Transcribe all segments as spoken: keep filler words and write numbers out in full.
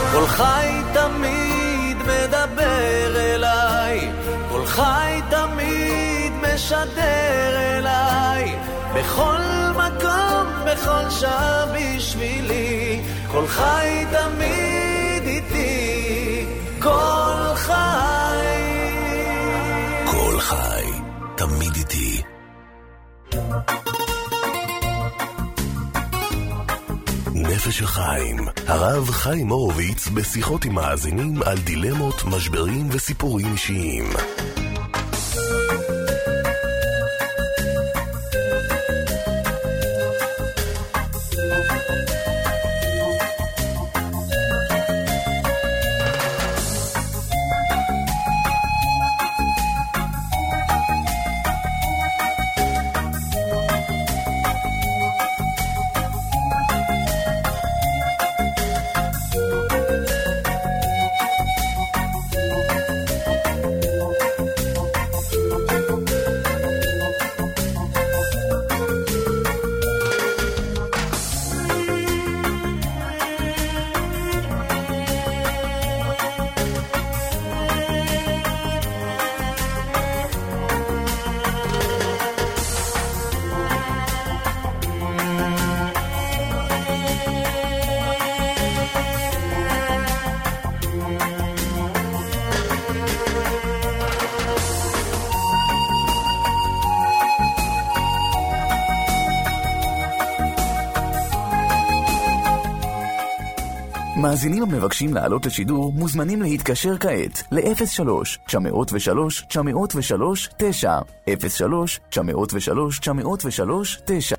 כל חי תמיד מדבר אליי, כל חי תמיד משדר אליי, בכל מקום, בכל שעה בשבילי, כל חי תמיד איתי, כל חי, כל חי תמיד איתי. נפש החיים, הרב חיים הורוביץ בשיחות עם מאזינים על דילמות, משברים וסיפורים אישיים. מאזינים המבקשים לעלות לשידור מוזמנים להתקשר כעת ל-אפס שלוש תשע אפס שלוש תשע אפס שלוש תשע אפס שלוש תשע אפס שלוש תשע אפס שלוש תשע.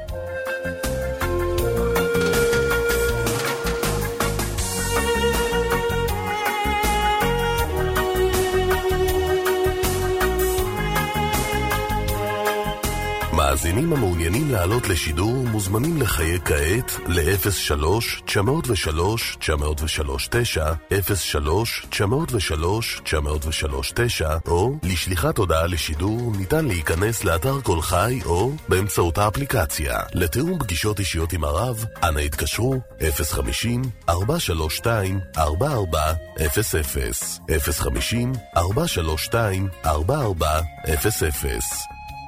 מאזינים המעוניינים לעלות לשידור מוזמנים לחייג כעת ל-אפס שלוש תשע אפס שלוש תשע אפס שלוש תשע, אפס שלוש תשע אפס שלוש תשע אפס שלוש תשע, או לשליחת הודעה לשידור ניתן להיכנס לאתר כל חי או באמצעות האפליקציה. לתיאום פגישות אישיות עם הרב, אנא התקשרו אפס חמישים ארבע שלוש שתיים ארבע ארבע אפס אפס, אפס חמישים ארבע שלוש שתיים ארבע ארבע אפס אפס.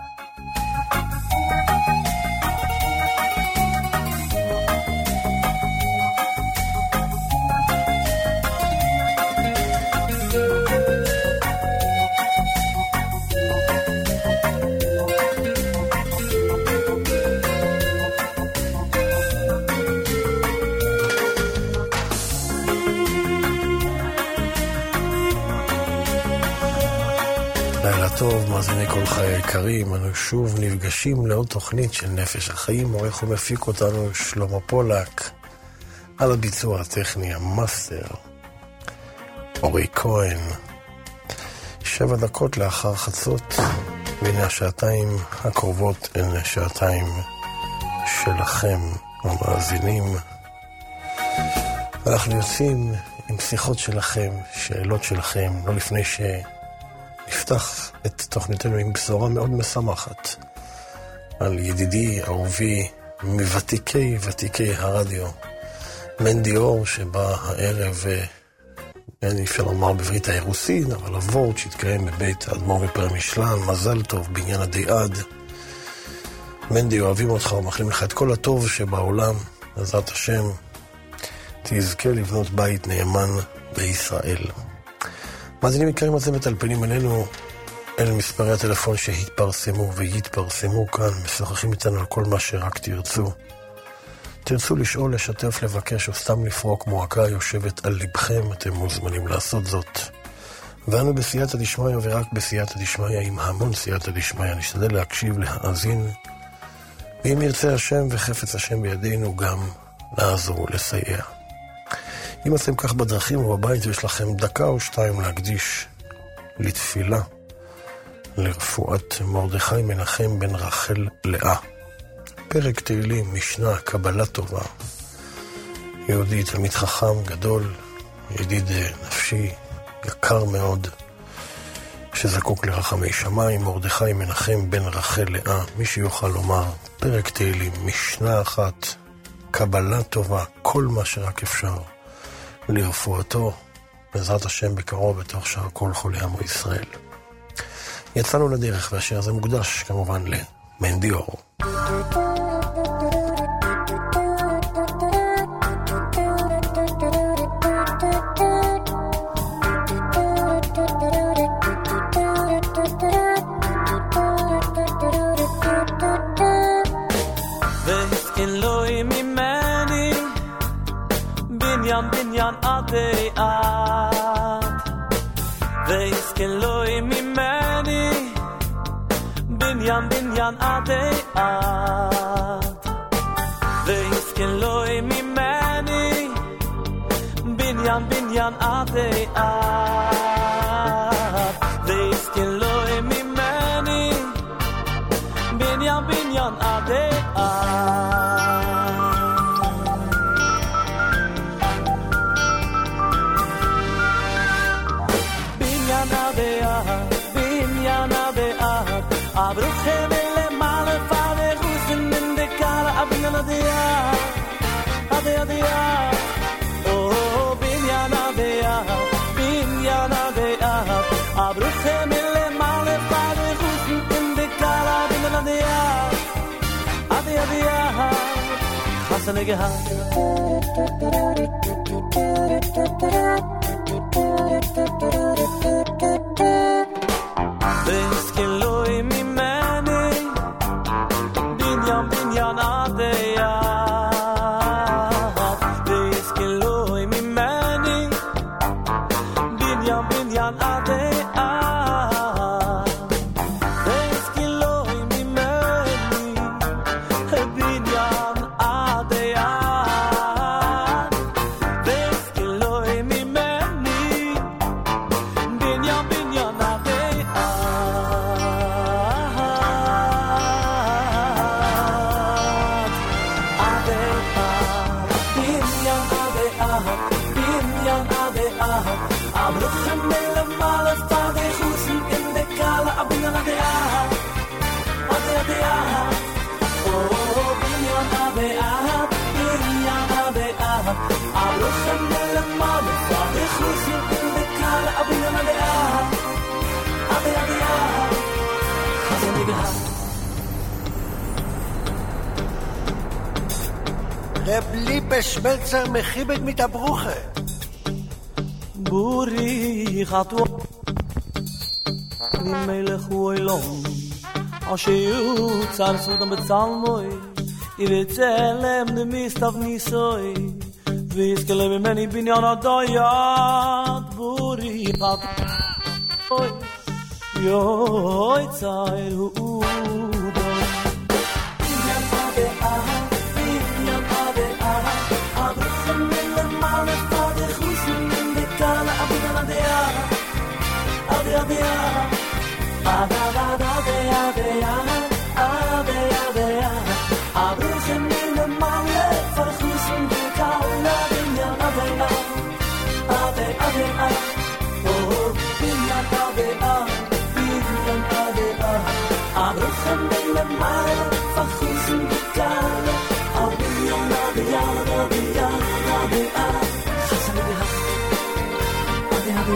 טוב, מאזיני כל חיי היקרים, אנו שוב נפגשים לעוד תוכנית של נפש החיים. עורך ומפיק אותנו שלמה פולק, על הביצוע הטכני המאסטר אורי כהן. שבע דקות לאחר חצות, והנה השעתיים הקרובות הן שעתיים שלכם המאזינים. אנחנו יוצאים עם שיחות שלכם, שאלות שלכם, לא לפני ש... נפתח את תוכניתנו עם בשורה מאוד משמחת על ידידי, אהובי, מוותיקי ותיקי הרדיו, מנדי אור, שבא הערב, אין אפשר לומר בברית האירוסין, אבל הוורט שהתקיים בבית האדמו"ר מפרמישלן. מזל טוב בעניין הדיעד. מנדי, אוהבים אותך ומאחלים לך את כל הטוב שבעולם, בעזרת השם תזכה לבנות בית נאמן בישראל. מאזינים יקרים, אתם מטלפנים אלינו אל מספרי הטלפון שהתפרסמו ויתפרסמו כאן, משוחחים איתנו על כל מה שרק תרצו. תרצו לשאול, לשתף, לבקש או סתם לפרוק מועקה יושבת על לבכם, אתם מוזמנים לעשות זאת. ואנו בסייעתא דשמיא, ורק בסייעתא דשמיא, עם המון סייעתא דשמיא, נשתדל להקשיב, להאזין, ואם ירצה השם וחפץ השם בידינו, גם לעזור ולסייע. אם אתם כך בדרכים ובבית ויש לכם דקה או שתיים להקדיש לתפילה לרפואת מרדכי מנחם בן רחל לאה, פרק תהילים, משנה, קבלה טובה, יהודי תלמיד חכם גדול, ידיד נפשי יקר מאוד, שזקוק לרחמי שמיים, מרדכי מנחם בן רחל לאה. מי שיוכל לומר פרק תהילים, משנה אחת, קבלה טובה, כל מה שרק אפשר לרפואתו, בעזרת השם בקרוב בתוך שאר כל חולי עמו ישראל. יצאנו לדרך, והשיר הזה מוקדש כמובן למנדי אור. binyan adei at veiskeloi mimeni binyan binyan adei at veiskeloi mimeni binyan binyan adei at veiskeloi mimeni binyan binyan adei at Abrochem ele male fave husen in de kala abina de ya ade ade ya oh binyana de ya binyana de ya Abrochem ele male fave husen in de kala abina de ya ade ade ya hasane ge ha Veskeloi mimeni binyan binyan adeya Veskeloi mimeni binyan binyan adeya Veskeloi mimeni binyan adeya Veskeloi mimeni binyan binyan adeya Abrochem ele male fave husen in de kala abina de ya ade ade ya oh binyan ade ya binyan ade ya Abrochem ele male fave husen in de kala abina de ya ade ade ya hasane ge ha Reb Liebe Schmelzer mechibet mit der Bruche. Buri khatu ni melech oilom ashiu tsar sudam betzalmoy I vetzelem de mistav nisoy viskelem meni binyan adayat buri khatu yo tsayr hu Ade ade ade ade ade ade ade Abrochem ele male fave husen in de kala binyan adeya ade ade oh binyan adeya binyan adeya Abrochem ele male fave husen in de kala binyan adeya adeya adeya hasane ge ha ade ade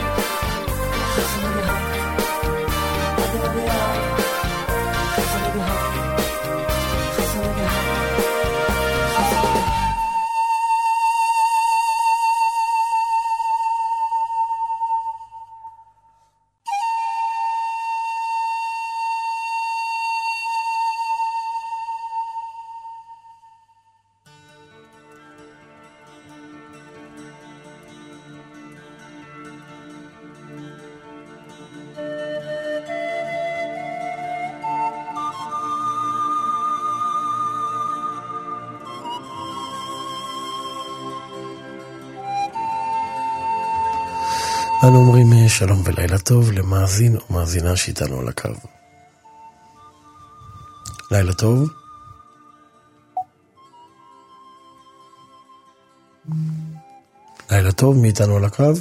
אנו אומרים שלום ולילה טוב למאזין או מאזינה שאיתנו על הקו. לילה טוב. לילה טוב, מי איתנו על הקו?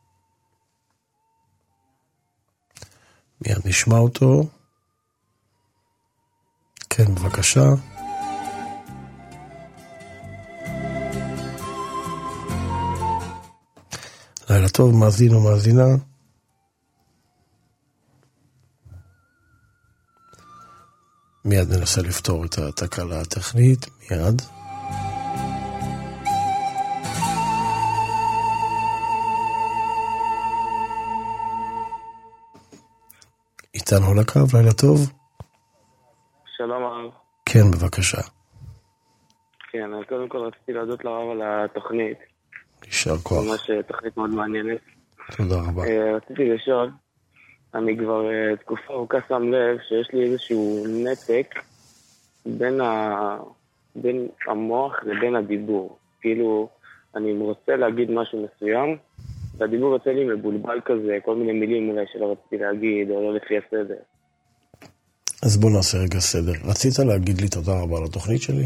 מיד נשמע אותו. כן, בבקשה. לילה טוב, מאזין או מאזינה. מיד ננסה לפתור את התקלה הטכנית, מיד. איתנו לקו, לילה טוב. שלום הרב. כן, בבקשה. כן, אז קודם כל רציתי להודות לרב על התוכנית. יישר כוח. ממש תוכנית מאוד מעניינת. תודה רבה. רציתי לשאול, אני כבר תקופה ארוכה שם לב שיש לי איזשהו נתק בין, ה... בין המוח לבין הדיבור. כאילו, אני רוצה להגיד משהו מסוים, והדיבור יוצא לי מבולבל כזה, כל מיני מילים אולי שלא רציתי להגיד, או לא לפי הסדר. אז בוא נעשה רגע סדר. רצית להגיד לי תודה רבה על התוכנית שלי?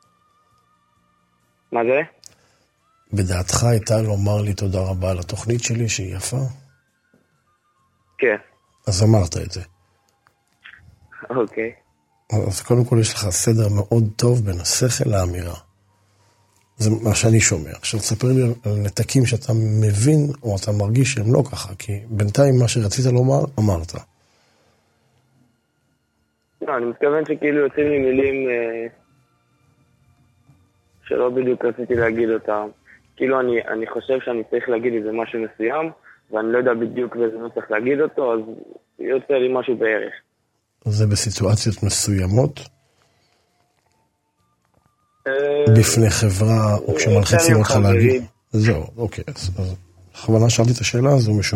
מה זה? בדעתך הייתה לומר לי תודה רבה על התוכנית שלי שהיא יפה? כן. אז אמרת את זה. אוקיי. אז קודם כל יש לך סדר מאוד טוב בין השכל לאמירה. זה מה שאני שומע. עכשיו תספר לי על נתקים שאתה מבין או אתה מרגיש שהם לא ככה, כי בינתיים מה שרצית לומר, אמרת. לא, אני מתכוון שכאילו יוצאים לי מילים אה, שלא בדיוק רציתי להגיד אותם. כאילו אני, אני חושב שאני צריך להגיד איזה משהו מסוים, ואני לא יודע בדיוק באיזה לא צריך להגיד אותו, אז יוצא לי משהו בערך. זה בסיטואציות מסוימות? בפני חברה, או כשמלחיצים אותך להגיד? זהו, אוקיי. אז בכוונה שאלתי את השאלה הזו, משום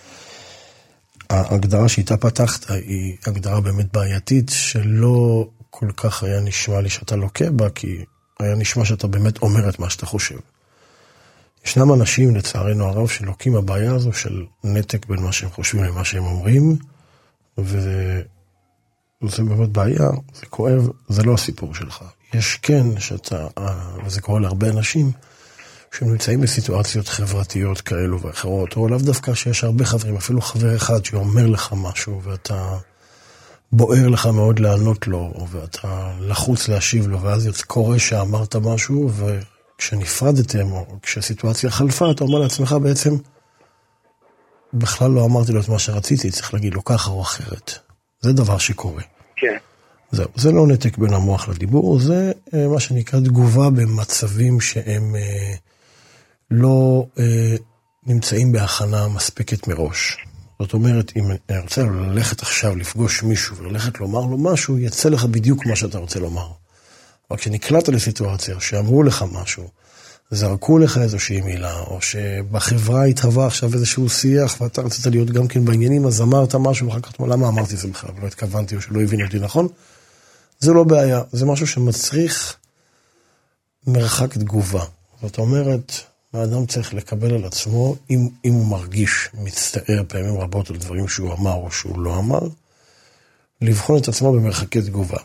שההגדרה שאיתה פתחת היא הגדרה באמת בעייתית, שלא כל כך היה נשמע לי שאתה לוקה בה, כי היה נשמע שאתה באמת אומר את מה שאתה חושב. ישנם אנשים, לצערנו הרב, שלוקים הבעיה הזו של נתק בין מה שהם חושבים למה שהם אומרים, וזה באמת בעיה, זה כואב, זה לא הסיפור שלך. יש כן שאתה, וזה קורה להרבה אנשים, שהם נמצאים בסיטואציות חברתיות כאלו ואחרות, או לאו דווקא שיש הרבה חברים, אפילו חבר אחד שאומר לך משהו, ואתה בוער לך מאוד לענות לו, ואתה לחוץ להשיב לו, ואז קורה שאמרת משהו, וכשנפרדתם, או כשהסיטואציה חלפה, אתה אומר לעצמך בעצם, בכלל לא אמרתי לו את מה שרציתי, צריך להגיד לו ככה או אחרת. זה דבר שקורה. כן. זהו, זה לא נתק בין המוח לדיבור, זה מה שנקרא תגובה במצבים שהם אה, לא אה, נמצאים בהכנה מספקת מראש. זאת אומרת, אם אני רוצה ללכת עכשיו לפגוש מישהו וללכת לומר לו משהו, יצא לך בדיוק מה שאתה רוצה לומר. אבל כשנקלעת לסיטואציה שאמרו לך משהו, זרקו לך איזושהי מילה, או שבחברה התהווה עכשיו איזשהו שיח, ואתה רצית להיות גם כן בעניינים, אז אמרת משהו, ואחר כך, למה אמרתי זה בכלל? לא התכוונתי או שלא הבינו אותי נכון? זה לא בעיה, זה משהו שמצריך מרחק תגובה. זאת אומרת, האדם צריך לקבל על עצמו, אם, אם הוא מרגיש, מצטער פעמים רבות על דברים שהוא אמר או שהוא לא אמר, לבחון את עצמו במרחקי תגובה.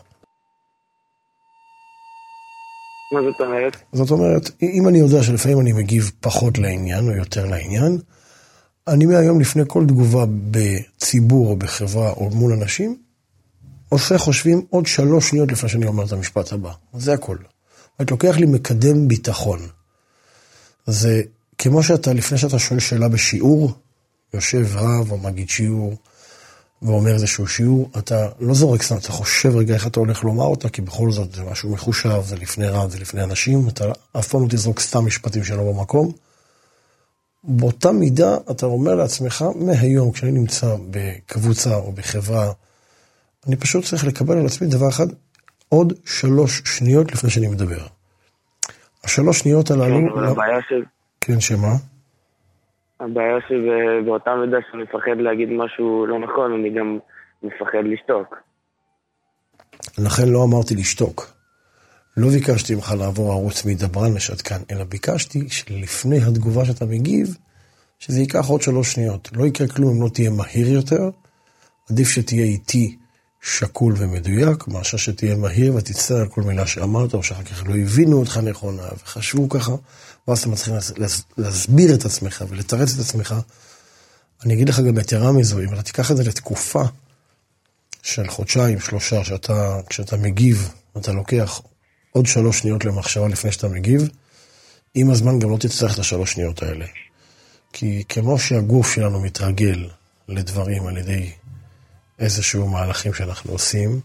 מה זאת אומרת? זאת אומרת, אם אני יודע שלפעמים אני מגיב פחות לעניין או יותר לעניין, אני מהיום לפני כל תגובה בציבור או בחברה או מול אנשים, עושה חושבים עוד שלוש שניות לפני שאני אומר את המשפט הבא. זה הכל. את לוקח לי מקדם ביטחון. זה כמו שאתה, לפני שאתה שואל שאלה בשיעור, יושב רב או מגיד שיעור, ואומר איזשהו שיעור, אתה לא זורק סתם, אתה חושב רגע איך אתה הולך לומר אותה, כי בכל זאת זה משהו מחושב, זה לפני רב, זה לפני אנשים, אתה אף פעם לא תזרוק סתם משפטים שלא במקום. באותה מידה אתה אומר לעצמך, מהיום כשאני נמצא בקבוצה או בחברה, אני פשוט צריך לקבל על עצמי דבר אחד, עוד שלוש שניות לפני שאני מדבר. השלוש שניות הללו... אבל הבעיה של... כן, שמה? הבעיה שבאותה מידה שאני מפחד להגיד משהו לא נכון, אני גם מפחד לשתוק. לכן לא אמרתי לשתוק. לא ביקשתי ממך לעבור ערוץ מדברן לשתקן, אלא ביקשתי שלפני התגובה שאתה מגיב, שזה ייקח עוד שלוש שניות. לא יקרה כלום אם לא תהיה מהיר יותר, עדיף שתהיה איתי שקול ומדויק, מאשר שתהיה מהיר ותצטער על כל מילה שאמרת, או שאחר כך לא הבינו אותך נכונה, וחשבו ככה, ואז אתה מצליח להסביר את עצמך ולתרץ את עצמך. אני אגיד לך גם יתרה מזו, אם אתה תיקח את זה לתקופה של חודשיים, שלושה, שאתה, כשאתה מגיב, אתה לוקח עוד שלוש שניות למחשבה לפני שאתה מגיב, עם הזמן גם לא תצטרך את השלוש שניות האלה. כי כמו שהגוף שלנו מתרגל לדברים על ידי איזשהו מהלכים שאנחנו עושים,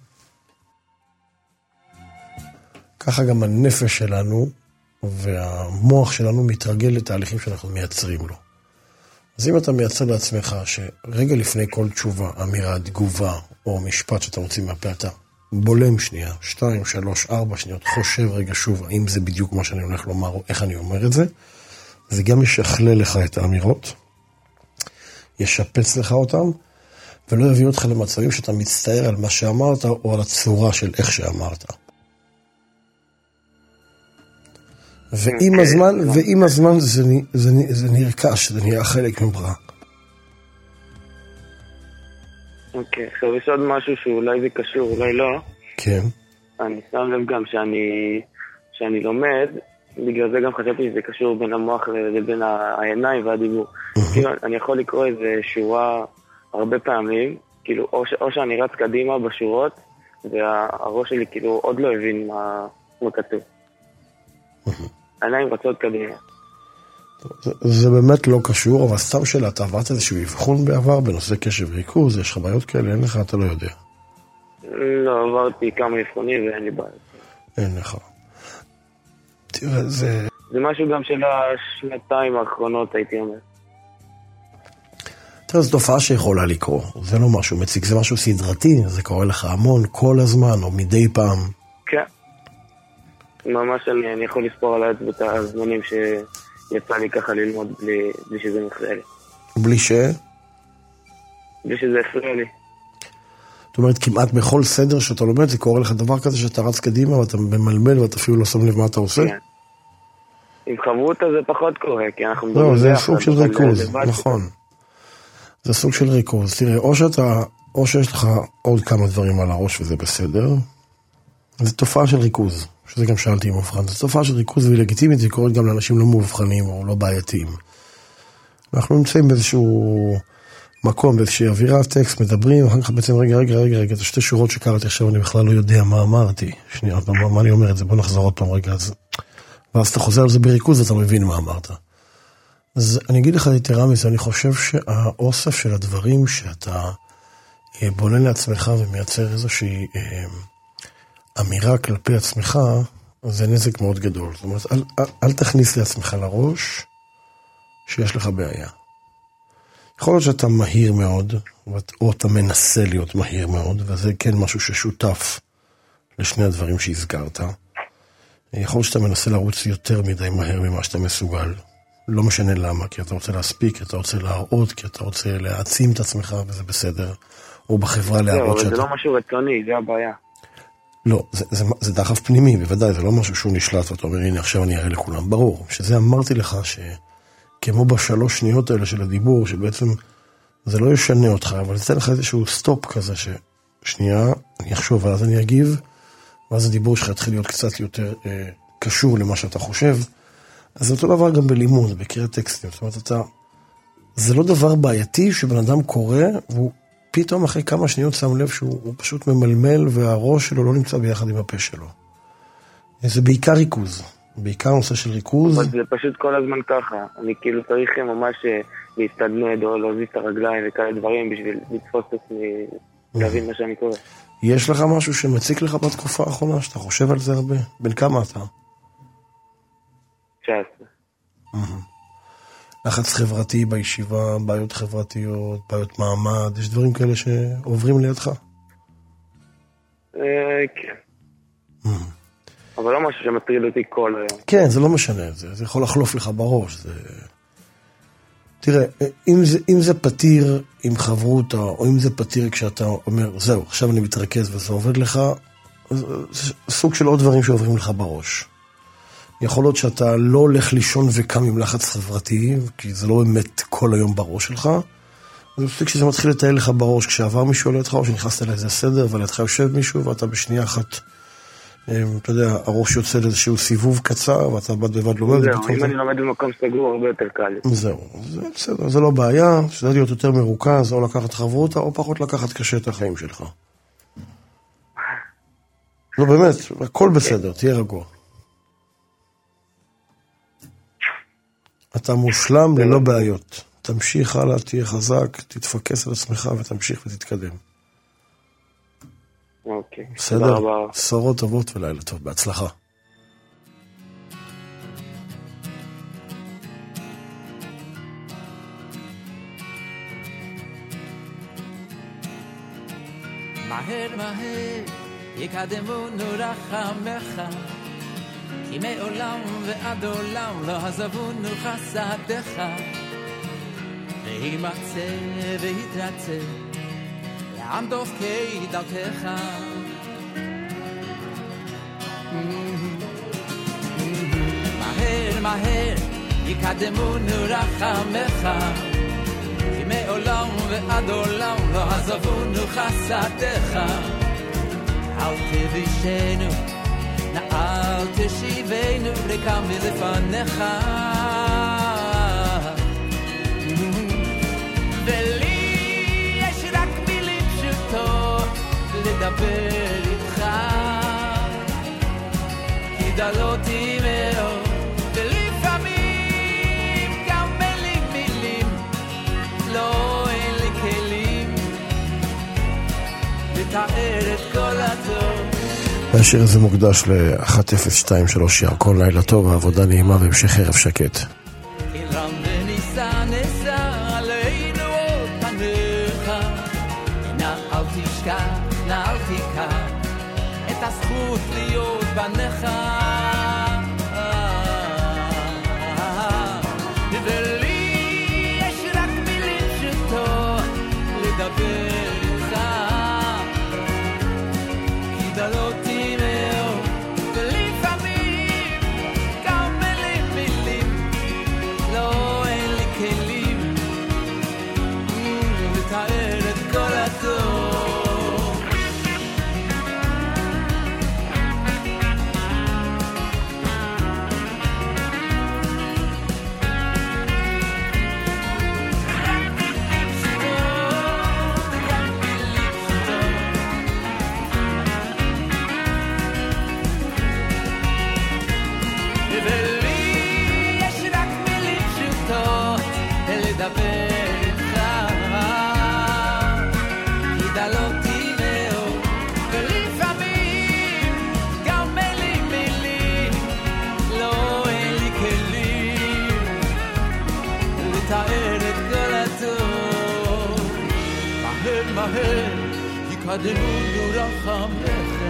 ככה גם הנפש שלנו והמוח שלנו מתרגל לתהליכים שאנחנו מייצרים לו. אז אם אתה מייצר לעצמך שרגע לפני כל תשובה, אמירה, תגובה או משפט שאתה מוציא מהפה, אתה בולם שנייה, שתיים, שלוש, ארבע שניות, חושב רגע שוב, האם זה בדיוק מה שאני הולך לומר או איך אני אומר את זה, זה גם ישכלל לך את האמירות, ישפץ לך אותם, ולא יביא אותך למצבים שאתה מצטער על מה שאמרת או על הצורה של איך שאמרת. ועם הזמן, ועם הזמן זה, זה, זה נרכש, זה נהיה חלק ממך. אוקיי, עכשיו יש עוד משהו שאולי זה קשור, אולי לא. כן. אני שם לב גם שאני, שאני לומד, בגלל זה גם חשבתי שזה קשור בין המוח לבין העיניים והדיבור. כאילו, אני יכול לקרוא איזה שורה הרבה פעמים, כאילו, או, ש, או שאני רץ קדימה בשורות, והראש שלי כאילו עוד לא הבין מה, מה כתוב. העיניים רצות קדימה. זה, זה באמת לא קשור, אבל סתם שאלה, אתה עברת איזשהו אבחון בעבר בנושא קשב וריכוז, יש לך בעיות כאלה, אין לך, אתה לא יודע. לא, עברתי כמה אבחונים ואין לי בעיות. אין לך. תראה, זה... זה משהו גם של השנתיים האחרונות, הייתי אומר. תראה, זו תופעה שיכולה לקרוא, זה לא משהו מציג, זה משהו סדרתי, זה קורה לך המון, כל הזמן, או מדי פעם. כן. ממש אני, אני יכול לספור על האצבעות הזמנים שיצא לי ככה ללמוד בלי, בלי שזה מפריע לי. בלי ש? בלי שזה הפריע לי. זאת אומרת, כמעט בכל סדר שאתה לומד, זה קורה לך דבר כזה שאתה רץ קדימה ואתה ממלמל ואתה אפילו לא שם לב מה אתה עושה? כן. עם חברות זה פחות קורה, כי אנחנו מדברים... לא, זה סוג של ריכוז, נכון. זה סוג של ריכוז. תראה, או שאתה, או שיש לך עוד כמה דברים על הראש וזה בסדר, זה תופעה של ריכוז, שזה גם שאלתי אם מובחן. זו תופעה של ריכוז והיא לגיטימית, זה קורה גם לאנשים לא מובחנים או לא בעייתיים. אנחנו נמצאים באיזשהו מקום, באיזושהי אווירה, טקסט, מדברים, אחר כך בעצם רגע, רגע, רגע, רגע, את השתי שורות שקראתי עכשיו, אני בכלל לא יודע מה אמרתי. שנייה, מה, מה אני אומר את זה? בוא נחזור עוד פעם רגע. אז... ואז אתה חוזר על זה בריכוז ואתה מבין מה אמרת. אז אני אגיד לך יתרה מזה, אני חושב שהאוסף של הדברים שאתה בונה לעצמך ומייצר איזושהי אמירה כלפי עצמך, זה נזק מאוד גדול. זאת אומרת, אל, אל, אל תכניס לעצמך לראש שיש לך בעיה. יכול להיות שאתה מהיר מאוד, או אתה מנסה להיות מהיר מאוד, וזה כן משהו ששותף לשני הדברים שהזכרת. יכול להיות שאתה מנסה לרוץ יותר מדי מהר ממה שאתה מסוגל. לא משנה למה, כי אתה רוצה להספיק, כי אתה רוצה להראות, כי אתה רוצה להעצים את עצמך, וזה בסדר. או בחברה להראות שאתה... זה לא משהו רצוני, זה הבעיה. לא, זה, זה, זה דחף פנימי, בוודאי, זה לא משהו שהוא נשלט, ואתה אומר, הנה, עכשיו אני אראה לכולם. ברור, שזה אמרתי לך שכמו בשלוש שניות האלה של הדיבור, שבעצם זה לא ישנה אותך, אבל זה לך איזשהו סטופ כזה, ששנייה, אני אחשוב, ואז אני אגיב, ואז הדיבור שלך יתחיל להיות קצת יותר אה, קשור למה שאתה חושב. אז זה אותו דבר גם בלימוד, בקריאת טקסטים. זאת אומרת, אתה... זה לא דבר בעייתי שבן אדם קורא, והוא פתאום אחרי כמה שניות שם לב שהוא פשוט ממלמל, והראש שלו לא נמצא ביחד עם הפה שלו. זה בעיקר ריכוז. בעיקר נושא של ריכוז. אבל זה פשוט כל הזמן ככה. אני כאילו צריך ממש להסתדנד או להזיז את הרגליים וכאלה דברים בשביל לתפוס את עצמי, להבין מה שאני קורא. יש לך משהו שמציק לך בתקופה האחרונה, שאתה חושב על זה הרבה? בין כמה אתה? תשע עשרה. לחץ חברתי בישיבה, בעיות חברתיות, בעיות מעמד, יש דברים כאלה שעוברים לידך? כן. אבל לא משהו שמטריד אותי כל היום. כן, זה לא משנה, זה, זה יכול לחלוף לך בראש. זה... תראה, אם זה, אם זה פתיר עם חברות, או אם זה פתיר כשאתה אומר, זהו, עכשיו אני מתרכז וזה עובד לך, זה סוג של עוד דברים שעוברים לך בראש. יכול להיות שאתה לא הולך לישון וקם עם לחץ חברתי, כי זה לא באמת כל היום בראש שלך, זה מספיק שזה מתחיל לטייל לך בראש, כשעבר מישהו לידך, או שנכנסת לאיזה סדר, ולידך יושב מישהו, ואתה בשנייה אחת, אתה יודע, הראש יוצא לאיזשהו סיבוב קצר, ואתה בד בבד לומד. זהו, אם אני לומד במקום סגור, הרבה יותר קל. זהו, זה בסדר, זה לא בעיה, שזה להיות יותר מרוכז, או לקחת חברותה, או פחות לקחת קשה את החיים שלך. לא, באמת, הכל בסדר, תהיה רגוע. אתה מושלם ללא בעיות. תמשיך הלאה, תהיה חזק, תתפקס על עצמך ותמשיך ותתקדם. אוקיי. בסדר? בשורות טובות ולילה טוב. בהצלחה. מהר מהר יקדמונו רחמך, כי מעולם ועד עולם לא עזבונו חסדיך, וימצא ויתרצה לעם דופקי דרכך. מהר מהר יקדמונו רחמך, כי מעולם ועד עולם לא עזבונו חסדיך. אל תבישנו, אל תשיבנו ריקם מלפניך. ולי יש רק מילים פשוטות לדבר איתך, כי דלותי מאוד ולפעמים גם מילים מילים לא אין לי כלים לתאר את כל הטוב. השיר הזה מוקדש ל-אחת אפס שתיים שלוש ירקון. לילה טוב, העבודה נעימה והמשך ערב שקט. אל תשכח, אל תיקח את הזכות להיות בניך, ולי יש רק מילים פשוטות לדבר איתך, כי דלותי מאוד ולפעמים גם מילים מילים לא אין לי כלים לתאר את כל הטוב. יקדמונו רחמך.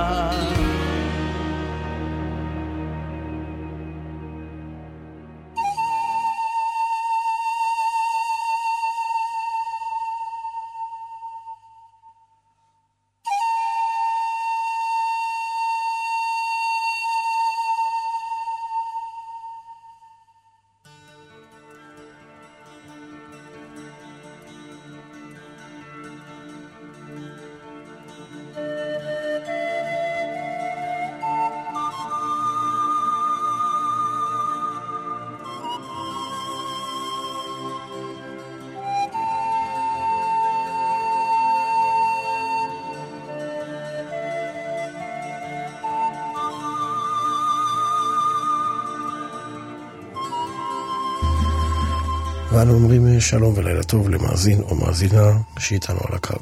ואנו אומרים שלום ולילה טוב למאזין או מאזינה שאיתנו על הקו.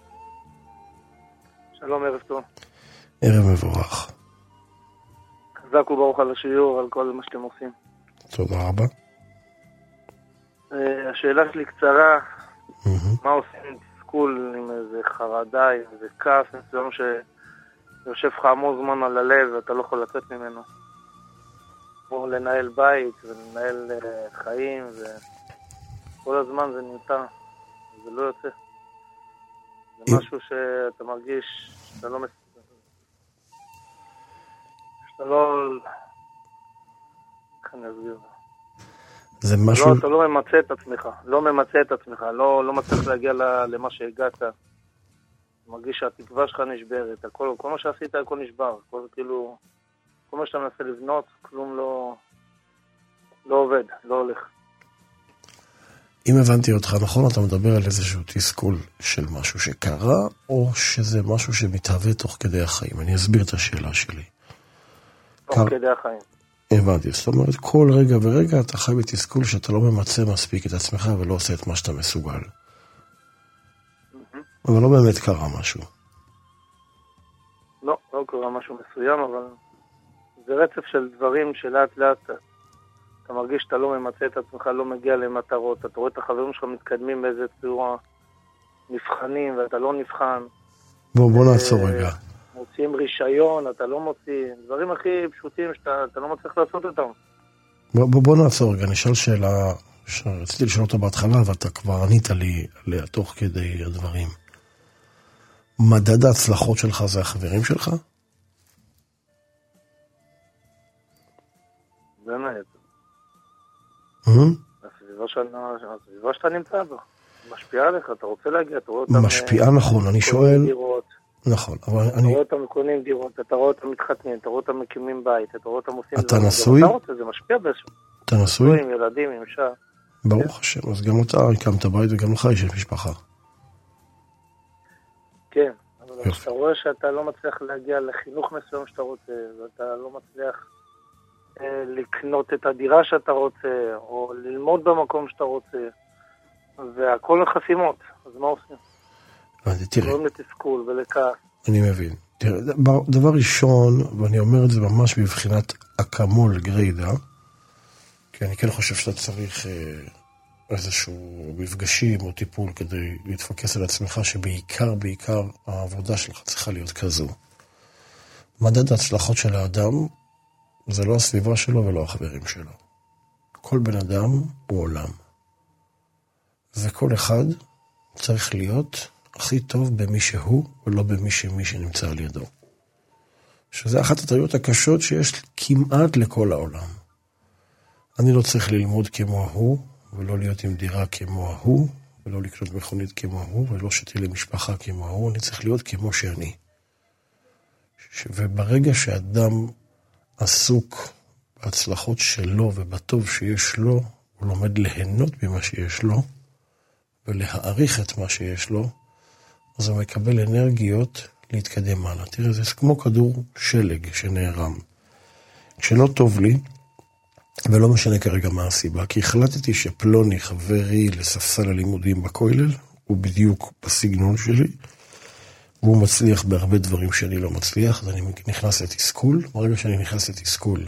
שלום, ערב טוב. ערב מבורך. חזק וברוך על השיעור, על כל מה שאתם עושים. תודה רבה. השאלה שלי קצרה, מה עושים עם תסכול, עם איזה חרדה, עם איזה כעס, מסוים שיושב לך המון זמן על הלב ואתה לא יכול לצאת ממנו. כמו לנהל בית ולנהל חיים ו... כל הזמן זה נמצא, זה לא יוצא. זה משהו שאתה מרגיש שאתה לא מסתכל. שאתה לא... איך אני אסביר? זה משהו... אתה לא ממצא את עצמך, לא ממצא את עצמך, לא, לא מצליח להגיע למה שהגעת. אתה מרגיש שהתקווה שלך נשברת, הכל, כל מה שעשית הכל נשבר, כל, כאילו, כל מה שאתה מנסה לבנות, כלום לא, לא עובד, לא הולך. אם הבנתי אותך נכון, אתה מדבר על איזשהו תסכול של משהו שקרה, או שזה משהו שמתהווה תוך כדי החיים? אני אסביר את השאלה שלי. תוך קר... כדי החיים. הבנתי, זאת אומרת, כל רגע ורגע אתה חי בתסכול שאתה לא ממצא מספיק את עצמך ולא עושה את מה שאתה מסוגל. אבל לא באמת קרה משהו. לא, לא קרה משהו מסוים, אבל זה רצף של דברים שלאט לאט אתה מרגיש שאתה לא ממצא את עצמך, לא מגיע למטרות, אתה רואה את החברים שלך מתקדמים באיזה צורה, נבחנים ואתה לא נבחן. בוא, בוא נעצור רגע. מוצאים רישיון, אתה לא מוציא, דברים הכי פשוטים שאתה לא מצליח לעשות אותם. בוא, בוא, בוא נעצור רגע, נשאל שאלה שרציתי לשאול אותה בהתחלה, ואתה כבר ענית לי עליה תוך כדי הדברים. מדד ההצלחות שלך זה החברים שלך? זה נהד. Mm-hmm. הסביבה שאתה נמצא בה. משפיעה עליך, אתה רוצה להגיע, אתה רואה אותם... משפיעה נכון, אני שואל... דירות. נכון, אבל אתה אני... רואה אותם קונים דירות, אתה רואה אותם מתחתנים, אתה רואה אותם מקימים בית, אתה רואה אותם עושים... אתה נשוי? אתה רוצה, זה משפיע באיזשהו. אתה נשוי? עם ילדים, עם אישה. ברוך השם, אז גם אתה הקמת בית וגם לך יש משפחה. כן, אבל אתה רואה שאתה לא מצליח להגיע לחינוך מסוים שאתה רוצה, ואתה לא מצליח לקנות את הדירה שאתה רוצה, או ללמוד במקום שאתה רוצה, והכל חסימות, אז מה עושים? תראה. גורם לתסכול ולכעס. אני מבין. תראה, דבר ראשון, ואני אומר את זה ממש בבחינת אקמול גריידה, כי אני כן חושב שאתה צריך איזשהו מפגשים או טיפול כדי להתפקס על עצמך, שבעיקר, בעיקר העבודה שלך צריכה להיות כזו. מדד ההצלחות של האדם, זה לא הסביבה שלו ולא החברים שלו. כל בן אדם הוא עולם. וכל אחד צריך להיות הכי טוב במי שהוא, ולא במי שמי שנמצא על ידו. שזה אחת הטעויות הקשות שיש כמעט לכל העולם. אני לא צריך ללמוד כמו הוא, ולא להיות עם דירה כמו הוא, ולא לקנות מכונית כמו הוא, ולא שתהיה למשפחה כמו הוא, אני צריך להיות כמו שאני. וברגע שאדם עסוק בהצלחות שלו ובטוב שיש לו, הוא לומד ליהנות ממה שיש לו, ולהעריך את מה שיש לו, אז הוא מקבל אנרגיות להתקדם הלאה. תראה, זה כמו כדור שלג שנערם. כשלא טוב לי, ולא משנה כרגע מה הסיבה, כי החלטתי שפלוני חברי לספסל הלימודים בכולל, הוא בדיוק בסגנון שלי, והוא מצליח בהרבה דברים שאני לא מצליח, אז אני נכנס לתסכול. ברגע שאני נכנס לתסכול,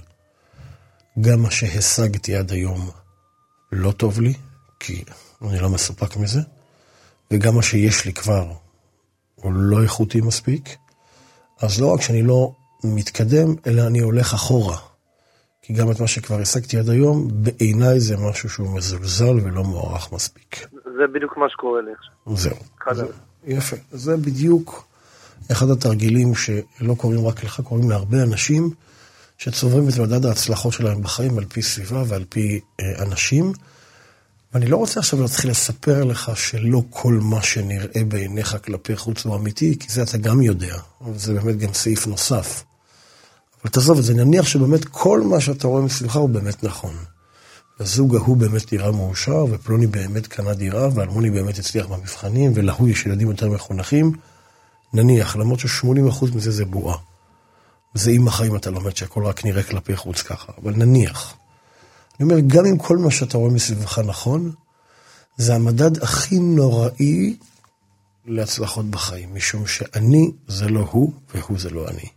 גם מה שהשגתי עד היום לא טוב לי, כי אני לא מסופק מזה, וגם מה שיש לי כבר הוא לא איכותי מספיק, אז לא רק שאני לא מתקדם, אלא אני הולך אחורה. כי גם את מה שכבר השגתי עד היום, בעיניי זה משהו שהוא מזולזל ולא מוערך מספיק. זה בדיוק מה שקורה לי עכשיו. זהו. זה, יפה. זה בדיוק אחד התרגילים שלא קוראים רק לך, קוראים להרבה אנשים שצוברים את מדד ההצלחות שלהם בחיים על פי סביבה ועל פי אה, אנשים. ואני לא רוצה עכשיו להתחיל לספר לך שלא כל מה שנראה בעיניך כלפי חוץ הוא אמיתי, כי זה אתה גם יודע, וזה באמת גם סעיף נוסף. אבל תעזוב את זה, נניח שבאמת כל מה שאתה רואה מסביבך הוא באמת נכון. הזוג ההוא באמת דירה מאושר, ופלוני באמת קנה דירה, ואלמוני באמת הצליח במבחנים, ולהוא יש ילדים יותר מחונכים. נניח, למרות ש-שמונים אחוז מזה זה בועה. וזה עם החיים אתה לומד שהכל רק נראה כלפי חוץ ככה, אבל נניח. אני אומר, גם אם כל מה שאתה רואה מסביבך נכון, זה המדד הכי נוראי להצלחות בחיים, משום שאני זה לא הוא, והוא זה לא אני.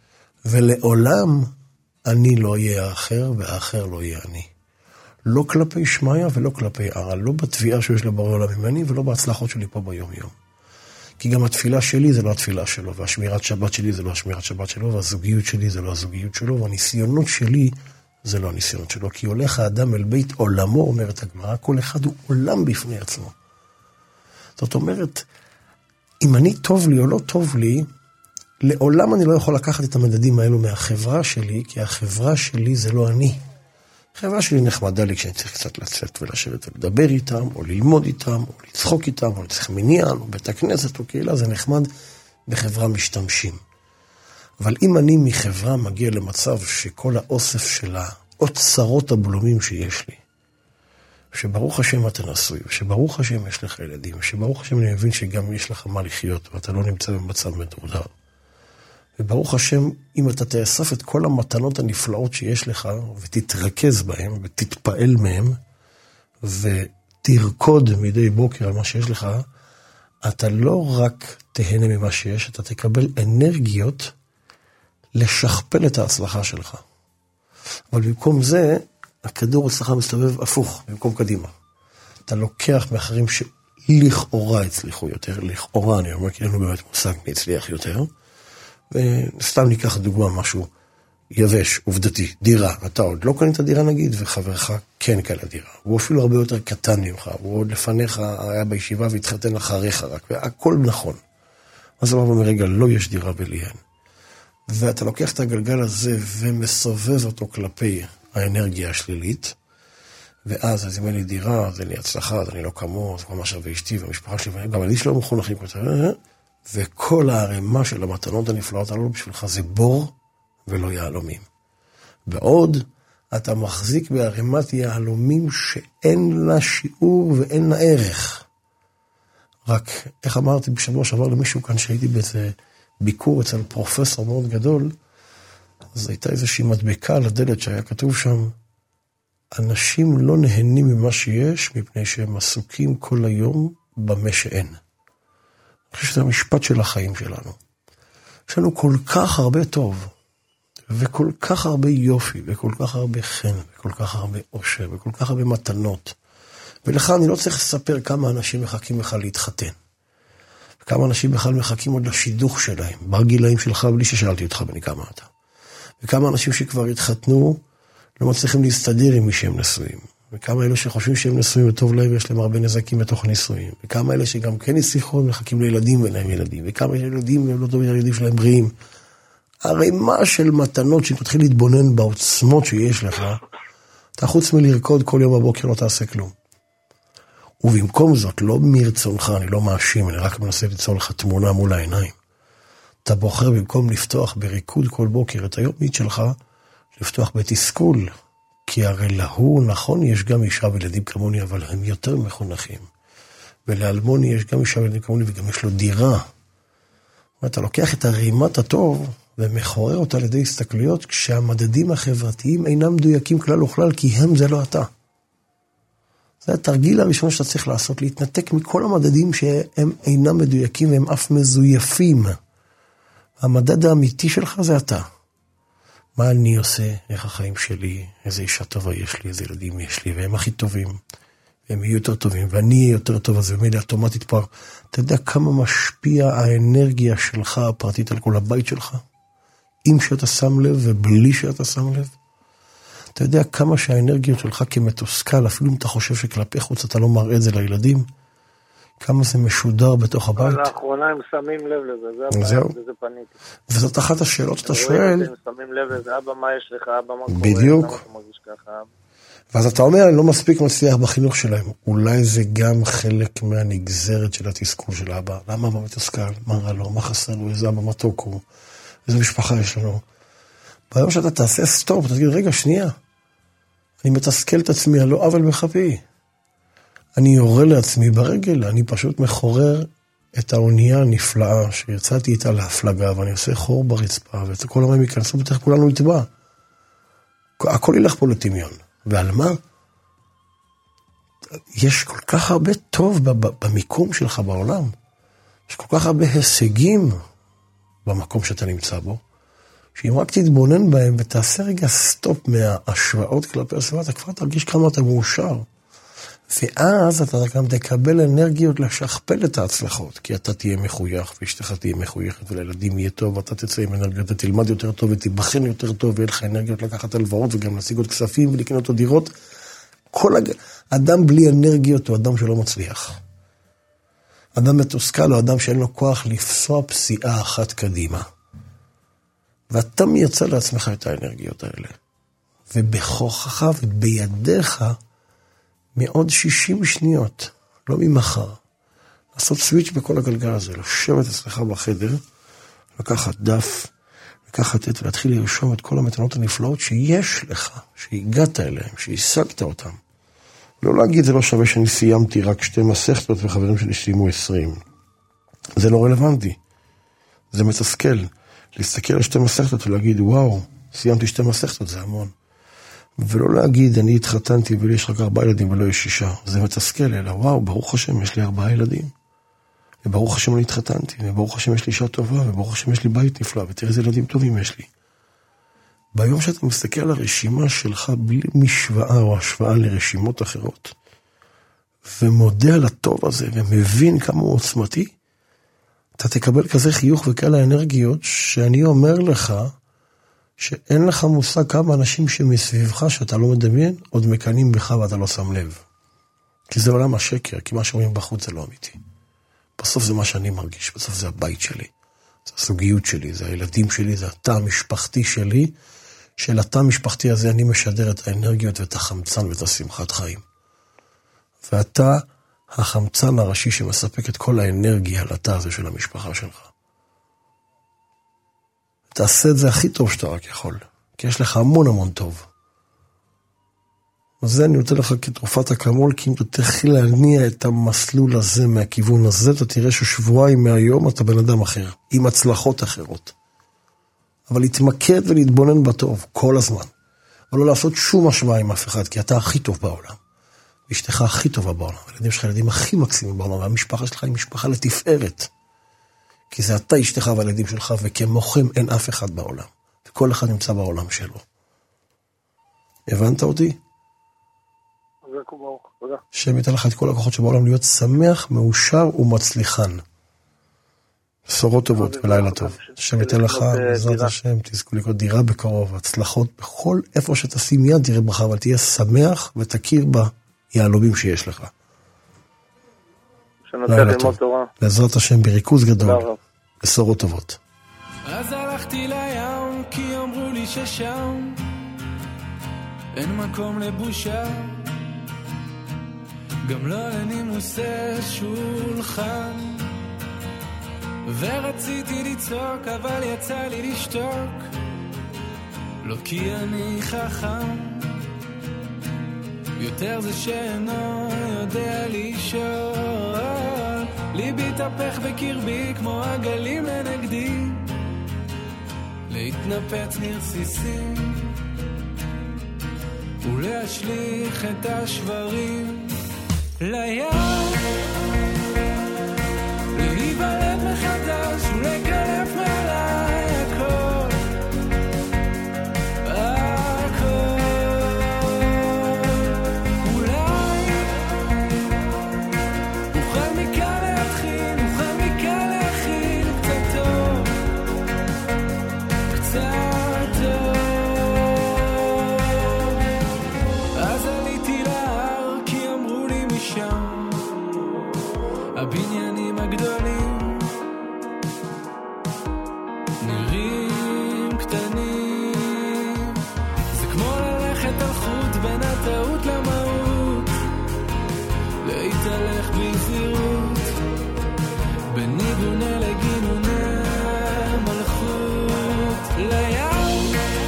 ולעולם אני לא אהיה האחר, והאחר לא יהיה אני. לא כלפי שמיה ולא כלפי ערה, לא בתביעה שיש לבורא עולם ממני, ולא בהצלחות שלי פה ביום יום. כי גם התפילה שלי זה לא התפילה שלו, והשמירת שבת שלי זה לא השמירת שבת שלו, והזוגיות שלי זה לא הזוגיות שלו, והניסיונות שלי זה לא הניסיונות שלו, כי הולך האדם אל בית עולמו, אומרת הגמרא, כל אחד הוא עולם בפני עצמו. זאת אומרת, אם אני טוב לי או לא טוב לי, לעולם אני לא יכול לקחת את המדדים האלו מהחברה שלי, כי החברה שלי זה לא אני. החברה שלי נחמדה לי כשאני צריך קצת לצאת ולשבת ולדבר איתם, או ללמוד איתם, או לצחוק איתם, או לצריך מניין, או בית הכנסת, או קהילה, זה נחמד בחברה משתמשים. אבל אם אני מחברה מגיע למצב שכל האוסף של האוצרות הבלומים שיש לי, שברוך השם אתה נשוי, שברוך השם יש לך ילדים, שברוך השם אני מבין שגם יש לך מה לחיות, ואתה לא נמצא במצב מדורדר, וברוך השם, אם אתה תאסף את כל המתנות הנפלאות שיש לך, ותתרכז בהן, ותתפעל מהן, ותרקוד מדי בוקר על מה שיש לך, אתה לא רק תהנה ממה שיש, אתה תקבל אנרגיות לשכפל את ההצלחה שלך. אבל במקום זה, הכדור אצלך מסתובב הפוך, במקום קדימה. אתה לוקח מאחרים שלכאורה הצליחו יותר, לכאורה אני אומר, כי אין לנו באמת מושג מי הצליח יותר, וסתם ניקח דוגמה משהו יבש, עובדתי, דירה, אתה עוד לא קנית דירה נגיד, וחברך כן קנה דירה, הוא אפילו הרבה יותר קטן ממך, הוא עוד לפניך היה בישיבה והתחתן אחריך רק, והכל נכון. אז הוא אומר, רגע, לא יש דירה בלי אין. ואתה לוקח את הגלגל הזה ומסובב אותו כלפי האנרגיה השלילית, ואז אז אם אין לי דירה, אז אין לי הצלחה, אז אני לא כמוהו, זה כל מה שווה אשתי והמשפחה שלי, גם אני שלא מחונכים יותר, וכל הערימה של המתנות הנפלאות הללו בשבילך זה בור ולא יהלומים. בעוד אתה מחזיק בערימת יהלומים שאין לה שיעור ואין לה ערך. רק, איך אמרתי בשבוע שעבר למישהו כאן שהייתי באיזה ביקור אצל פרופסור מאוד גדול, אז הייתה איזושהי מדבקה על הדלת שהיה כתוב שם, אנשים לא נהנים ממה שיש מפני שהם עסוקים כל היום במה שאין. אני חושב שזה המשפט של החיים שלנו. יש לנו כל כך הרבה טוב, וכל כך הרבה יופי, וכל כך הרבה חן, וכל כך הרבה עושר, וכל כך הרבה מתנות. ולך אני לא צריך לספר כמה אנשים מחכים לך להתחתן. וכמה אנשים בכלל מחכים עוד לשידוך שלהם, בגילאים שלך, בלי ששאלתי אותך בני כמה אתה. וכמה אנשים שכבר התחתנו, לא מצליחים להסתדר עם מי שהם נשואים. וכמה אלה שחושבים שהם נשואים וטוב להם, ויש להם הרבה נזקים בתוך נישואים. וכמה אלה שגם כן הצליחו, מחכים לילדים ואין להם ילדים. וכמה ילדים, הם לא טובים, הילדים שלהם בריאים. הרי מה של מתנות שתתחיל להתבונן בעוצמות שיש לך, אתה חוץ מלרקוד כל יום בבוקר לא תעשה כלום. ובמקום זאת, לא מרצונך, אני לא מאשים, אני רק מנסה ליצור לך תמונה מול העיניים. אתה בוחר במקום לפתוח בריקוד כל בוקר את היומית שלך, לפתוח בתסכול, כי הרי להוא, נכון, יש גם אישה וילדים כמוני, אבל הם יותר מחונכים. ולאלמוני יש גם אישה וילדים כמוני, וגם יש לו דירה. ואתה לוקח את הרימת הטוב, ומחורר אותה לידי הסתכלויות, כשהמדדים החברתיים אינם מדויקים כלל וכלל, כי הם זה לא אתה. זה התרגיל הראשון שאתה צריך לעשות, להתנתק מכל המדדים שהם אינם מדויקים, והם אף מזויפים. המדד האמיתי שלך זה אתה. מה אני עושה, איך החיים שלי, איזה אישה טובה יש לי, איזה ילדים יש לי, והם הכי טובים, והם יהיו יותר טובים, ואני אהיה יותר טוב, אז במילא אוטומטית פה, אתה יודע כמה משפיע האנרגיה שלך הפרטית על כל הבית שלך? אם שאתה שם לב ובלי שאתה שם לב? אתה יודע כמה שהאנרגיות שלך כמתוסכל, אפילו אם אתה חושב שכלפי חוץ אתה לא מראה את זה לילדים, כמה זה משודר בתוך הבית. לאחרונה הם שמים לב לזה, זה זהו. הבית, וזה פניתי. וזאת אחת השאלות שאתה שואל. הם שמים לב לזה, אבא מה יש לך, אבא מה קורה, בדיוק. למה אתה מרגיש ככה. ואז אתה אומר, אני לא מספיק מצליח בחינוך שלהם. אולי זה גם חלק מהנגזרת של התסכול של האבא. למה אבא מתוסכל? מה רע לו? מה חסר לו? איזה אבא מתוק הוא? איזה משפחה יש לנו? ביום שאתה תעשה סטופ, אתה תגיד, רגע, שנייה. אני מתסכל את עצמי, אני לא עוול בכפי. אני יורה לעצמי ברגל, אני פשוט מחורר את האונייה הנפלאה שיצאתי איתה להפלגה, ואני עושה חור ברצפה, וכל המים ייכנסו, בטח כולנו נטבע. הכל ילך פה לטמיון. ועל מה? יש כל כך הרבה טוב במיקום שלך בעולם. יש כל כך הרבה הישגים במקום שאתה נמצא בו, שאם רק תתבונן בהם ותעשה רגע סטופ מההשוואות כלפי הסביבה, אתה כבר תרגיש כמה אתה מאושר. ואז אתה גם תקבל אנרגיות לשכפל את ההצלחות, כי אתה תהיה מחוייך, ואשתך תהיה מחוייכת, ולילדים יהיה טוב, ואתה תצא עם אנרגיות, אתה תלמד יותר טוב, ותיבחן יותר טוב, ויהיה לך אנרגיות לקחת הלוואות, וגם להשיג עוד כספים, ולקנות עוד דירות. כל הג... אדם בלי אנרגיות הוא אדם שלא מצליח. אדם מתוסכל הוא אדם שאין לו כוח לפסוע פסיעה אחת קדימה. ואתה מייצר לעצמך את האנרגיות האלה. ובכוחך ובידיך, מעוד שישים שניות, לא ממחר, לעשות סוויץ' בכל הגלגל הזה, לשבת אצלך בחדר, לקחת דף, לקחת את ולהתחיל לרשום את כל המתנות הנפלאות שיש לך, שהגעת אליהם, שהשגת אותם. לא להגיד, זה לא שווה שאני סיימתי רק שתי מסכתות וחברים שלי סיימו עשרים. זה לא רלוונטי. זה מתסכל. להסתכל על שתי מסכתות ולהגיד, וואו, סיימתי שתי מסכתות, זה המון. ולא להגיד, אני התחתנתי ולי יש רק ארבעה ילדים ולא יש שישה. זה מתסכל, אלא וואו, ברוך השם, יש לי ארבעה ילדים. וברוך השם אני התחתנתי, וברוך השם יש לי אישה טובה, וברוך השם יש לי בית נפלא, ותראה איזה ילדים טובים יש לי. ביום שאתה מסתכל על הרשימה שלך בלי משוואה או השוואה לרשימות אחרות, ומודה על הטוב הזה, ומבין כמה הוא עוצמתי, אתה תקבל כזה חיוך וכאלה אנרגיות, שאני אומר לך, שאין לך מושג כמה אנשים שמסביבך, שאתה לא מדמיין, עוד מקנים בך ואתה לא שם לב. כי זה עולם השקר, כי מה שאומרים בחוץ זה לא אמיתי. בסוף זה מה שאני מרגיש, בסוף זה הבית שלי, זה הסוגיות שלי, זה הילדים שלי, זה התא המשפחתי שלי, של התא המשפחתי הזה אני משדר את האנרגיות ואת החמצן ואת השמחת חיים. ואתה החמצן הראשי שמספק את כל האנרגיה לתא הזה של המשפחה שלך. תעשה את זה הכי טוב שאתה רק יכול, כי יש לך המון המון טוב. אז זה אני נותן לך כתרופת אקמול, כי אם אתה תתחיל להניע את המסלול הזה מהכיוון הזה, אתה תראה ששבועיים מהיום אתה בן אדם אחר, עם הצלחות אחרות. אבל להתמקד ולהתבונן בטוב כל הזמן. אבל לא לעשות שום השוואה עם אף אחד, כי אתה הכי טוב בעולם. ואשתך הכי טובה בעולם. הילדים שלך ילדים הכי מקסימים בעולם, והמשפחה שלך היא משפחה לתפארת. כי זה אתה אשתך והילדים שלך, וכמוכם אין אף אחד בעולם. וכל אחד נמצא בעולם שלו. הבנת אותי? שם ייתן לך את כל הכוחות שבעולם להיות שמח, מאושר ומצליחן. בשורות טובות ולילה טוב. שם ייתן לך, בעזרת השם, תזכו לקרוא דירה בקרוב, הצלחות בכל איפה שתשים יד תראה ברכה, אבל תהיה שמח ותכיר ביהלומים שיש לך. לילה טוב. בעזרת השם בריכוז גדול. בשורות טובות. אז הלכתי לים כי אמרו לי ששם אין מקום לבושה, גם לא לנימוס שולחן, ורציתי לצעוק אבל יצא לי לשתוק, לא כי אני חכם, יותר זה שאינו יודע לשאול. ליבי תפך בקרבי כמו הגלים לנגדי, להתנפץ נרסיסים ולהשליך את השברים לים, להיוולד מחדש ולקלף מעליי הכל, הכל. אולי נוכל מכאן להתחיל, נוכל מכאן להכיל קצת טוב, קצת טוב. אז עליתי להר כי אמרו לי משם הבניינים הגדולים נראים קטנים, זה כמו ללכת על חוט בין הטעות למהות, להתהלך בזהירות בין ניגוני לגינוני מלכות לים,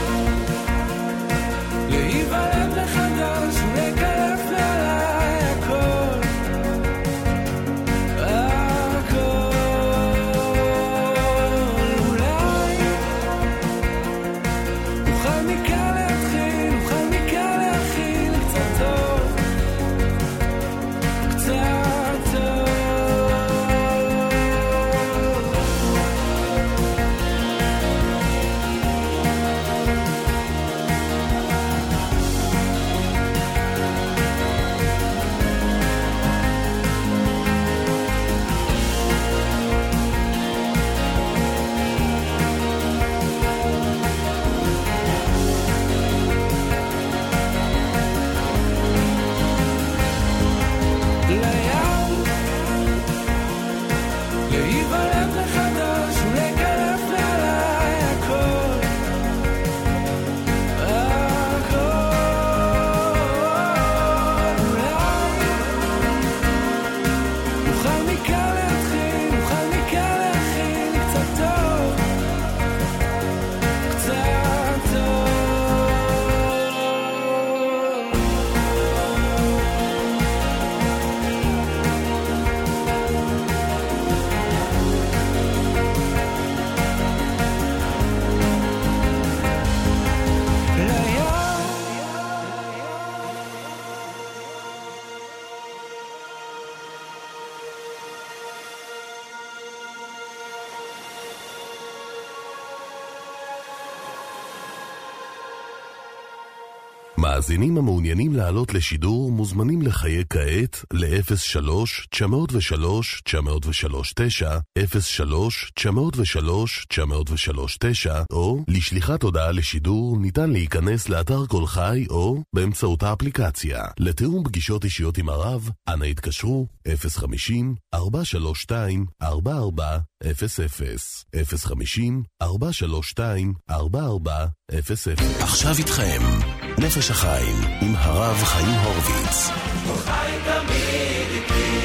להיוולד מחדש ולקלף מעליי הכל, הכל. מאזינים המעוניינים לעלות לשידור מוזמנים לחיי כעת ל-אפס שלוש תשע אפס שלוש תשע אפס שלוש תשע, אפס שלוש תשע אפס שלוש תשע אפס שלוש תשע, או לשליחת הודעה לשידור ניתן להיכנס לאתר כל חי או באמצעות האפליקציה. לתיאום פגישות אישיות עם הרב, אנא התקשרו אפס חמישים ארבע שלוש שתיים ארבע ארבע אפס אפס, אפס חמישים ארבע שלוש שתיים ארבע ארבע אפס אפס. עכשיו איתכם נפש החיים עם הרב חיים הורוביץ. חי תמיד איתי.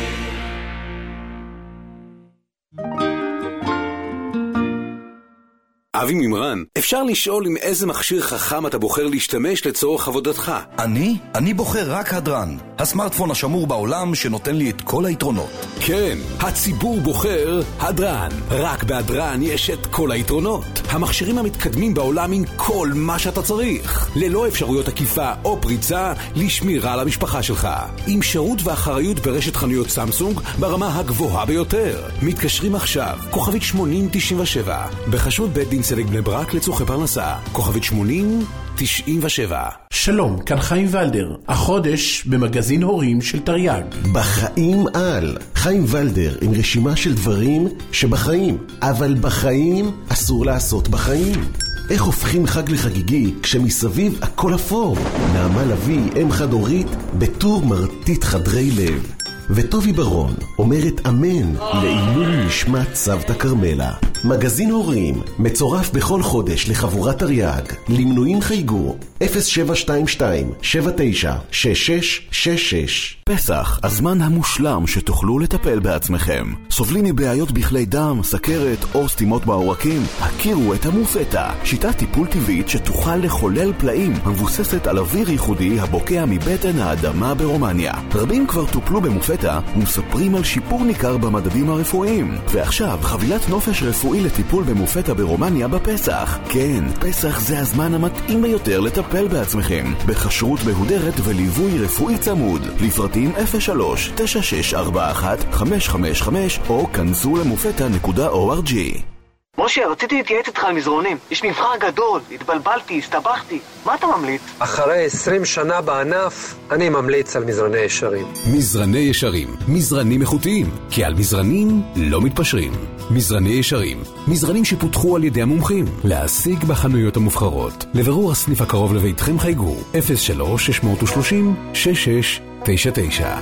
אבי ממרן, אפשר לשאול עם איזה מכשיר חכם אתה בוחר להשתמש לצורך עבודתך? אני? אני בוחר רק הדרן, הסמארטפון השמור בעולם שנותן לי את כל היתרונות. כן, הציבור בוחר הדרן. רק בהדרן יש את כל היתרונות. המכשירים המתקדמים בעולם עם כל מה שאתה צריך. ללא אפשרויות עקיפה או פריצה לשמירה על המשפחה שלך. עם שירות ואחריות ברשת חנויות סמסונג ברמה הגבוהה ביותר. מתקשרים עכשיו, כוכבית שמונים תשעים ושבע, בחשבות בית דין צדק בני ברק לצורכי פרנסה, כוכבית שמונים תשעים ושבע. שלום, כאן חיים ולדר, החודש במגזין הורים של תרי"ג. בחיים על, חיים ולדר עם רשימה של דברים שבחיים, אבל בחיים אסור לעשות בחיים. איך הופכים חג לחגיגי כשמסביב הכל אפור? נעמה לוי, אם חד הורית, בטור מרתית חדרי לב. וטובי ברון אומרת אמן לעילוי נשמת סבתא קרמלה. מגזין הורים מצורף בכל חודש לחבורת תרי"ג. למנויים חייגו אפס שבע שתיים שתיים שבע תשע שש שש שש שש. פסח, הזמן המושלם שתוכלו לטפל בעצמכם. סובלים מבעיות בכלי דם, סכרת או סתימות בעורקים? הכירו את המופטה, שיטת טיפול טבעית שתוכל לחולל פלאים, המבוססת על אוויר ייחודי הבוקע מבטן האדמה ברומניה. רבים כבר טופלו במופטה ומספרים על שיפור ניכר במדדים הרפואיים. ועכשיו חבילת נופש רפואי לטיפול במופטה ברומניה בפסח. כן, פסח זה הזמן המתאים ביותר לטפל בעצמכם, בחשרות בהודרת וליווי רפואי צמוד. לפרטים אפס שלוש תשע שש ארבע אחת חמש חמש חמש או כנסו למופטה נקודה או אר ג'י. משה, רציתי להתייעץ איתך על מזרונים. יש מבחר גדול, התבלבלתי, הסתבכתי. מה אתה ממליץ? אחרי עשרים שנה בענף, אני ממליץ על מזרני ישרים. מזרני ישרים, מזרנים איכותיים, כי על מזרנים לא מתפשרים. מזרני ישרים, מזרנים שפותחו על ידי המומחים, להשיג בחנויות המובחרות. לברור הסניף הקרוב לביתכם חייגו אפס שלוש שש שלוש שש שש תשע תשע.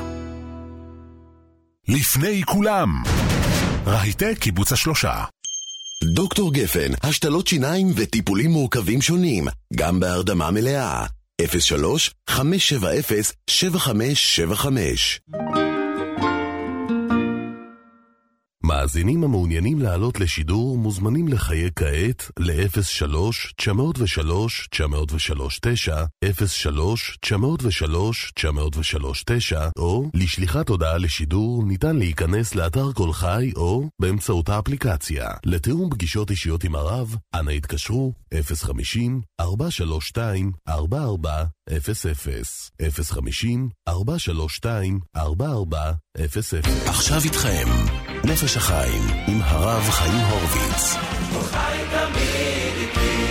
לפני כולם, רהיטי קיבוץ השלושה. דוקטור גפן, השתלות שיניים וטיפולים מורכבים שונים, גם בהרדמה מלאה. אפס שלוש חמש שבע אפס שבע חמש שבע חמש. מאזינים המעוניינים לעלות לשידור מוזמנים לחיי כעת ל-אפס שלוש תשע אפס שלוש תשע אפס שלוש תשע, אפס שלוש תשע אפס שלוש תשע אפס שלוש תשע, או לשליחת הודעה לשידור ניתן להיכנס לאתר כל חי או באמצעות האפליקציה. לתיאום פגישות אישיות עם הרב, אנא התקשרו אפס חמישים ארבע שלוש שתיים ארבע ארבע אפס אפס, אפס חמישים ארבע שלוש שתיים ארבע ארבע אפס אפס. עכשיו איתכם נפש החיים עם הרב חיים הורוביץ. חי תמיד איתי.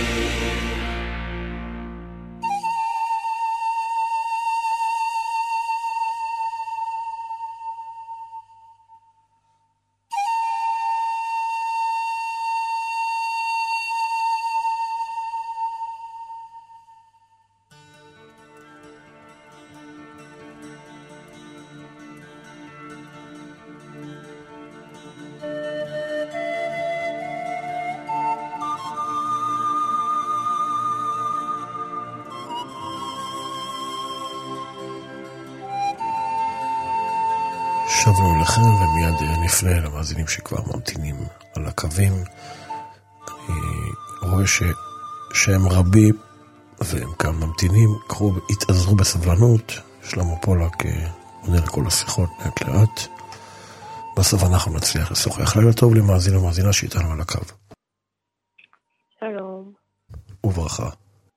שבנו לכם ומיד נפנה למאזינים שכבר ממתינים על הקווים. אני רואה ש... שהם רבים והם כאן ממתינים. קחו, התעזרו בסבלנות. שלמה פולק עונה לכל השיחות לאט לאט. בסוף אנחנו נצליח לשוחח. לילה טוב למאזין ומאזינה שאיתנו על הקו. שלום. וברכה.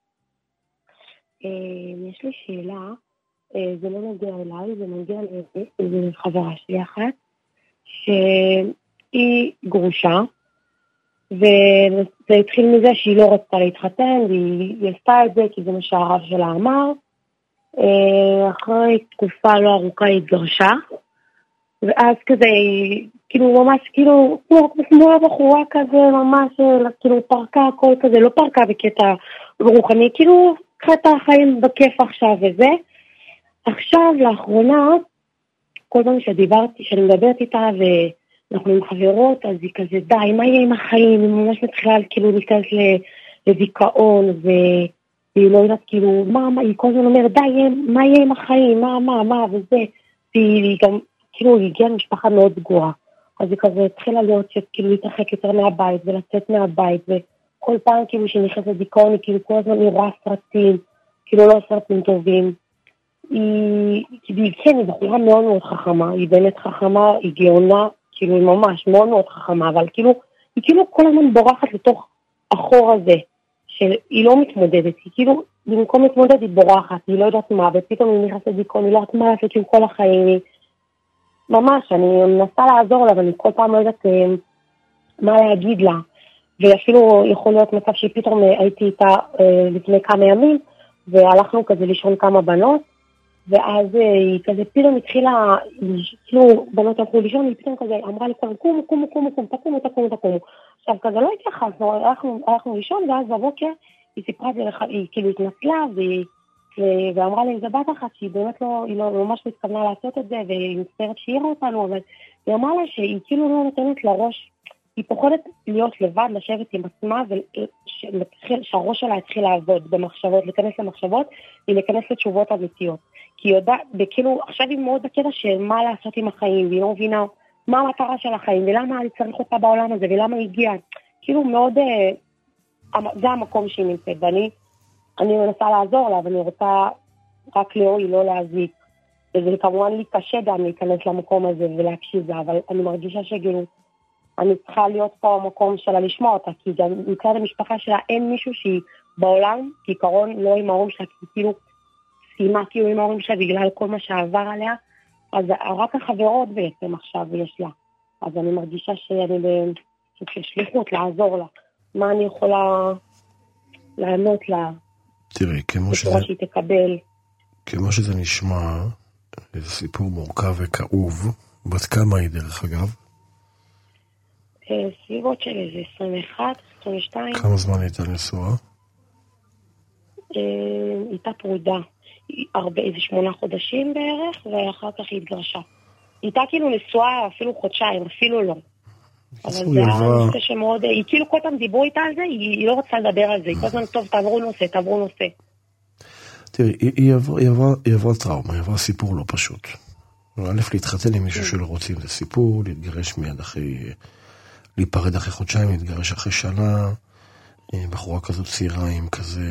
יש לי שאלה. זה לא נגיע אליי, זה נגיע לאיזה חברה שלי אחת, שהיא גרושה, וזה התחיל מזה שהיא לא רצתה להתחתן, והיא עשתה את זה כי זה מה שהרב שלה אמר. אחרי תקופה לא ארוכה היא התגרשה, ואז כזה, כאילו ממש, כאילו, כמו הבחורה כזה, ממש, כאילו פרקה הכל כזה, לא פרקה בקטע רוחני, כאילו, קטע החיים בכיף עכשיו וזה. עכשיו, לאחרונה, כל פעם שדיברתי, שאני מדברת איתה ואנחנו עם חברות, אז היא כזה, די, מה יהיה עם החיים? היא ממש מתחילה כאילו להיכנס לדיכאון, והיא לא יודעת כאילו, מה, מה, היא כל הזמן אומרת, די, מה יהיה עם החיים? מה, מה, מה, וזה. והיא גם, כאילו, היא הגיעה למשפחה מאוד סגורה. אז היא כזה התחילה להיות שכאילו להתרחק יותר מהבית ולצאת מהבית, וכל פעם כאילו שהיא נכנסת לדיכאון, היא כאילו כל הזמן היא רואה סרטים, כאילו לא סרטים טובים. היא, היא, כן, היא בחורה מאוד מאוד חכמה, היא באמת חכמה, היא גאונה, כאילו היא ממש מאוד מאוד חכמה, אבל כאילו, היא כאילו כל הזמן בורחת לתוך החור הזה, שהיא לא מתמודדת, היא כאילו, במקום להתמודד היא בורחת, היא לא יודעת מה, ופתאום היא נכנסת לדיכאון, היא לא יודעת מה לעשות עם כל החיים, היא ממש, אני מנסה לעזור לה, ואני כל פעם לא יודעת מה להגיד לה, ואפילו יכול להיות מצב שפתאום הייתי איתה לפני כמה ימים, והלכנו כזה לישון כמה בנות, ואז היא כזה פתאום התחילה, כאילו בנות הלכו לישון, היא פתאום כזה אמרה לי, קומו, קומו, קומו, קומו, תקומו, תקומו, תקומו. עכשיו כזה לא התייחסנו, הלכנו, הלכנו לישון, ואז בבוקר היא סיפרה את זה, היא כאילו התנצלה, והיא, ואמרה לי, זה בת אחת שהיא באמת לא, היא לא ממש מתכוונה לעשות את זה, והיא מצטערת שהעירה אותנו, אבל היא אמרה לה שהיא כאילו לא נותנת לראש, היא פוחדת להיות לבד, לשבת עם עצמה, ושהראש שלה התחיל לעבוד במחשבות, להיכנס למחשבות, היא להיכנס לתשובות אמיתיות. כי היא יודעת, וכאילו, עכשיו היא מאוד בקטע של מה לעשות עם החיים, והיא לא מבינה מה המטרה של החיים, ולמה אני צריך אותה בעולם הזה, ולמה היא הגיעה. כאילו מאוד, זה המקום שהיא נמצאת, ואני אני מנסה לעזור לה, ואני רוצה רק להועיל, לא להזיק. וזה כמובן לי קשה גם להיכנס למקום הזה ולהקשיב לה, אבל אני מרגישה שגילו, אני צריכה להיות פה המקום שלה לשמוע אותה, כי גם מצד המשפחה שלה אין מישהו שהיא בעולם, כעיקרון לא עם ההורים שלה, כי כאילו סיימה כאילו עם ההורים שלה בגלל כל מה שעבר עליה, אז רק החברות בעצם עכשיו יש לה. אז אני מרגישה שאני בשליחות לעזור לה. מה אני יכולה לענות לה? תראי, כמו שזה... שהיא תקבל. כמו שזה נשמע, זה סיפור מורכב וכאוב. בת כמה היא דרך אגב? סביבות של איזה עשרים ואחת, עשרים ושתיים. כמה זמן הייתה נשואה? הייתה פרודה. הרבה, איזה שמונה חודשים בערך, ואחר כך היא התגרשה. הייתה כאילו נשואה אפילו חודשיים, אפילו לא. אבל זה הנושא שמאוד... היא כאילו כל פעם דיברו איתה על זה, היא לא רוצה לדבר על זה. היא כל הזמן, טוב, תעברו נושא, תעברו נושא. תראי, היא עברה טראומה, היא עברה סיפור לא פשוט. א', להתחתן עם מישהו שלא רוצים, זה סיפור, להתגרש מיד אחרי... להיפרד אחרי חודשיים, להתגרש אחרי שנה, בחורה כזאת צעירה עם כזה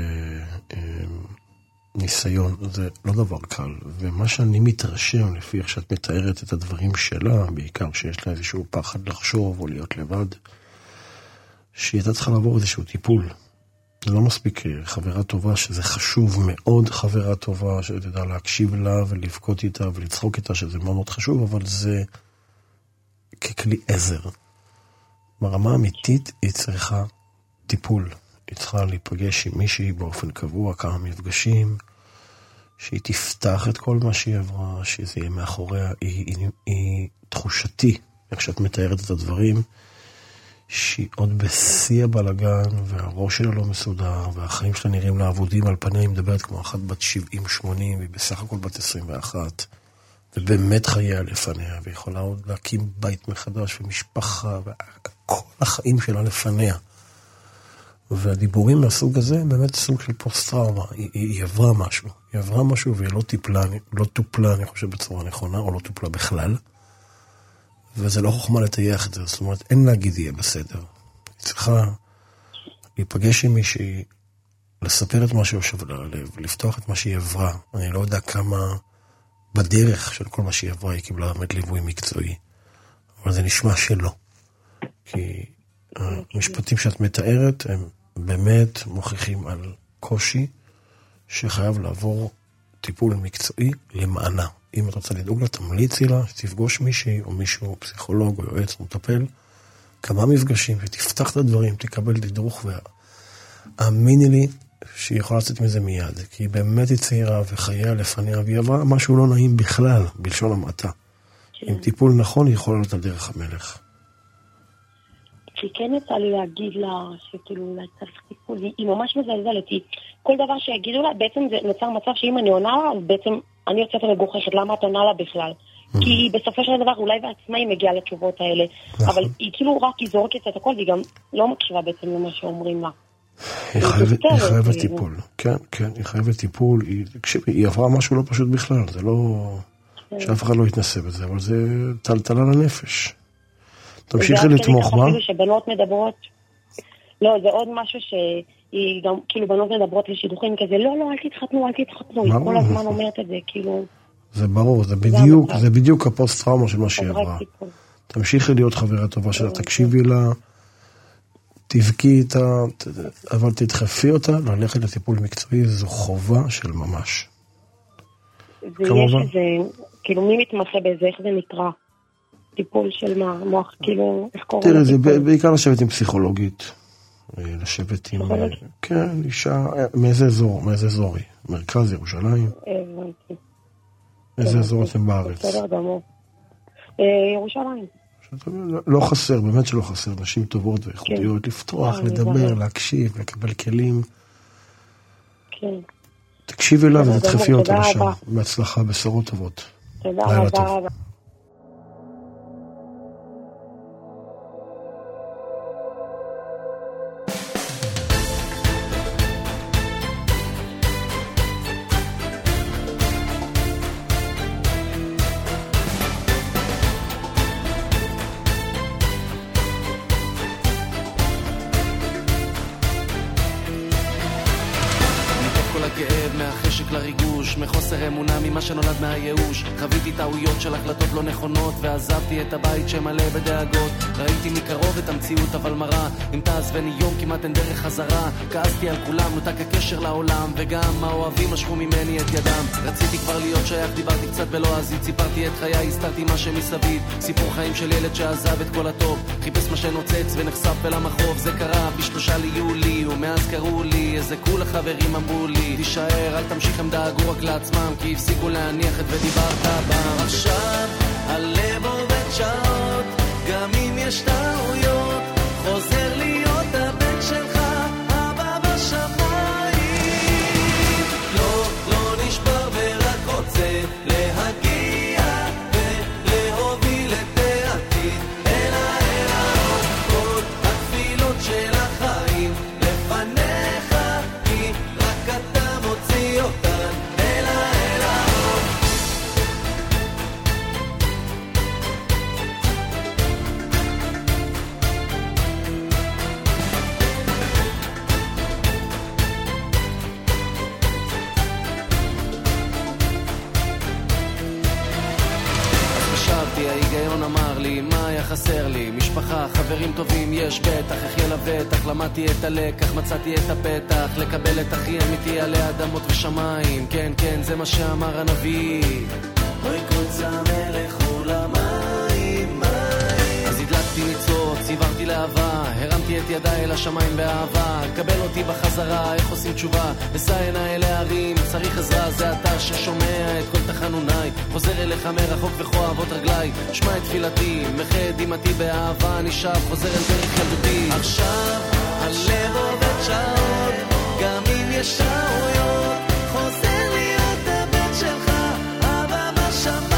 ניסיון, זה לא דבר קל. ומה שאני מתרשם, לפי איך שאת מתארת את הדברים שלה, בעיקר שיש לה איזשהו פחד לחשוב או להיות לבד, שהיא הייתה צריכה לעבור איזשהו טיפול. זה לא מספיק חברה טובה, שזה חשוב מאוד חברה טובה, שתדע להקשיב לה ולבכות איתה ולצחוק איתה, שזה מאוד מאוד חשוב, אבל זה ככלי עזר. ברמה אמיתית היא צריכה טיפול. היא צריכה להיפגש עם מישהי באופן קבוע, כמה מפגשים, שהיא תפתח את כל מה שהיא עברה, שזה יהיה מאחוריה. היא, היא, היא תחושתי, איך שאת מתארת את הדברים, שהיא עוד בשיא הבלגן, והראש שלה לא מסודר, והחיים שלה נראים לעבודים על פניה, היא מדברת כמו אחת בת שבעים שמונים, והיא בסך הכל בת עשרים ואחת, ובאמת חייה לפניה, ויכולה עוד להקים בית מחדש ומשפחה, וכל החיים שלה לפניה. והדיבורים מהסוג הזה הם באמת סוג של פוסט-טראומה. היא, היא, היא עברה משהו. היא עברה משהו והיא לא טיפלה, לא טופלה, אני חושב, בצורה נכונה, או לא טופלה בכלל. וזה לא חוכמה לטייח את זה. זאת אומרת, אין להגיד יהיה בסדר. היא צריכה להיפגש עם מישהי, לספר את מה שיושב לה ללב, לפתוח את מה שהיא עברה. אני לא יודע כמה בדרך של כל מה שהיא עברה היא קיבלה באמת ליווי מקצועי. אבל זה נשמע שלא. כי המשפטים שאת מתארת הם באמת מוכיחים על קושי שחייב לעבור טיפול מקצועי למענה. אם את רוצה לדאוג לה, תמליצי לה, שתפגוש מישהי או מישהו, פסיכולוג או יועץ, מטפל, כמה מפגשים, ותפתח את הדברים, תקבל תדרוך, והאמיני לי שהיא יכולה לצאת מזה מיד, כי היא באמת היא צעירה וחייה לפניה, והיא עברה משהו לא נעים בכלל, בלשון המעטה. עם טיפול נכון, היא יכולה להיות על דרך המלך. כי כן יצא לי להגיד לה שכאילו אולי צריך טיפול, היא ממש מזלזלת, היא כל דבר שיגידו לה, בעצם זה נוצר מצב שאם אני עונה לה, אז בעצם אני יוצאת מגוחכת, למה את עונה לה בכלל? כי בסופו של דבר אולי בעצמה היא מגיעה לתשובות האלה, אבל היא כאילו רק היא זורקת את הכל, והיא גם לא מקשיבה בעצם למה שאומרים לה. היא חייבת טיפול, כן, כן, היא חייבת טיפול, היא עברה משהו לא פשוט בכלל, זה לא, שאף אחד לא יתנסה בזה, אבל זה טלטלה לנפש. תמשיכי לתמוך בה. אפילו שבנות מדברות, לא, זה עוד משהו שהיא גם, כאילו בנות מדברות לשידוכים כזה, לא, לא, אל תתחתנו, אל תתחתנו, היא כל הזמן אומרת את זה, כאילו... זה ברור, זה בדיוק, זה בדיוק הפוסט-טראומה של מה שהיא עברה. תמשיכי להיות חברה טובה שלה, תקשיבי לה, תבכי איתה, אבל תדחפי אותה, ללכת לטיפול מקצועי, זו חובה של ממש. ויש איזה, כאילו מי מתמחה בזה, איך זה נקרא? טיפול של מה, מוח, כאילו, איך קוראים? תראה, זה בעיקר לשבת עם פסיכולוגית, לשבת עם, כן, אישה, מאיזה אזור, מאיזה אזור היא? מרכז ירושלים? הבנתי. איזה אזור אתם בארץ? בסדר גמור. ירושלים. לא חסר, באמת שלא חסר, נשים טובות ואיכותיות, לפתוח, לדבר, להקשיב, לקבל כלים. כן. תקשיבי לה ותדחפי אותה לשם. בהצלחה, בשורות טובות. תודה רבה. שנולד מהייאוש, חוויתי טעויות של החלטות לא נכונות ועזבתי את הבית שמלא בדאגות. ראיתי מקרוב את המציאות אבל מראה, אם תעזבני יום כמעט אין דרך חזרה. כעסתי על כולם, נותק הקשר לעולם, וגם האוהבים משכו ממני את ידם. רציתי כבר להיות שייך, דיברתי קצת בלועזית, סיפרתי את חיי, הסתרתי מה שמסביב. סיפור חיים של ילד שעזב את כל הטוב, חיפש מה שנוצץ ונחשף אל המחוב. זה קרה בשלושה ליולי, ומאז קראו לי איזה כול החברים אמרו לי, תישאר, אל תמשיך, הם דאגו רק לעצמם כי הפסיקו להניח את ודיברת בם. עכשיו הלב עובד שעות, גם אם יש טעויות, חוזר להיות הבן שלך, אבא בשמיים. לא, לא נשבר ורק רוצה להגיע ולהוביל את העתיד אל האור. כל התפילות של החיים לפניך, כי רק אתה מוציא אותן אל האור. ההיגיון אמר לי, מה היה חסר לי? משפחה, חברים טובים, יש בטח, איך ילבטח, למדתי את הלקח, מצאתי את הפתח, לקבל את אחי אמיתי עלי אדמות ושמיים. כן, כן, זה מה שאמר הנביא, אוי קוץ המלך ולמים מים. אז הדלקתי ניצוץ, ציברתי לאהבה, הרמתי את ידיי אל השמיים באהבה. קבל אותי בחזרה, איך עושים תשובה? אשא עיניי להרים, צריך עזרה, זה אתה ששומע את כל תחנוניי. חוזר אליך מרחוק וכואבות רגליי, שמע את תפילתי, מחד עימתי באהבה, אני שב, חוזר אל דרך ילדותי. עכשיו הלב עובד שעות, גם אם יש טעויות, חוזר להיות הבן שלך, אבא בשמיים.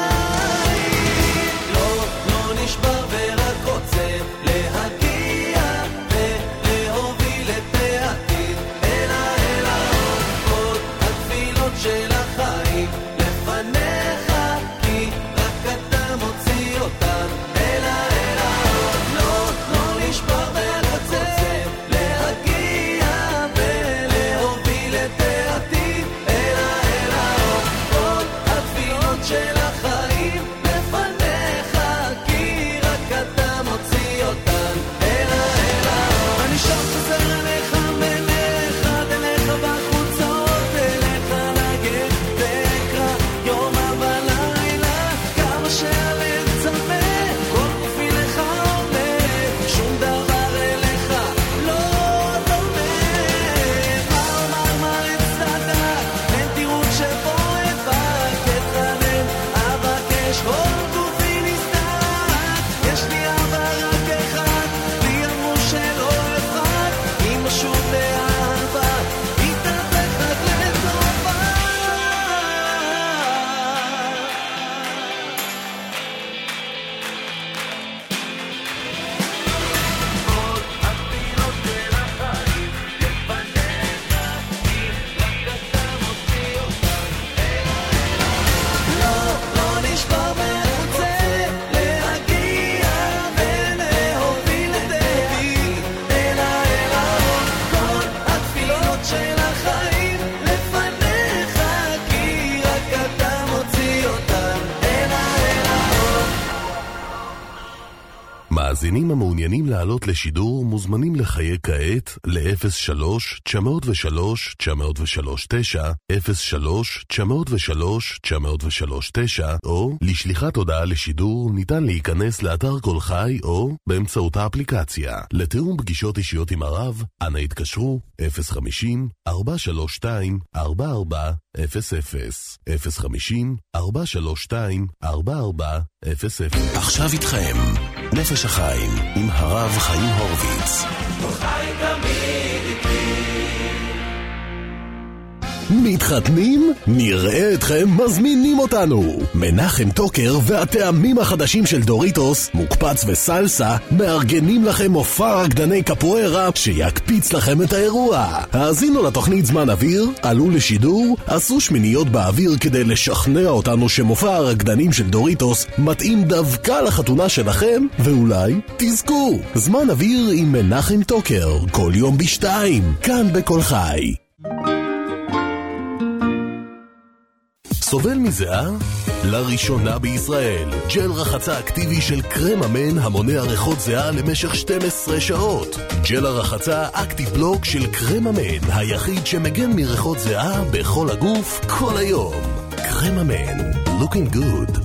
לא, לא נשבר ורק רוצה להגיע ולהוביל את העתיד אל האור. כל התפילות של החיים לפניך, כי רק אתה מוציא אותן אל האור. לא, לא נשבר ורק רוצה להגיע ולהוביל את העתיד אל האור. כל התפילות של החיים לפניך, כי רק אתה מוציא אותן אל האור. אני שוב חוזר אליך מלך, עד אליך בחוצות, אליך לגט ואקרא יום ולילה, כמה שהלב צמא, כל גופי לך עומד, מאזינים המעוניינים לעלות לשידור מוזמנים לחייג כעת ל-אפס שלוש תשע אפס שלוש תשע אפס שלוש תשע, אפס שלוש תשע אפס שלוש תשע אפס שלוש תשע, או לשליחת הודעה לשידור ניתן להיכנס לאתר כל חי או באמצעות האפליקציה. לתיאום פגישות אישיות עם הרב, אנא התקשרו אפס חמישים ארבע שלוש שתיים ארבע ארבע אפס אפס, אפס חמישים ארבע שלוש שתיים ארבע ארבע אפס אפס. עכשיו איתכם נפש החיים עם הרב חיים הורוביץ. חיים תמיד איתי. מתחתנים? נראה אתכם מזמינים אותנו. מנחם טוקר והטעמים החדשים של דוריטוס, מוקפץ וסלסה, מארגנים לכם מופע רקדני קפוארה שיקפיץ לכם את האירוע. האזינו לתוכנית זמן אוויר, עלו לשידור, עשו שמיניות באוויר כדי לשכנע אותנו שמופע הרקדנים של דוריטוס מתאים דווקא לחתונה שלכם, ואולי תזכו. זמן אוויר עם מנחם טוקר, כל יום בשתיים, כאן בכל חי. סובל מזיעה? לראשונה בישראל, ג'ל רחצה אקטיבי של קרם אמן המונע ריחות זיעה למשך שתים עשרה שעות. ג'ל הרחצה אקטיב בלוק של קרם אמן, היחיד שמגן מריחות זיעה בכל הגוף כל היום. קרם אמן, looking good.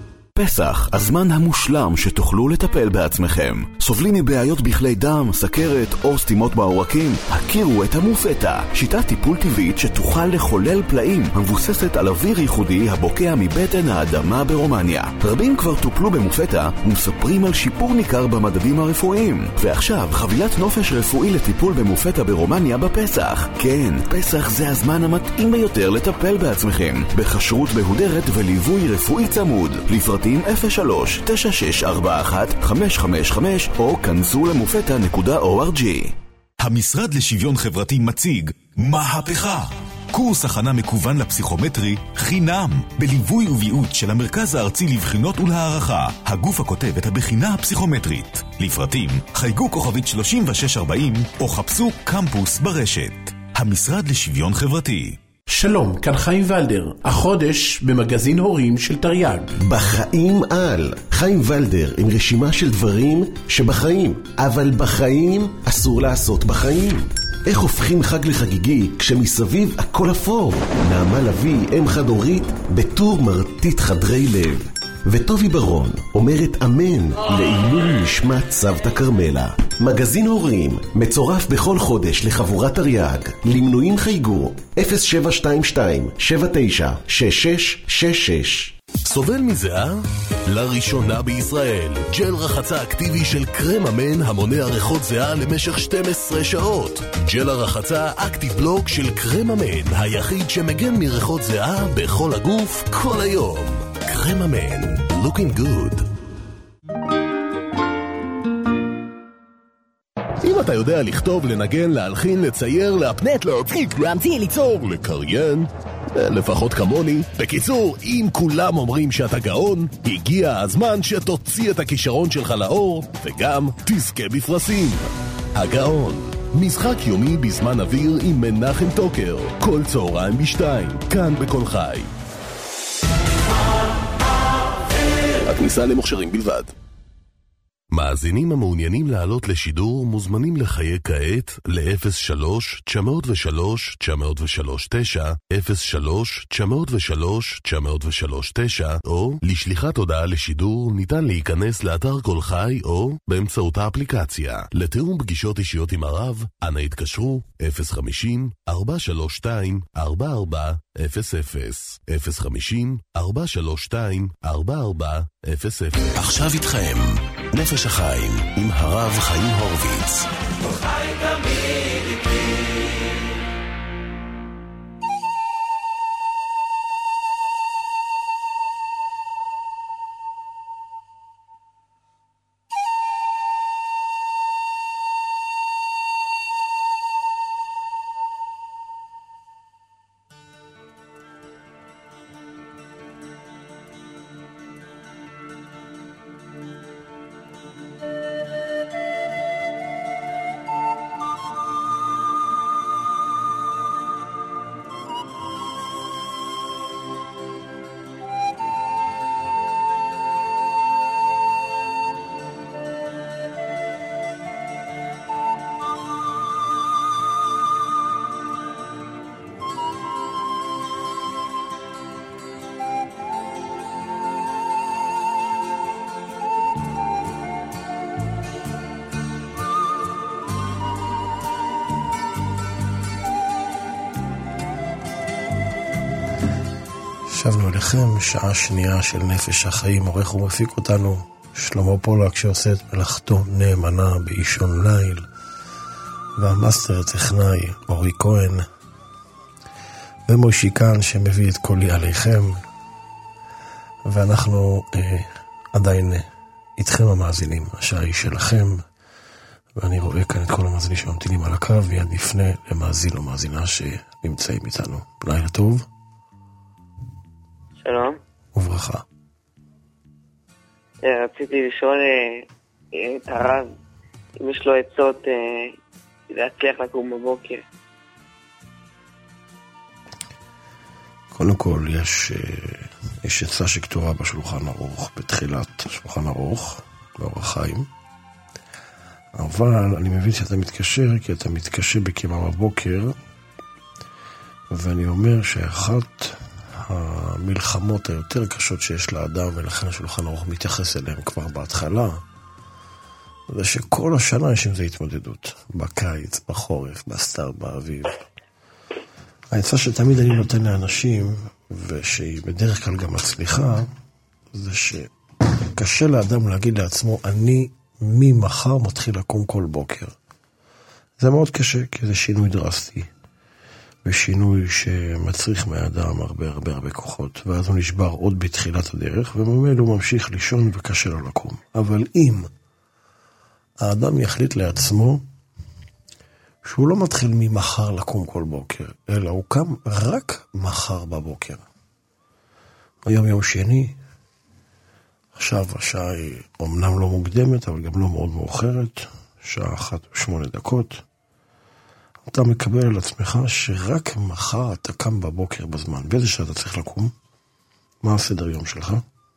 פסח, הזמן המושלם שתוכלו לטפל בעצמכם. סובלים מבעיות בכלי דם, סכרת או סתימות בעורקים? הכירו את המופטה, שיטת טיפול טבעית שתוכל לחולל פלאים, המבוססת על אוויר ייחודי הבוקע מבטן האדמה ברומניה. רבים כבר טופלו במופטה ומספרים על שיפור ניכר במדדים הרפואיים. ועכשיו, חבילת נופש רפואי לטיפול במופטה ברומניה בפסח. כן, פסח זה הזמן המתאים ביותר לטפל בעצמכם, בחשרות בהודרת וליווי רפואי צמוד. לפרטים אפס שלוש תשע שש ארבע אחת חמש חמש חמש או כנסו למופטה נקודה או אר ג'י. המשרד לשוויון חברתי מציג מהפכה, קורס הכנה מקוון לפסיכומטרי חינם, בליווי וביעות של המרכז הארצי לבחינות ולהערכה, הגוף הכותב את הבחינה הפסיכומטרית. לפרטים חייגו כוכבית שלושים ושש ארבעים או חפשו קמפוס ברשת. המשרד לשוויון חברתי. שלום, כאן חיים ולדר, החודש במגזין הורים של תרי"ג. בחיים על חיים ולדר עם רשימה של דברים שבחיים, אבל בחיים אסור לעשות בחיים. איך הופכים חג לחגיגי כשמסביב הכל אפור? נעמה לביא, אם חד הורית, בטור מרתית חדרי לב. וטובי ברון אומרת אמן לעילוי נשמת סבתא קרמלה. מגזין הורים מצורף בכל חודש לחבורת תרי"ג. למנויים חייגו אפס שבע שתיים שתיים שבע תשע שש שש שש שש. סובל מזיעה? לראשונה בישראל, ג'ל רחצה אקטיבי של קרם אמן המונע ריחות זיעה למשך שתים עשרה שעות. ג'ל הרחצה אקטיב בלוק של קרם אמן, היחיד שמגן מריחות זיעה בכל הגוף כל היום. קרם אמן, looking good. אם אתה יודע לכתוב, לנגן, להלחין, לצייר, להפנט, להצחיק, להמציא, ליצור, לקריין, לפחות כמוני. בקיצור, אם כולם אומרים שאתה גאון, הגיע הזמן שתוציא את הכישרון שלך לאור, וגם תזכה בפרסים. הגאון, משחק יומי בזמן אוויר עם מנחם טוקר, כל צהריים בשתיים, כאן בכל חי. הכניסה למוכשרים בלבד. מאזינים המעוניינים לעלות לשידור מוזמנים לחייג כעת ל-אפס שלוש תשע אפס שלוש תשע אפס שלוש תשע, אפס שלוש תשע אפס שלוש תשע אפס שלוש תשע, או לשליחת הודעה לשידור ניתן להיכנס לאתר כל חי או באמצעות האפליקציה. לתיאום פגישות אישיות עם הרב, אנא התקשרו אפס חמישים ארבע שלוש שתיים ארבע ארבע אפס אפס, אפס חמישים ארבע שלוש שתיים ארבע ארבע אפס אפס. עכשיו איתכם נפש החיים עם הרב חיים הורוביץ. חיים תמיד איתי. שבנו אליכם, שעה שנייה של נפש החיים, עורך ומפיק אותנו שלמה פולק שעושה את מלאכתו נאמנה באישון ליל, והמאסטר הטכנאי אורי כהן, ומוישיקן שמביא את קולי עליכם, ואנחנו אה, עדיין איתכם המאזינים, השעה היא שלכם, ואני רואה כאן את כל המאזינים שממתינים על הקו, ויד נפנה למאזין או מאזינה שנמצאים איתנו. לילה טוב. שלום. וברכה. רציתי לשאול את הרב, אם יש לו עצות להצליח לקום בבוקר. קודם כל, יש, יש עצה שכתובה בשולחן ערוך, בתחילת השולחן ערוך, באורח חיים. אבל אני מבין שאתה מתקשר, כי אתה מתקשר בקימה בבוקר, ואני אומר שאחת המלחמות היותר קשות שיש לאדם, ולכן השולחן ערוך מתייחס אליהם כבר בהתחלה, זה שכל השנה יש עם זה התמודדות. בקיץ, בחורף, בסתיו, באביב. העצה שתמיד אני נותן לאנשים, ושהיא בדרך כלל גם מצליחה, זה שקשה לאדם להגיד לעצמו, אני ממחר מתחיל לקום כל בוקר. זה מאוד קשה, כי זה שינוי דרסטי. ושינוי שמצריך מהאדם הרבה הרבה הרבה כוחות, ואז הוא נשבר עוד בתחילת הדרך, וממילא הוא ממשיך לישון וקשה לו לקום. אבל אם האדם יחליט לעצמו שהוא לא מתחיל ממחר לקום כל בוקר, אלא הוא קם רק מחר בבוקר. היום יום שני, עכשיו השעה היא אומנם לא מוקדמת, אבל גם לא מאוד מאוחרת, שעה אחת ושמונה דקות, אתה מקבל על עצמך שרק מחר אתה קם בבוקר בזמן. באיזה שעה אתה צריך לקום? מה הסדר יום שלך?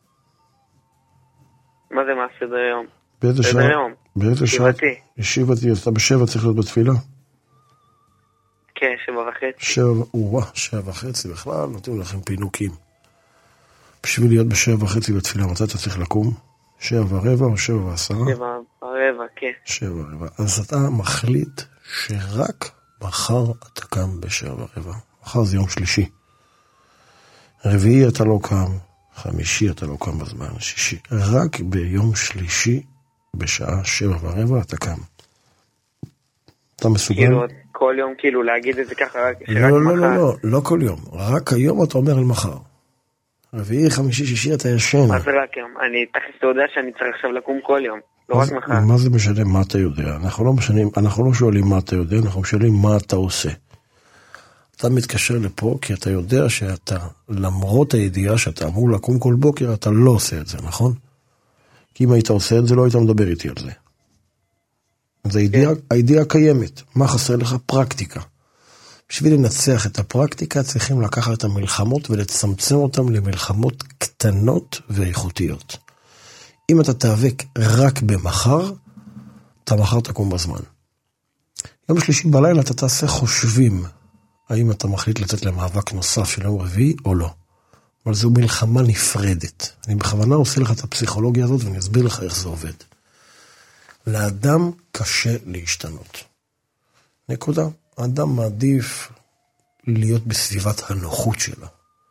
מה זה מה הסדר יום? באיזה שעה? באיזה שעה? ישיבתי. ישיבתי, אז אתה בשבע צריך להיות בתפילה? כן, שבע וחצי. שבע, וואה, שבע וחצי בכלל, נותנים לכם פינוקים. בשביל להיות בשבע וחצי בתפילה, מתי אתה צריך לקום? שבע ורבע או שבע ועשרה? שבע ורבע, כן. שבע ורבע. אז אתה מחליט שרק מחר אתה קם בשבע ורבע. מחר זה יום שלישי. רביעי אתה לא קם, חמישי אתה לא קם בזמן, שישי. רק ביום שלישי, בשעה שבע ורבע אתה קם. אתה מסוגל? כאילו, כל יום כאילו להגיד את זה ככה, רק לא, לא, לא, לא, לא, לא כל יום. רק היום אתה אומר על מחר. רביעי, חמישי, שישי אתה ישן. מה זה רק יום? אני תכף אתה יודע שאני צריך עכשיו לקום כל יום. לא רק מחר. מה זה משנה מה אתה יודע? אנחנו לא משנים, אנחנו לא שואלים מה אתה יודע, אנחנו שואלים מה אתה עושה. אתה מתקשר לפה כי אתה יודע שאתה, למרות הידיעה שאתה אמור לקום כל בוקר, אתה לא עושה את זה, נכון? כי אם היית עושה את זה, לא היית מדבר איתי על זה. אז הידיעה, הידיעה קיימת. מה חסר לך? פרקטיקה. בשביל לנצח את הפרקטיקה, צריכים לקחת את המלחמות ולצמצם אותם למלחמות קטנות ואיכותיות. אם אתה תאבק רק במחר, אתה מחר תקום בזמן. יום שלישי בלילה אתה תעשה חושבים, האם אתה מחליט לצאת למאבק נוסף של יום רביעי או לא. אבל זו מלחמה נפרדת. אני בכוונה עושה לך את הפסיכולוגיה הזאת ואני אסביר לך איך זה עובד. לאדם קשה להשתנות. נקודה. האדם מעדיף להיות בסביבת הנוחות שלה.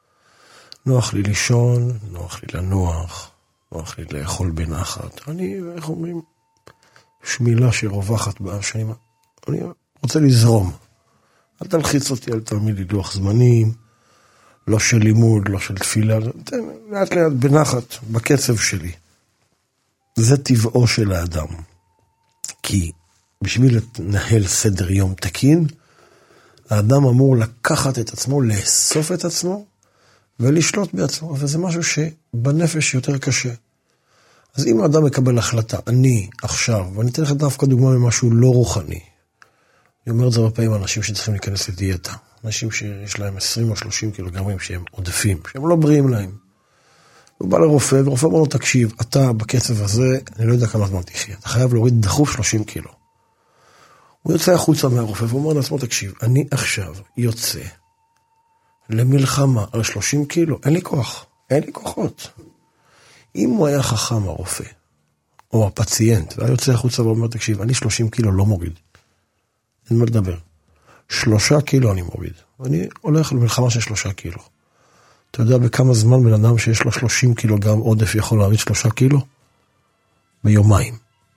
נוח לי לישון, נוח לי לנוח, נוח לי לאכול בנחת. אני, איך אומרים, יש מילה שרווחת בשנים. אני רוצה לזרום. אל תלחיץ אותי, אל תעמיד לי לוח זמנים, לא של לימוד, לא של תפילה. תן, לאט לאט בנחת, בקצב שלי. זה טבעו של האדם. כי בשביל לנהל סדר יום תקין, האדם אמור לקחת את עצמו, לאסוף את עצמו, ולשלוט בעצמו, וזה משהו שבנפש יותר קשה. אז אם האדם מקבל החלטה, אני עכשיו, ואני אתן לך דווקא דוגמה ממשהו לא רוחני, אני אומר את זה בפעמים אנשים שצריכים להיכנס לדיאטה, אנשים שיש להם עשרים או שלושים קילוגרמים שהם עודפים, שהם לא בריאים להם. הוא בא לרופא, ורופא אומר לו, תקשיב, אתה בקצב הזה, אני לא יודע כמה זמן תחיה, אתה חייב להוריד דחוף שלושים קילו. הוא יוצא החוצה מהרופא, ואומר לעצמו, תקשיב, אני עכשיו יוצא למלחמה על שלושים קילו, אין לי כוח, אין לי כוחות. אם הוא היה חכם הרופא, או הפציינט, והיה יוצא החוצה ואומר, תקשיב, אני שלושים קילו לא מוריד. אין מה לדבר. שלושה קילו אני מוריד. ואני הולך למלחמה של שלושה קילו. אתה יודע בכמה זמן בן אדם שיש לו שלושים קילוגרם עודף יכול להוריד שלושה קילו? ביומיים.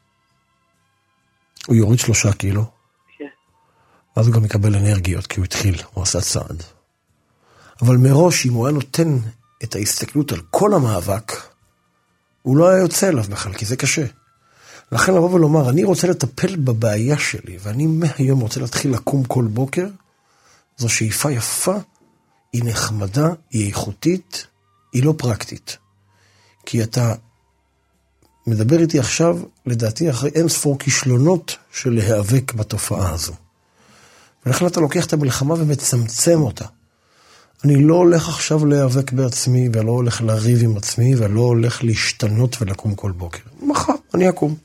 הוא יוריד שלושה קילו, כן. אז הוא גם יקבל אנרגיות, כי הוא התחיל, הוא עשה צעד. אבל מראש, אם הוא היה נותן את ההסתכלות על כל המאבק, הוא לא היה יוצא אליו בכלל, כי זה קשה. לכן לבוא ולומר, אני רוצה לטפל בבעיה שלי, ואני מהיום רוצה להתחיל לקום כל בוקר, זו שאיפה יפה, היא נחמדה, היא איכותית, היא לא פרקטית. כי אתה מדבר איתי עכשיו, לדעתי, אחרי אין ספור כישלונות של להיאבק בתופעה הזו. ולכן אתה לוקח את המלחמה ומצמצם אותה. אני לא הולך עכשיו להיאבק בעצמי, ולא הולך לריב עם עצמי, ולא הולך להשתנות ולקום כל בוקר. מחר אני אקום.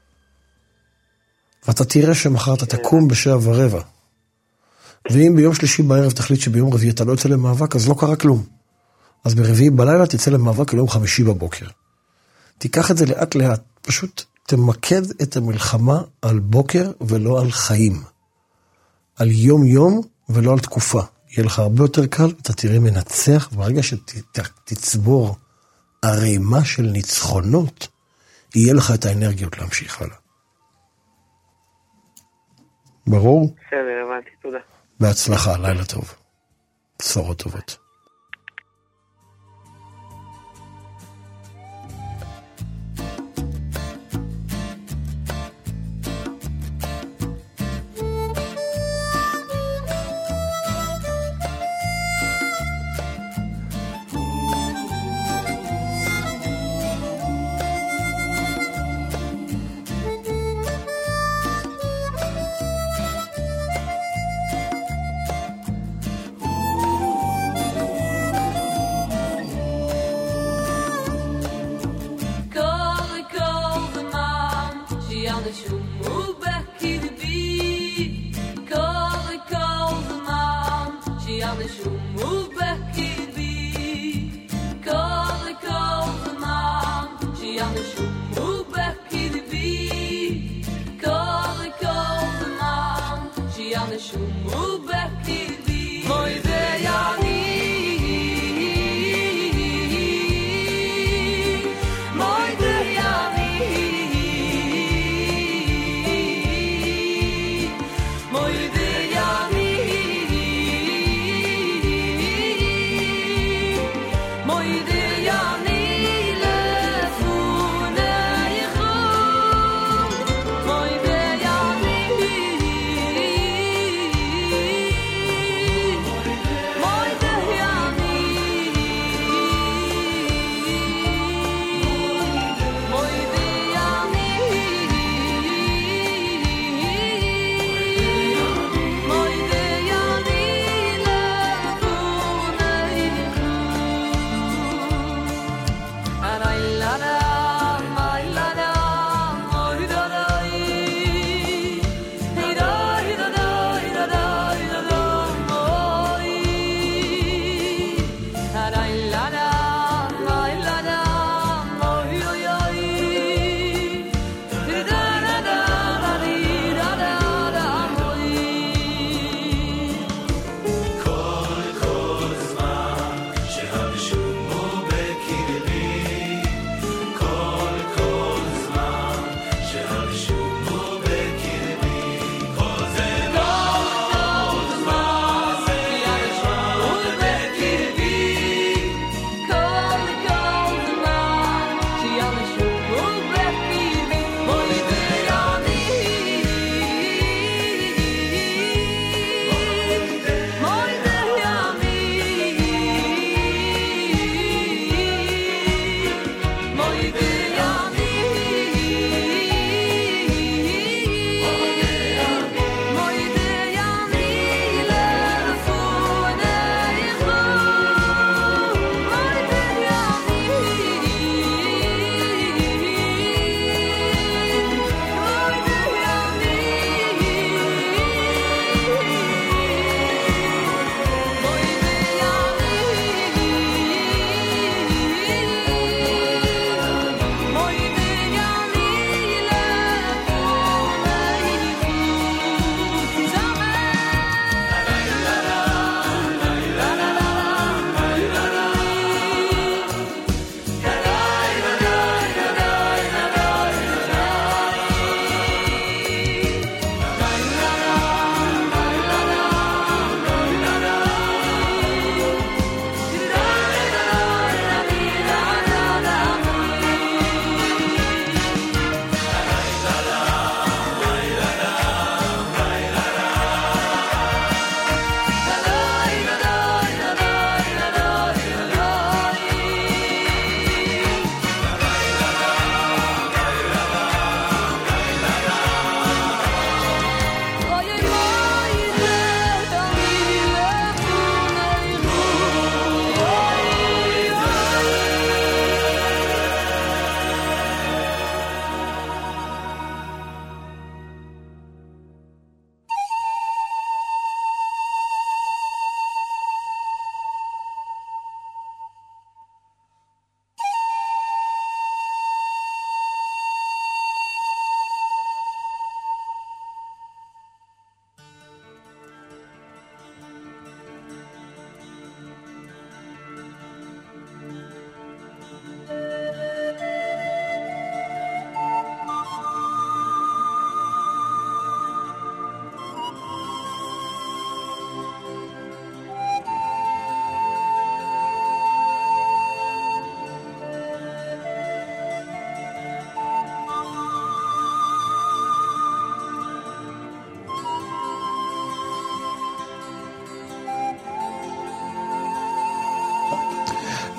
ואתה תראה שמחר אתה תקום בשעה ורבע. ואם ביום שלישי בערב תחליט שביום רביעי אתה לא יוצא למאבק, אז לא קרה כלום. אז ברביעי בלילה תצא למאבק ליום חמישי בבוקר. תיקח את זה לאט לאט, פשוט תמקד את המלחמה על בוקר ולא על חיים. על יום יום ולא על תקופה. יהיה לך הרבה יותר קל, אתה תראה מנצח, וברגע שתצבור ערימה של ניצחונות, יהיה לך את האנרגיות להמשיך הלאה. ברור? בסדר, הבנתי, תודה. בהצלחה, לילה טוב. בשורות טובות.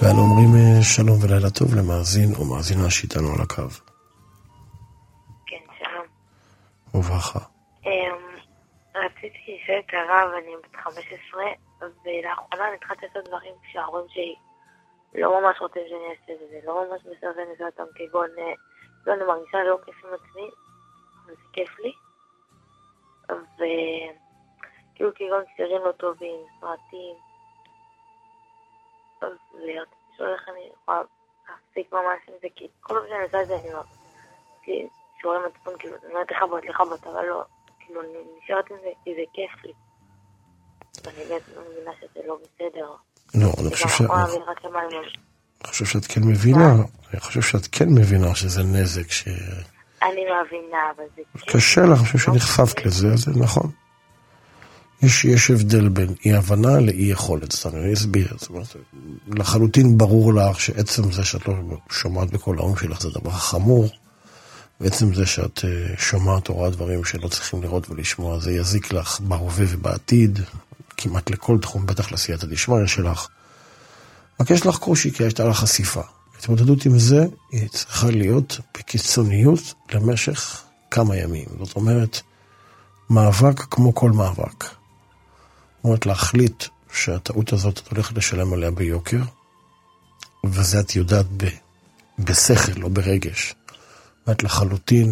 ואנו אומרים שלום ולילה טוב למאזין או מאזינה שאיתנו על הקו. כן, שלום. וברכה. רציתי לשאול את הרב, אני בת חמש עשרה, ולאחרונה אני התחלתי לעשות דברים שההורים שלי לא ממש רוצים שאני אעשה את זה, לא ממש מסרבן את אותם, כגון, לא, אני מרגישה לא כיף עם עצמי, אבל זה כיף לי, וכאילו כגון קשרים לא טובים, סרטים, ורציתי לשאול איך אני יכולה להפסיק ממש עם זה, כי כל פעם שאני עושה את זה אני לא, כי שורים עצמם, כאילו, אני אומרת לכבות, לכבות, אבל לא, כאילו, אני נשארת עם זה, כי זה כיף לי. ואני בעצם מבינה שזה לא בסדר. לא, אני חושב ש... אני חושב שאת כן מבינה, אני חושב שאת כן מבינה שזה נזק ש... אני מבינה, אבל זה... קשה לך, אני חושב שנחשפת לזה, זה נכון. יש, יש הבדל בין אי הבנה לאי יכולת, זאת אומרת, אני אסביר, זאת אומרת, לחלוטין ברור לך שעצם זה שאת לא שומעת בכל ההורים שלך זה דבר חמור, בעצם זה שאת שומעת או רואה דברים שלא צריכים לראות ולשמוע, זה יזיק לך בהווה ובעתיד, כמעט לכל תחום, בטח לסייעתא דשמיא שלך. רק יש לך קושי, כי הייתה לך חשיפה. התמודדות עם זה, היא צריכה להיות בקיצוניות למשך כמה ימים. זאת אומרת, מאבק כמו כל מאבק. זאת אומרת, להחליט שהטעות הזאת את הולכת לשלם עליה ביוקר, וזה את יודעת ב, בשכל, לא ברגש. זאת אומרת, לחלוטין,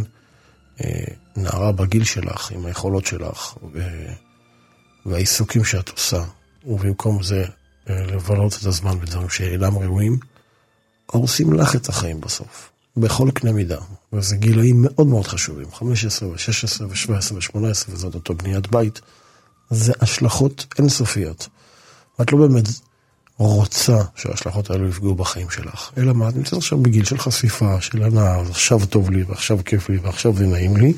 נערה בגיל שלך, עם היכולות שלך, והעיסוקים שאת עושה, ובמקום זה לבלות את הזמן בדברים שאינם ראויים, הורסים לך את החיים בסוף, בכל קנה מידה. וזה גילאים מאוד מאוד חשובים, חמש עשרה ו-שש עשרה ו-שבע עשרה ו-שמונה עשרה, וזאת אותו בניית בית. זה השלכות אינסופיות. ואת לא באמת רוצה שההשלכות האלו יפגעו בחיים שלך, אלא מה? את נמצאת עכשיו בגיל של חשיפה, של הנאה, עכשיו טוב לי, ועכשיו כיף לי, ועכשיו זה נעים לי.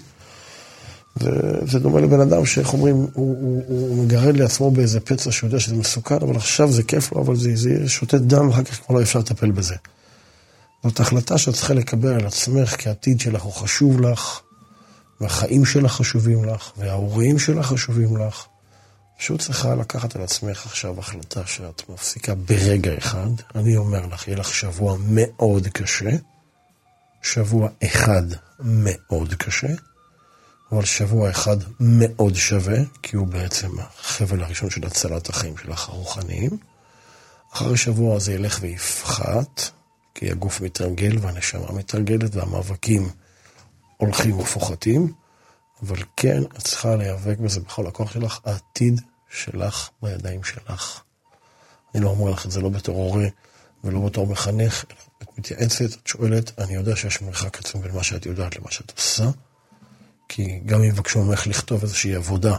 וזה דומה לבן אדם שאיך אומרים, הוא, הוא, הוא מגרד לעצמו באיזה פצע שיודע שזה מסוכן, אבל עכשיו זה כיף לו, אבל זה, זה שוטט דם, ואחר כך כבר לא אפשר לטפל בזה. זאת החלטה שאת צריכה לקבל על עצמך, כי העתיד שלך הוא חשוב לך, והחיים שלך חשובים לך, וההורים שלך חשובים לך. פשוט צריכה לקחת על עצמך עכשיו החלטה שאת מפסיקה ברגע אחד. אני אומר לך, יהיה לך שבוע מאוד קשה, שבוע אחד מאוד קשה, אבל שבוע אחד מאוד שווה, כי הוא בעצם החבל הראשון של הצלת החיים שלך הרוחניים. אחרי שבוע הזה ילך ויפחת, כי הגוף מתרגל והנשמה מתרגלת, והמאבקים הולכים ופוחתים, אבל כן, את צריכה להיאבק בזה בכל הכוח שלך, העתיד שלך בידיים שלך. אני לא אומר לך את זה לא בתור הורה ולא בתור מחנך, את מתייעצת, את שואלת, אני יודע שיש מרחק עצום בין מה שאת יודעת למה שאת עושה, כי גם אם יבקשו ממך לכתוב איזושהי עבודה,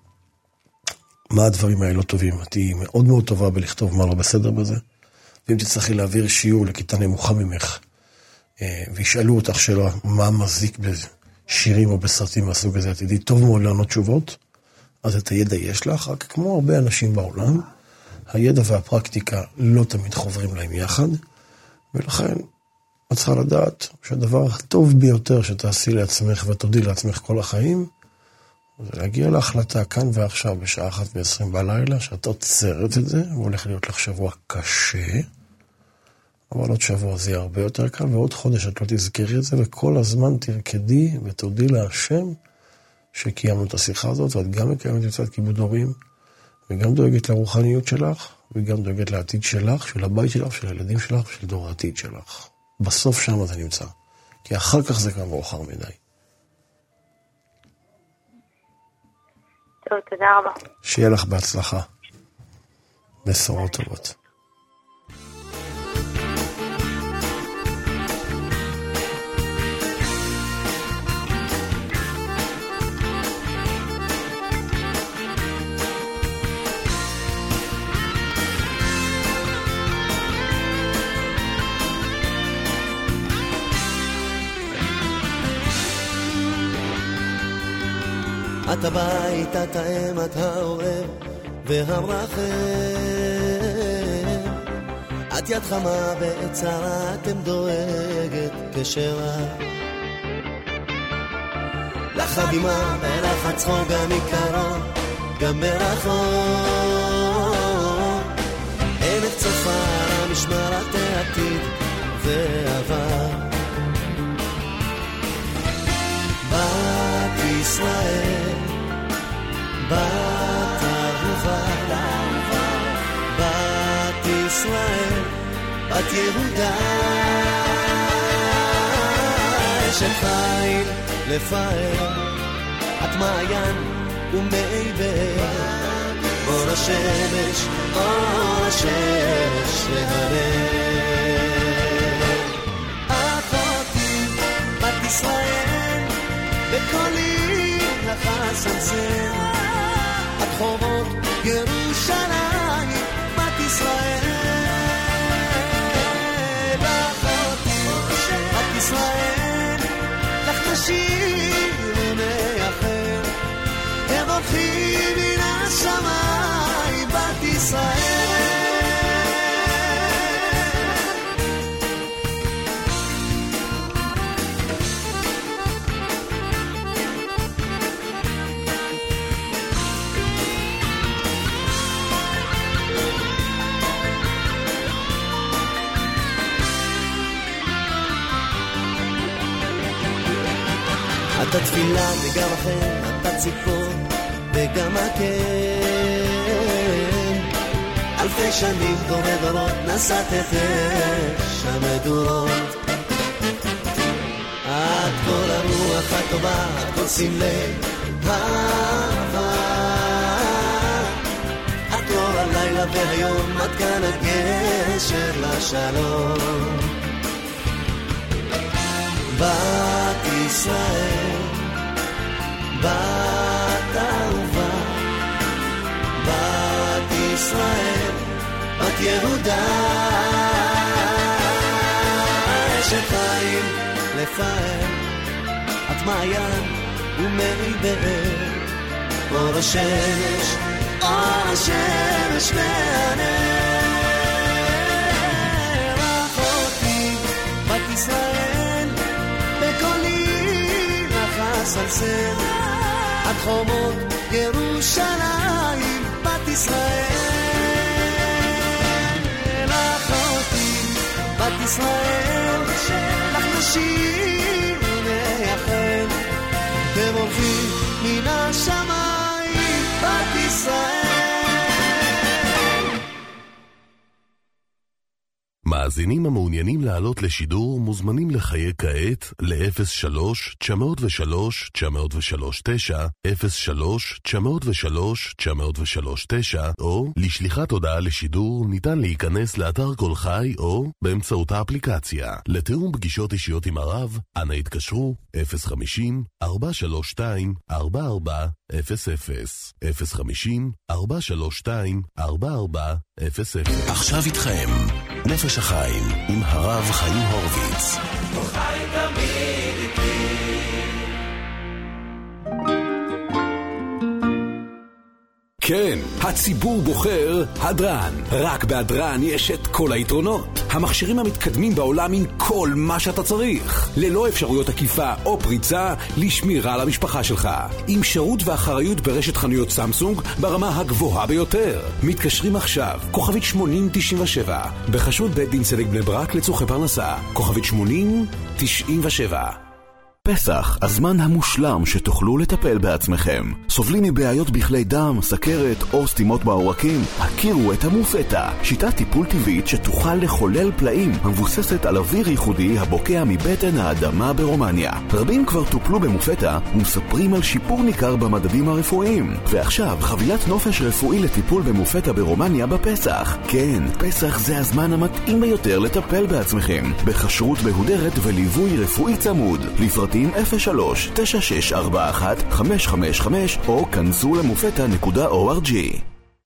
מה הדברים האלה לא טובים, את תהיי מאוד מאוד טובה בלכתוב מה לא בסדר בזה, ואם תצטרכי להעביר שיעור לכיתה נמוכה ממך, וישאלו אותך שלא, מה מזיק בשירים או בסרטים מהסוג הזה, את תדעי טוב מאוד לענות תשובות, אז את הידע יש לך, רק כמו הרבה אנשים בעולם, הידע והפרקטיקה לא תמיד חוברים להם יחד, ולכן את צריכה לדעת שהדבר הטוב ביותר שתעשי לעצמך ותודי לעצמך כל החיים, זה להגיע להחלטה כאן ועכשיו בשעה אחת ועשרים בלילה, שאת עוצרת את זה, והולך להיות לך שבוע קשה, אבל עוד שבוע זה יהיה הרבה יותר קל, ועוד חודש את לא תזכרי את זה, וכל הזמן תרקדי ותודי להשם שקיימנו את השיחה הזאת, ואת גם מקיימת יוצאת כיבוד הורים, וגם דואגת לרוחניות שלך, וגם דואגת לעתיד שלך, של הבית שלך, של הילדים שלך, ושל דור העתיד שלך. בסוף שם זה נמצא, כי אחר כך זה כבר מאוחר מדי. טוב, תודה רבה. שיהיה לך בהצלחה. בשורות טובות. את הבית, את האם, את האוהב והמרחם, את יד חמה בעצרה, אתם דואגת כשרה לך בימה ולך הצחוק גם מקרוב גם מרחוק, עינך צופה על המשמר אתם עתיד ועבר. בת ישראל, בת אהובה, בת ישראל, בת יהודה, אשת חיל לפאר, את מעיין ומי באר, אור השמש, אור השמש להרר. אחותי בת ישראל, בקולי לך סנסר, את חומות ירושלים, בת ישראל. אחותי בת ישראל, לך נשיר ונייחר, תברכי מן השמיים, בת ישראל. אתה תפילה וגם אחר, אתה ציפור וגם הקן, אלפי שנים דורי דורות נשאת את אש המדורות. את כל הרוח הטובה, את כל סמלי אהבה, את אור הלילה והיום, את כאן הגשר לשלום. בת ישראל, בת אהובה, בת ישראל, בת יהודה, אשת חיל לפאר, את מעיין ומי באר, אור השמש, אור השמש מהנר. אחותי בת ישראל, בקולי לך סלסל, עד חומות ירושלים, בת ישראל. אחותי בת ישראל, לך נשיר ונייחל, תברכי מן השמיים, בת ישראל. מאזינים המעוניינים לעלות לשידור מוזמנים לחייג כעת ל-אפס שלוש תשע אפס שלוש תשע אפס שלוש תשע, אפס שלוש תשע אפס שלוש תשע אפס שלוש תשע, או לשליחת הודעה לשידור ניתן להיכנס לאתר כל חי או באמצעות האפליקציה. לתיאום פגישות אישיות עם הרב, אנא התקשרו אפס חמישים ארבע שלוש שתיים ארבע ארבע אפס אפס, אפס חמישים ארבע שלוש שתיים ארבע ארבע אפס אפס. עכשיו איתכם נפש החיים עם הרב חיים הורוביץ. חי תמיד איתי. כן, הציבור בוחר הדרן. רק בהדרן יש את כל היתרונות. המכשירים המתקדמים בעולם עם כל מה שאתה צריך. ללא אפשרויות עקיפה או פריצה לשמירה על המשפחה שלך. עם שירות ואחריות ברשת חנויות סמסונג ברמה הגבוהה ביותר. מתקשרים עכשיו, כוכבית שמונים תשעים ושבע. בחשוד בית דין צדק בני ברק לצורכי פרנסה. כוכבית שמונים תשעים ושבע. פסח, הזמן המושלם שתוכלו לטפל בעצמכם. סובלים מבעיות בכלי דם, סכרת או סתימות בעורקים? הכירו את המופטה, שיטת טיפול טבעית שתוכל לחולל פלאים, המבוססת על אוויר ייחודי הבוקע מבטן האדמה ברומניה. רבים כבר טופלו במופטה ומספרים על שיפור ניכר במדדים הרפואיים. ועכשיו חבילת נופש רפואי לטיפול במופטה ברומניה בפסח. כן, פסח זה הזמן המתאים ביותר לטפל בעצמכם, בחשרות בהודרת וליווי רפואי צמוד. לפרטים אפס שלוש תשע שש ארבע אחת חמש חמש חמש או כנסו למופטה נקודה או אר ג'י.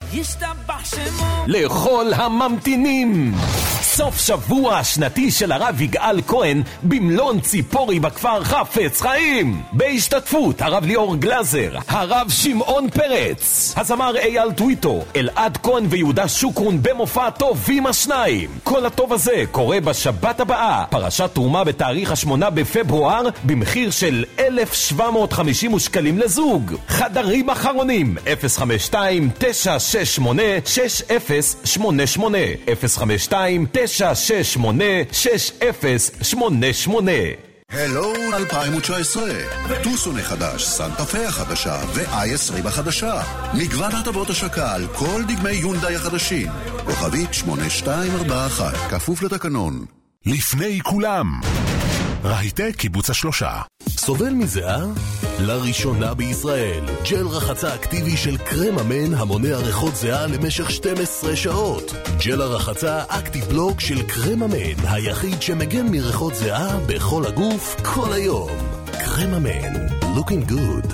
לכל הממתינים, סוף שבוע שנתי של הרב יגאל כהן במלון ציפורי בכפר חפץ חיים, בהשתתפות הרב ליאור גלזר, הרב שמעון פרץ, הזמר אייל טוויטו, אלעד כהן ויהודה שוקרון במופע טובים השניים. כל הטוב הזה קורה בשבת הבאה, פרשת תרומה בתאריך השמונה בפברואר במחיר של אלף שבע מאות וחמישים שקלים לזוג. חדרים אחרונים אפס חמש שתיים תשע שש שמונה שש אפס אפס שמונה שמונה אפס חמש שתיים תשע שש שמונה שש אפס שמונה שמונה. הלו אלפיים תשע עשרה, טוסון החדש, סנטה פה החדשה ו-איי עשרים החדשה. מגוון הטבות השקה על כל דגמי יונדאי החדשים. כוכבית שמונה שתיים ארבע אחת, כפוף לתקנון. לפני כולם, רהיטי קיבוץ השלושה. סובל מזיעה? לראשונה בישראל, ג'ל רחצה אקטיבי של קרם אמן המונע ריחות זיעה למשך שתים עשרה שעות. ג'ל הרחצה אקטיב בלוק של קרם אמן, היחיד שמגן מריחות זיעה בכל הגוף כל היום. קרם אמן, looking good.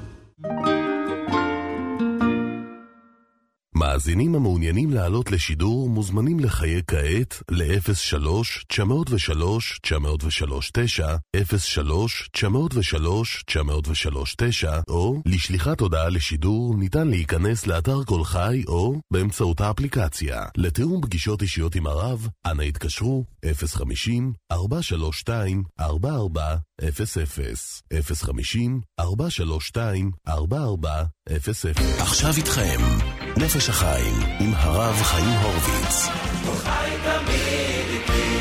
מאזינים המעוניינים לעלות לשידור מוזמנים לחיי כעת ל-אפס שלוש תשע אפס שלוש תשע אפס שלוש תשע, אפס שלוש תשע אפס שלוש תשע אפס שלוש תשע, או לשליחת הודעה לשידור ניתן להיכנס לאתר כל חי או באמצעות האפליקציה. לתיאום פגישות אישיות עם הרב, אנא התקשרו אפס חמישים ארבע שלוש שתיים ארבע ארבע אפס אפס, אפס חמישים ארבע שלוש שתיים ארבע ארבע אפס אפס. עכשיו איתכם נפש החיים עם הרב חיים הורוביץ. חי תמיד איתי.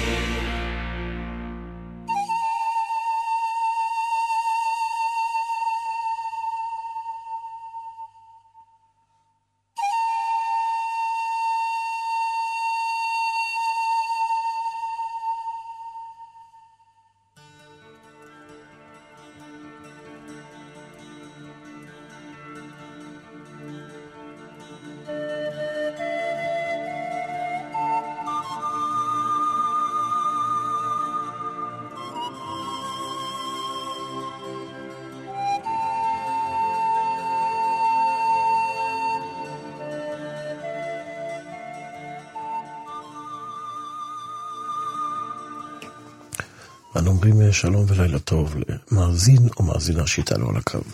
אנו אומרים שלום ולילה טוב למאזין או מאזינה שאיתנו על הקו.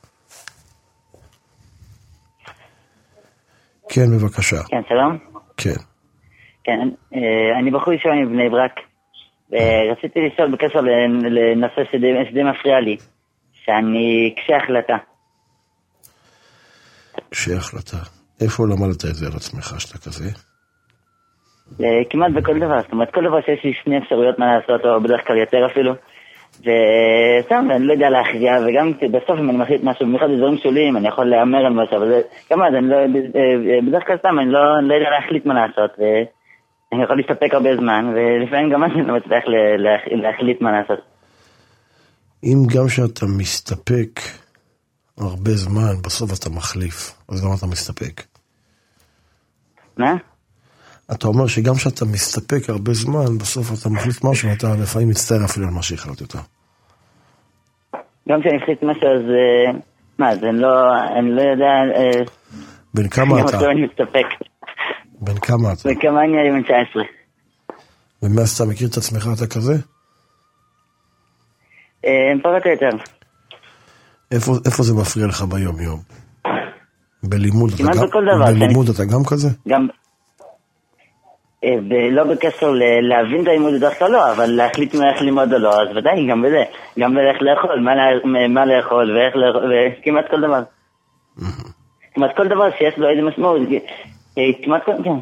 כן, בבקשה. כן, שלום. כן. כן, אני בחור ישוע מבני ברק, ורציתי לשאול בקשר לנושא שדי מפריע לי, שאני קשה החלטה. קשה החלטה. איפה למדת את זה על עצמך שאתה כזה? כמעט בכל דבר, זאת אומרת, כל דבר שיש לי שני אפשרויות מה לעשות, או בדרך כלל יותר אפילו, וסתם, אני לא יודע להכריע, וגם בסוף אם אני מחליט משהו, במיוחד בדברים שוליים, אני יכול להאמר על משהו, אבל גם אז, לא, בדרך כלל סתם, אני לא, לא יודע להחליט מה לעשות, ואני יכול להסתפק הרבה זמן, ולפעמים גם אני לא מצליח להחליט מה לעשות. אם גם שאתה מסתפק הרבה זמן, בסוף אתה מחליף, אז גם אתה מסתפק. מה? אתה אומר שגם שאתה מסתפק הרבה זמן, בסוף אתה מחליט משהו, אתה לפעמים מצטער אפילו על מה שהחלטת אותה. גם כשאני החליט משהו, אז מה, אז אני לא, אני לא יודע... בין כמה אתה? אני מסתפק. בין כמה אתה? בין כמה אני בן תשע עשרה. ומאז אתה מכיר את עצמך, אתה כזה? פחות או יותר. איפה זה מפריע לך ביום יום? בלימוד אתה גם? בכל דבר. בלימוד אתה גם כזה? גם... לא בקשר להבין את הלימוד בדרך כלל לא, אבל להחליט אם איך ללמוד או לא, אז ודאי, גם בזה, גם באיך לאכול, מה לאכול ואיך לאכול, וכמעט כל דבר. כמעט כל דבר שיש לו איזה משמעות, כמעט כל... כן.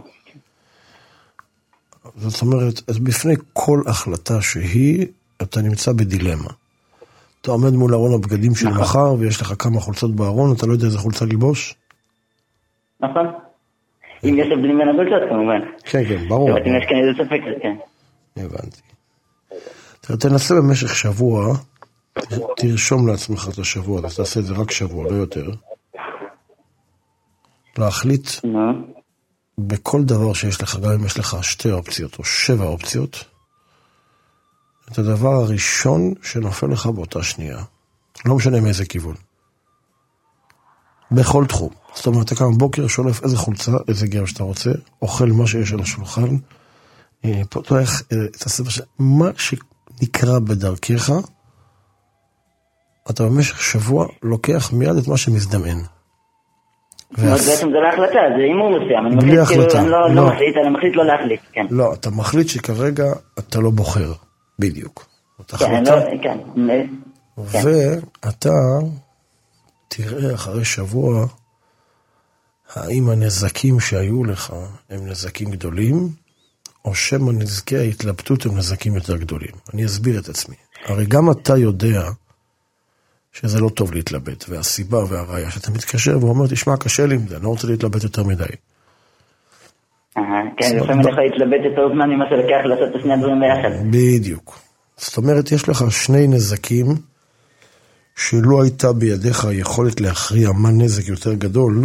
זאת אומרת, בפני כל החלטה שהיא, אתה נמצא בדילמה. אתה עומד מול ארון הבגדים של מחר, ויש לך כמה חולצות בארון, אתה לא יודע איזה חולצה ללבוש? נכון. אם יש הבדלים בין הגולצות, כמובן. כן, כן, ברור. אבל אם יש כאן איזה ספק, זה כן. הבנתי. תראה, תנסה במשך שבוע, תרשום לעצמך את השבוע, אתה תעשה את זה רק שבוע, לא יותר. להחליט בכל דבר שיש לך, גם אם יש לך שתי אופציות או שבע אופציות, את הדבר הראשון שנופל לך באותה שנייה. לא משנה מאיזה כיוון. בכל תחום. זאת אומרת, אתה קם בוקר, שולף איזה חולצה, איזה גר שאתה רוצה, אוכל מה שיש על השולחן, פותח את הספר של... מה שנקרא בדרכך, אתה במשך שבוע לוקח מיד את מה שמזדמן. בעצם זה לא החלטה, זה אימור מסוים. בלי החלטה. אני לא מחליט, אני מחליט לא להחליט, כן. לא, אתה מחליט שכרגע אתה לא בוחר, בדיוק. כן, כן. ואתה תראה אחרי שבוע האם הנזקים שהיו לך הם נזקים גדולים, או שמא נזקי ההתלבטות הם נזקים יותר גדולים. אני אסביר את עצמי. הרי גם אתה יודע שזה לא טוב להתלבט, והסיבה והראיה שאתה מתקשר ואומר, תשמע, קשה לי עם זה, אני לא רוצה להתלבט יותר מדי. כן, לפעמים אני יכול להתלבט יותר זמן ממה שלקח לעשות את שני הדברים ביחד. בדיוק. זאת אומרת, יש לך שני נזקים, שלא הייתה בידיך היכולת להכריע מה נזק יותר גדול,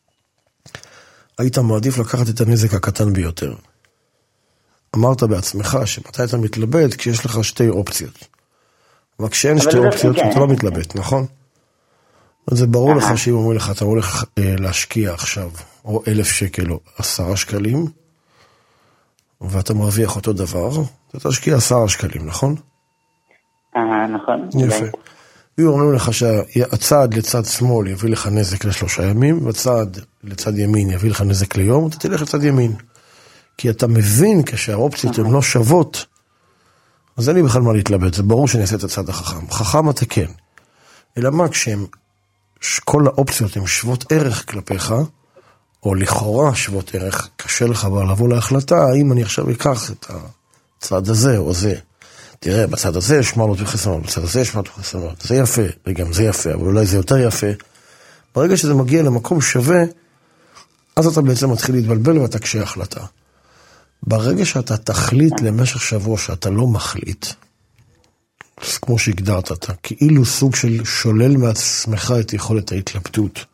היית מעדיף לקחת את הנזק הקטן ביותר. אמרת בעצמך שמתי אתה מתלבט כשיש לך שתי אופציות. אבל כשאין שתי אופציות, אתה לא מתלבט, נכון? זה ברור לך שאם אומר לך, אתה הולך להשקיע עכשיו, או אלף שקל או עשרה שקלים, ואתה מרוויח אותו דבר, אתה תשקיע עשרה שקלים, נכון? אה, נכון. יפה. והוא אומרים לך שהצעד לצד שמאל יביא לך נזק לשלושה ימים, והצעד לצד ימין יביא לך נזק ליום, אתה תלך לצד ימין. כי אתה מבין כשהאופציות הן לא שוות, אז אין לי בכלל מה להתלבט, זה ברור שאני אעשה את הצד החכם. חכם אתה כן. אלא מה, כשהם, כל האופציות הן שוות ערך כלפיך, או לכאורה שוות ערך, קשה לך כבר לבוא להחלטה, האם אני עכשיו אקח את הצד הזה או זה. תראה, בצד הזה יש מעלות וחסרונות, בצד הזה יש מעלות וחסרונות. זה יפה, וגם זה יפה, אבל אולי זה יותר יפה. ברגע שזה מגיע למקום שווה, אז אתה בעצם מתחיל להתבלבל ואתה קשה החלטה. ברגע שאתה תחליט למשך שבוע שאתה לא מחליט, כמו שהגדרת, אתה כאילו סוג של שולל מעצמך את יכולת ההתלבטות,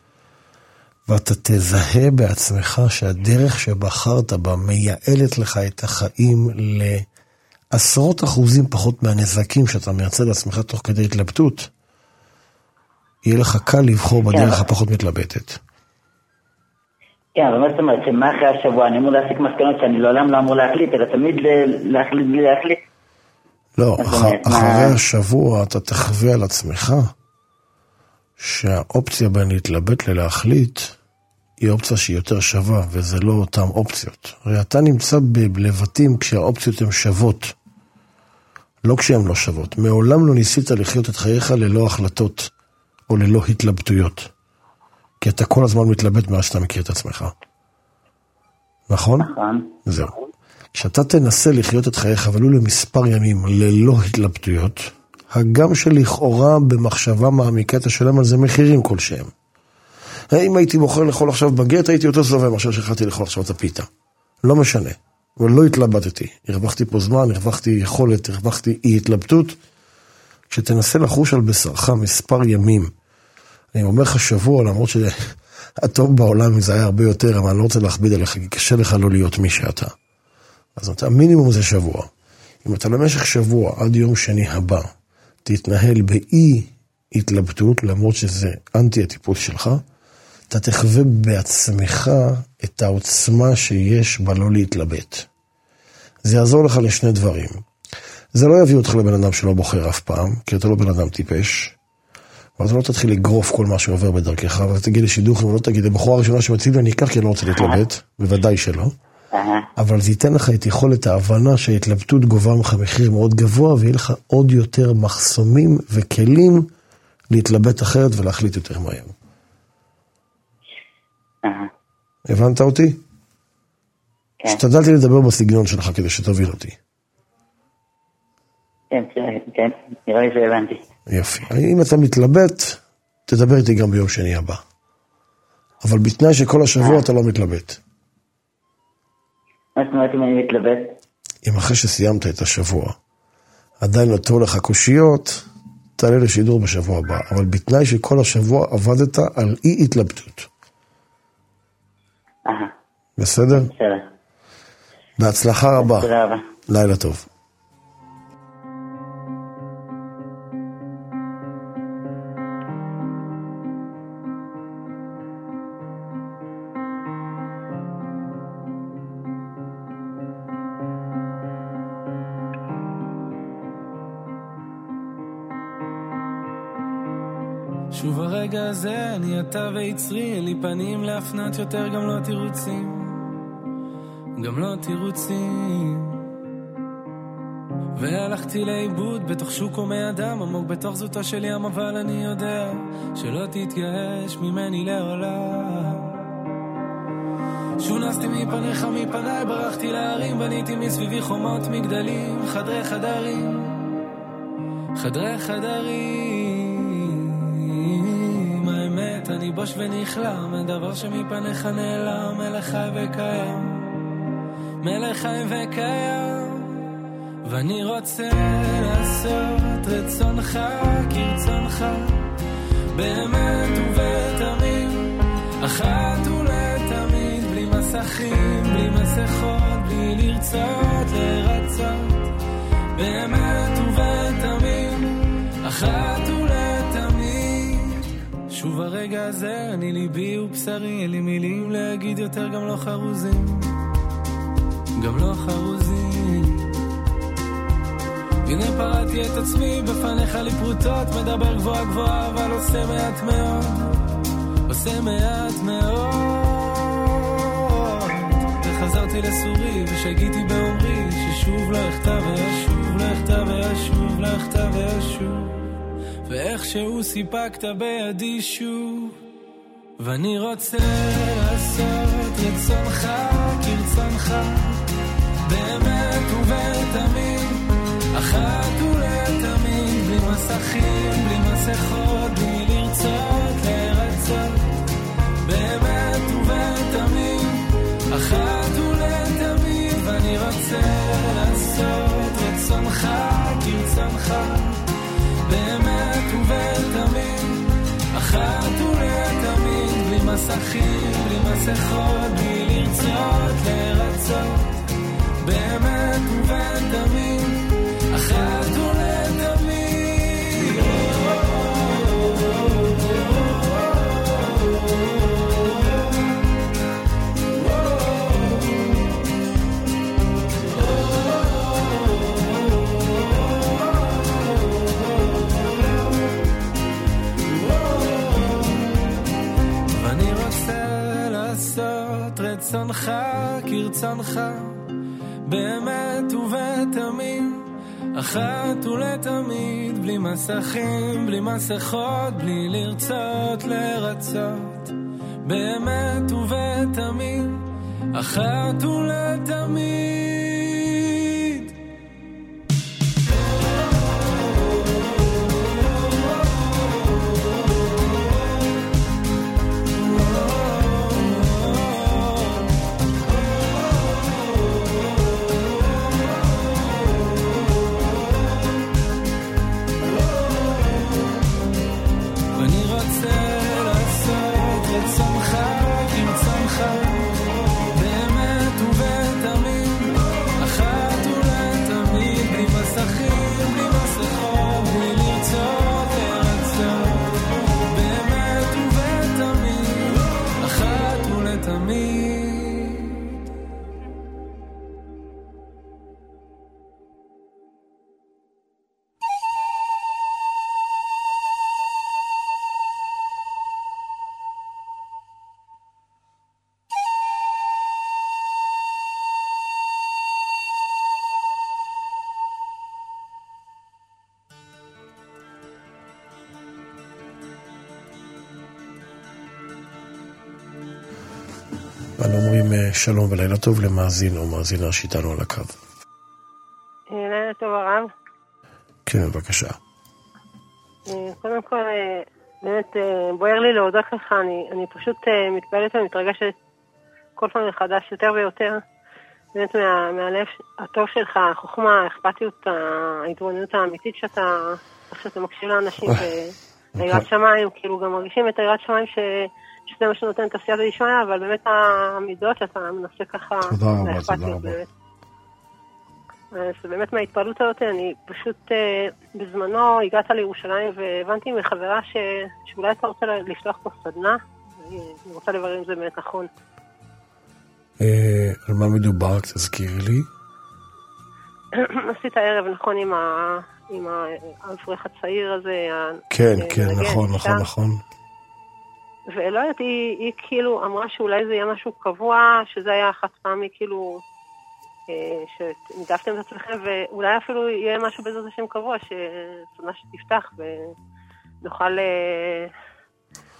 ואתה תזהה בעצמך שהדרך שבחרת בה מייעלת לך את החיים לעשרות אחוזים פחות מהנזקים שאתה מייצר לעצמך תוך כדי התלבטות, יהיה לך קל לבחור בדרך הפחות מתלבטת. כן, אבל מה זאת אומרת, שמה אחרי השבוע, אני אמור להסיק מסקנות שאני לעולם לא אמור להחליט, אלא תמיד להחליט בלי להחליט. לא, אחרי השבוע אתה תחווה על עצמך שהאופציה בין להתלבט ללהחליט היא אופציה שהיא יותר שווה, וזה לא אותן אופציות. הרי אתה נמצא בלבטים כשהאופציות הן שוות, לא כשהן לא שוות. מעולם לא ניסית לחיות את חייך ללא החלטות או ללא התלבטויות. כי אתה כל הזמן מתלבט מאז שאתה מכיר את עצמך. נכון? נכון. זהו. כשאתה תנסה לחיות את חייך, אבל הוא למספר ימים ללא התלבטויות, הגם שלכאורה במחשבה מעמיקה תשלם על זה מחירים כלשהם. אם הייתי בוחר לאכול עכשיו בגט, הייתי יותר סובל מאשר שהחלטתי לאכול עכשיו את הפיתה. לא משנה. אבל לא התלבטתי. הרווחתי פה זמן, הרווחתי יכולת, הרווחתי אי התלבטות. כשתנסה לחוש על בשרך מספר ימים, אני אומר לך שבוע, למרות שהטוב בעולם אם זה היה הרבה יותר, אבל אני לא רוצה להכביד עליך, כי קשה לך לא להיות מי שאתה. אז המינימום זה שבוע. אם אתה למשך שבוע, עד יום שני הבא, תתנהל באי התלבטות, למרות שזה אנטי הטיפול שלך, אתה תחווה בעצמך את העוצמה שיש בלא להתלבט. זה יעזור לך לשני דברים. זה לא יביא אותך לבן אדם שלא בוחר אף פעם, כי אתה לא בן אדם טיפש, אבל אתה לא תתחיל לגרוף כל מה שעובר בדרכך, ואתה תגיד לשידוך, ולא תגיד, לבחורה הראשונה שמציב לי, אני אקח כי אני לא רוצה להתלבט, בוודאי שלא. אבל זה ייתן לך את יכולת ההבנה שההתלבטות גובה ממך מחיר מאוד גבוה, ויהיה לך עוד יותר מחסומים וכלים להתלבט אחרת ולהחליט יותר מהר. הבנת אותי? כן. השתדלתי לדבר בסגנון שלך כדי שתוביל אותי. כן, כן, נראה לי שהבנתי. יופי. אם אתה מתלבט, תדבר איתי גם ביום שני הבא. אבל בתנאי שכל השבוע אתה לא מתלבט. מה זאת אומרת אם אני מתלבט? אם אחרי שסיימת את השבוע, עדיין נותרו לך קושיות, תעלה לשידור בשבוע הבא. אבל בתנאי שכל השבוע עבדת על אי התלבטות. אה. בסדר? בסדר. בהצלחה רבה. תודה רבה. לילה טוב. שוב הרגע הזה, אני אתה ויצרי, אין לי פנים להפנת יותר, גם לא תירוצים, גם לא תירוצים. והלכתי לאיבוד בתוך שוק הומי אדם, עמוק בתוך זאתו של ים, אבל אני יודע שלא תתגרש ממני לעולם. שונסתי מפניך מפניי, ברחתי להרים, בניתי מסביבי חומות מגדלים, חדרי חדרים, חדרי חדרים. האמת אני בוש ונכלם, אין דבר שמפניך נעלם, מלך חי וקיים, מלך חי וקיים. ואני רוצה לעשות רצונך כרצונך, באמת ובתמים, אחת ולתמיד, בלי מסכים, בלי מסכות, בלי לרצות לרצות, באמת ובתמים, אחת ולתמיד. שוב הרגע הזה, אני ליבי ובשרי, אין לי מילים להגיד יותר, גם לא חרוזים, גם לא חרוזים. הנה פרעתי את עצמי בפניך לי פרוטות, מדבר גבוהה גבוהה אבל עושה מעט מאוד, עושה מעט מאוד. וחזרתי לסורי ושגיתי באומרי, ששוב לא אכתב וישוב, לא אכתב וישוב, לא אכתב וישוב, ואיכשהו סיפקת בידי שוב. ואני רוצה לעשות רצונך כרצונך, באמת ובתמים, אחת ולתמיד, בלי מסכים, בלי מסכות, בלי לרצות לרצות, באמת ובתמים, אחת ולתמיד. ואני רוצה לעשות רצונך כרצונך, באמת ובתמים, אחת ולתמיד, בלי מסכים, בלי מסכות, בלי לרצות לרצות, באמת ובתמים, אחת ולתמיד. ואני רוצה לעשות רצונך כרצונך, באמת ובתמים, אחת ולתמיד, בלי מסכים, בלי מסכות, בלי לרצות לרצות, באמת ובתמים, אחת ולתמיד. אנו אומרים שלום ולילה טוב למאזין או מאזינה שאיתנו על הקו. לילה טוב הרב. כן, בבקשה. קודם כל, באמת בוער לי להודות לך, אני, אני פשוט מתפעלת ומתרגשת כל פעם מחדש יותר ויותר, באמת מה, מהלב הטוב שלך, החוכמה, האכפתיות, ההתבוננות האמיתית שאתה, שאתה מקשיב לאנשים ביראת שמיים, כאילו גם מרגישים את היראת שמיים ש... שזה מה שנותן את הסייעת לשמוע, אבל באמת המידות שאתה מנסה ככה לאכפתיות באמת. זה באמת מההתפעלות הזאת, אני פשוט בזמנו הגעת לירושלים והבנתי מחברה ש... שאולי אתה רוצה לפתוח פה סדנה, אני רוצה לברר אם זה באמת נכון. על מה מדובר? תזכירי לי. עשית ערב נכון עם האברך הצעיר הזה. כן, כן, נכון, נכון, נכון. ולא יודעת, היא, היא כאילו אמרה שאולי זה יהיה משהו קבוע, שזה היה חד פעמי כאילו, שנידפתם את עצמכם, ואולי אפילו יהיה משהו בעזרת השם קבוע, שסדנה שתפתח ונוכל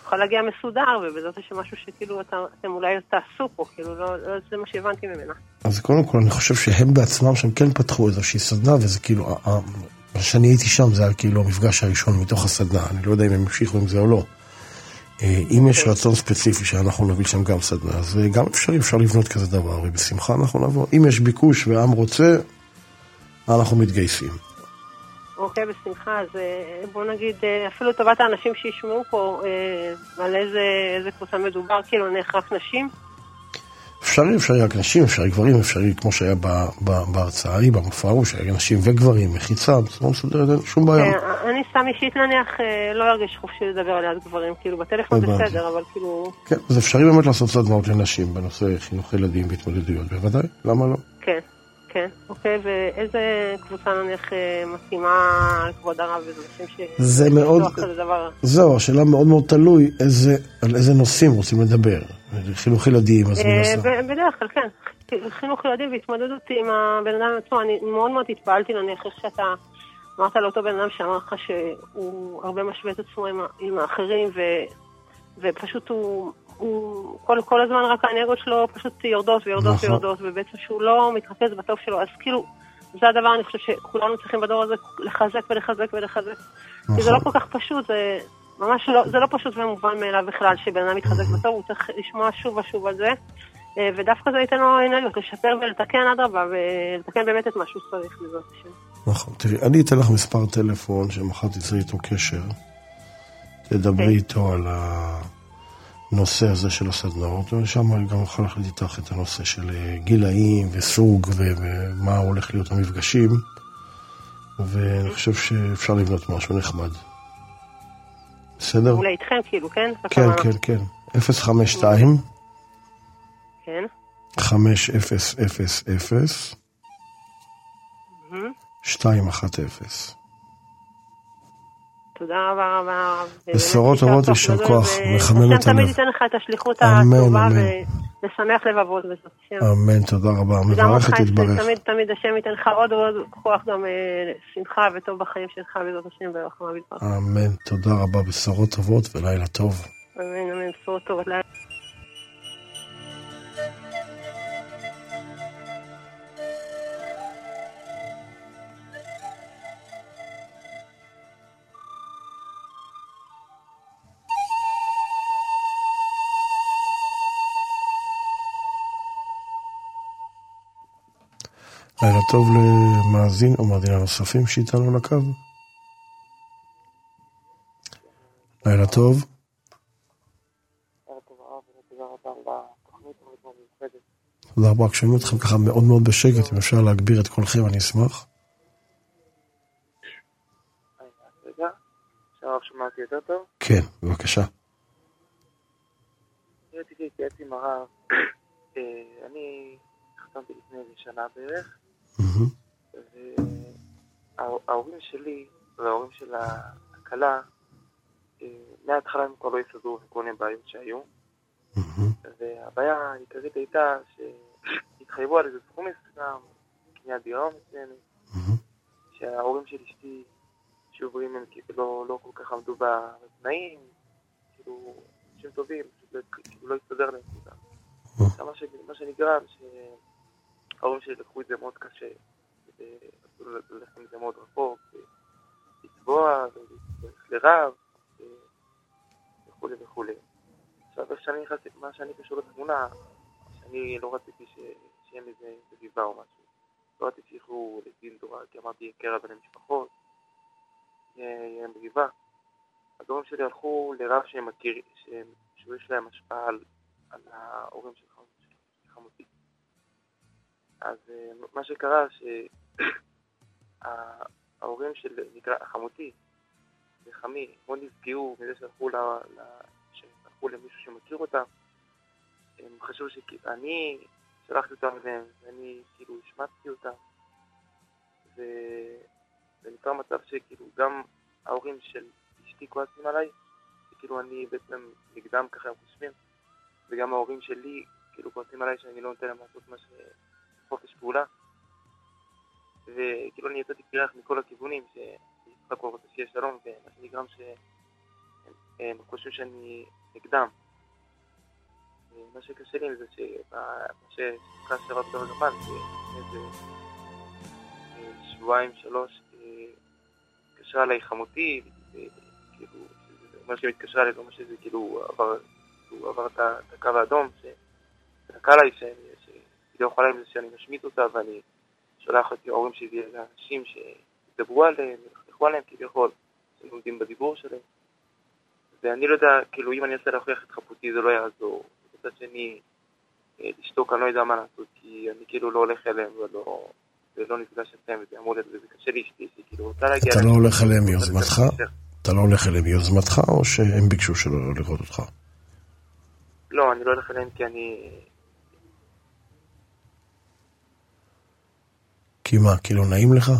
תוכל להגיע מסודר, ובזאת יש משהו שכאילו אתה, אתם אולי תעשו פה, כאילו לא, לא זה מה שהבנתי ממנה. אז קודם כל אני חושב שהם בעצמם שהם כן פתחו איזושהי סדנה, וזה כאילו, מה שאני הייתי שם זה היה כאילו המפגש הראשון מתוך הסדנה, אני לא יודע אם הם המשיכו עם זה או לא. אם יש רצון ספציפי שאנחנו נביא שם גם סדנה, אז גם אפשר, אפשר לבנות כזה דבר, ובשמחה אנחנו נבוא. אם יש ביקוש והעם רוצה, אנחנו מתגייסים. אוקיי, בשמחה. אז בוא נגיד, אפילו טובת האנשים שישמעו פה, על איזה, איזה קבוצה מדובר, כאילו נלך רק נשים? אפשרי, אפשרי רק נשים, אפשרי גברים, אפשרי כמו שהיה בהרצאה ההיא, במופע ההוא, שהיה נשים וגברים, מחיצה, בצורה מסודרת, אין שום בעיה. אני סתם אישית נניח לא ארגיש חופשי לדבר על יד גברים, כאילו בטלפון בסדר, אבל כאילו... כן, אז אפשרי באמת לעשות סדנאות לנשים בנושא חינוך ילדים והתמודדויות, בוודאי, למה לא? כן, כן, אוקיי, ואיזה קבוצה נניח מתאימה על כבוד הרב וזה נשים ש... זה מאוד... זהו, השאלה מאוד מאוד תלוי על איזה נושאים רוצים לדבר. חינוך ילדים, אז מנסה. בדרך כלל, כן. חינוך ילדים והתמודדות עם הבן אדם עצמו. אני מאוד מאוד התפעלתי לנך איך שאתה אמרת לאותו בן אדם שאמר לך שהוא הרבה משווה את עצמו עם האחרים, ופשוט הוא כל הזמן רק האנרגיות שלו פשוט יורדות ויורדות ויורדות, ובעצם שהוא לא מתרכז בטוב שלו. אז כאילו, זה הדבר, אני חושב שכולנו צריכים בדור הזה לחזק ולחזק ולחזק. כי זה לא כל כך פשוט, זה... ממש לא, זה לא פשוט ומובן מאליו בכלל שבן אדם מתחזק בטוב, הוא צריך לשמוע שוב ושוב על זה, ודווקא זה ייתן לו אנרגיות, לשפר ולתקן עד רבה, ולתקן באמת את מה שהוא צריך לזאת השם. נכון, תראי, אני אתן לך מספר טלפון שמחר תצרי איתו קשר, תדברי איתו על הנושא הזה של הסדנאות, ושם אני גם אוכל להחליט איתך את הנושא של גילאים וסוג, ומה הולך להיות המפגשים, ואני חושב שאפשר לבנות משהו נחמד. בסדר? אולי איתכם כאילו, כן? כן, כן, כן. אפס חמש שתיים כן. חמש אפס אפס אפס שתיים אחת אפס. תודה רבה רבה. בשורות טובות, יישר כוח, מחמם את הלב. השם תמיד ייתן לך את השליחות הטובה ולשמח לבבות בזאת השם. אמן, תודה רבה. מברך את יתברך. תמיד תמיד השם ייתן לך עוד ועוד כוח גם שמחה וטוב בחיים שלך בזאת השם ברחמה יתברך. אמן, תודה רבה, בשורות טובות ולילה טוב. אמן, אמן, בשורות טובות. לילה טוב למאזין או מאזינה נוספים שאיתנו לקו. לילה טוב. תודה רבה, כשאני אתכם ככה מאוד מאוד בשקט, אם אפשר להגביר את קולכם, אני אשמח. רגע, עכשיו שמעתי יותר טוב? כן, בבקשה. אני רציתי להתייעץ עם הרב, אני חתמתי לפני איזה שנה בערך, וההורים שלי וההורים של הכלה, מההתחלה הם כבר לא יסדרו וכל מיני בעיות שהיו, והבעיה העיקרית הייתה שהתחייבו על איזה סכום מסוים, קניית דירה מסוימת, שההורים של אשתי שוברים הם כאילו לא כל כך עמדו בתנאים, כאילו שהם טובים, כאילו לא יסתדר להם כולם. מה שנגרם, שההורים שלי לקחו את זה מאוד קשה, ולכם את זה מאוד רחוק, לצבוע, וללכת לרב, וכו' וכו'. עכשיו, מה שאני קשור לתמונה, שאני לא רציתי שיהיה מזה בגיבה או משהו. לא רציתי שיחלו לדין תורה, כי אמרתי, קרע בין המשפחות, יהיה בגיבה. ההורים שלי הלכו לרב שהם מכירים, שיש להם השפעה על, על ההורים של חמותי. אז מה שקרה, שההורים של נקרא חמותי וחמי מאוד נפגעו מזה שהלכו, ל, ל, שהלכו למישהו שמכיר אותם. הם חשבו שאני שלחתי אותם אליהם, ואני כאילו השמצתי אותם. וזה נקרא מצב שכאילו גם ההורים של אשתי כועסים עליי, וכאילו אני בעצם נגדם ככה הם חושבים, וגם ההורים שלי כאילו כועסים עליי שאני לא נותן להם לעשות מה שחופש פעולה. וכאילו אני יצאתי קרח מכל הכיוונים, שיצחק כבר רוצה שיהיה שלום, ומה שנגרם הם חושבים שאני נגדם. מה שקשה לי זה שמה שסוכה שרב דבר גמל, איזה שבועיים, שלוש, התקשרה עליי חמותי, כאילו, מה שמתקשרה עליי, לא מה שזה, כאילו, הוא עבר את הקו האדום, שתקע עליי, שהיא לא יכולה עם זה שאני משמיט אותה, ואני שולח את ההורים שלי לאנשים שידברו עליהם, יחלחו עליהם כביכול, שהם עומדים בדיבור שלהם. ואני לא יודע, כאילו, אם אני אעשה להוכיח את חפותי, זה לא יעזור. בצד שני, לשתוק, אני לא יודע מה לעשות, כי אני כאילו לא הולך אליהם ולא, ולא נפגש אצלם, וזה אמור להיות, וזה קשה לי אשתי, כאילו, רוצה להגיע... אתה לא הולך אליהם מיוזמתך? אתה לא הולך אליהם מיוזמתך, או שהם ביקשו שלא לראות אותך? לא, אני לא הולך אליהם כי אני... כי מה, כי לא נעים לך?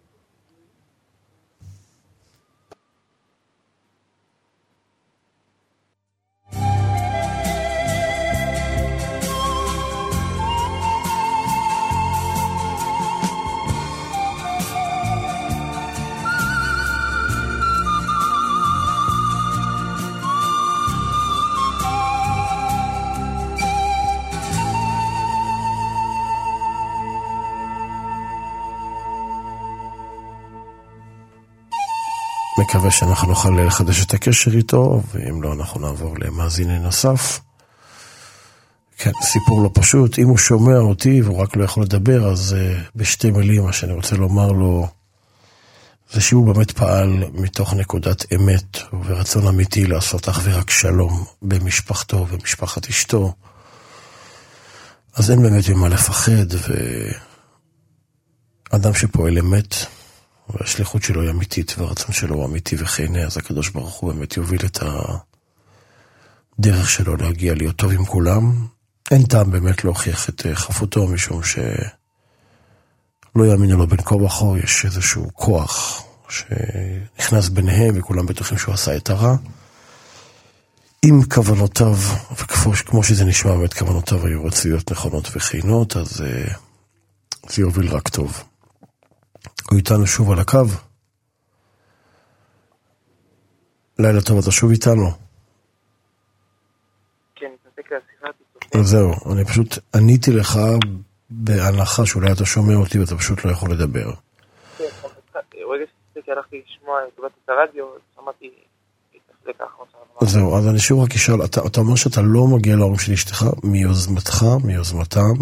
מקווה שאנחנו נוכל לחדש את הקשר איתו, ואם לא, אנחנו נעבור למאזין נוסף. כן, סיפור לא פשוט. אם הוא שומע אותי והוא רק לא יכול לדבר, אז uh, בשתי מילים, מה שאני רוצה לומר לו, זה שהוא באמת פעל מתוך נקודת אמת ורצון אמיתי לעשות אך ורק שלום במשפחתו ובמשפחת אשתו. אז אין באמת ממה לפחד, ואדם שפועל אמת, והשליחות שלו היא אמיתית, והרצון שלו הוא אמיתי וכנה, אז הקדוש ברוך הוא באמת יוביל את הדרך שלו להגיע להיות טוב עם כולם. אין טעם באמת להוכיח את חפותו, משום שלא יאמינו לו בין כה וכה, יש איזשהו כוח שנכנס ביניהם, וכולם בטוחים שהוא עשה את הרע. עם כוונותיו, וכמו שזה נשמע באמת, כוונותיו היו רצויות נכונות וכנות, אז זה יוביל רק טוב. הוא איתנו שוב על הקו. לילה טוב, אתה שוב איתנו. כן, נתנתק להשיחה. זהו, אני פשוט עניתי לך בהנחה שאולי אתה שומע אותי ואתה פשוט לא יכול לדבר. כן, רגע שתסתכל, הלכתי לשמוע, קבלתי את הרדיו, שמעתי להתחלק האחרון. זהו, אז אני שוב רק אשאל, אתה, אתה אומר שאתה לא מגיע להורים של אשתך, מיוזמתך, מיוזמתם?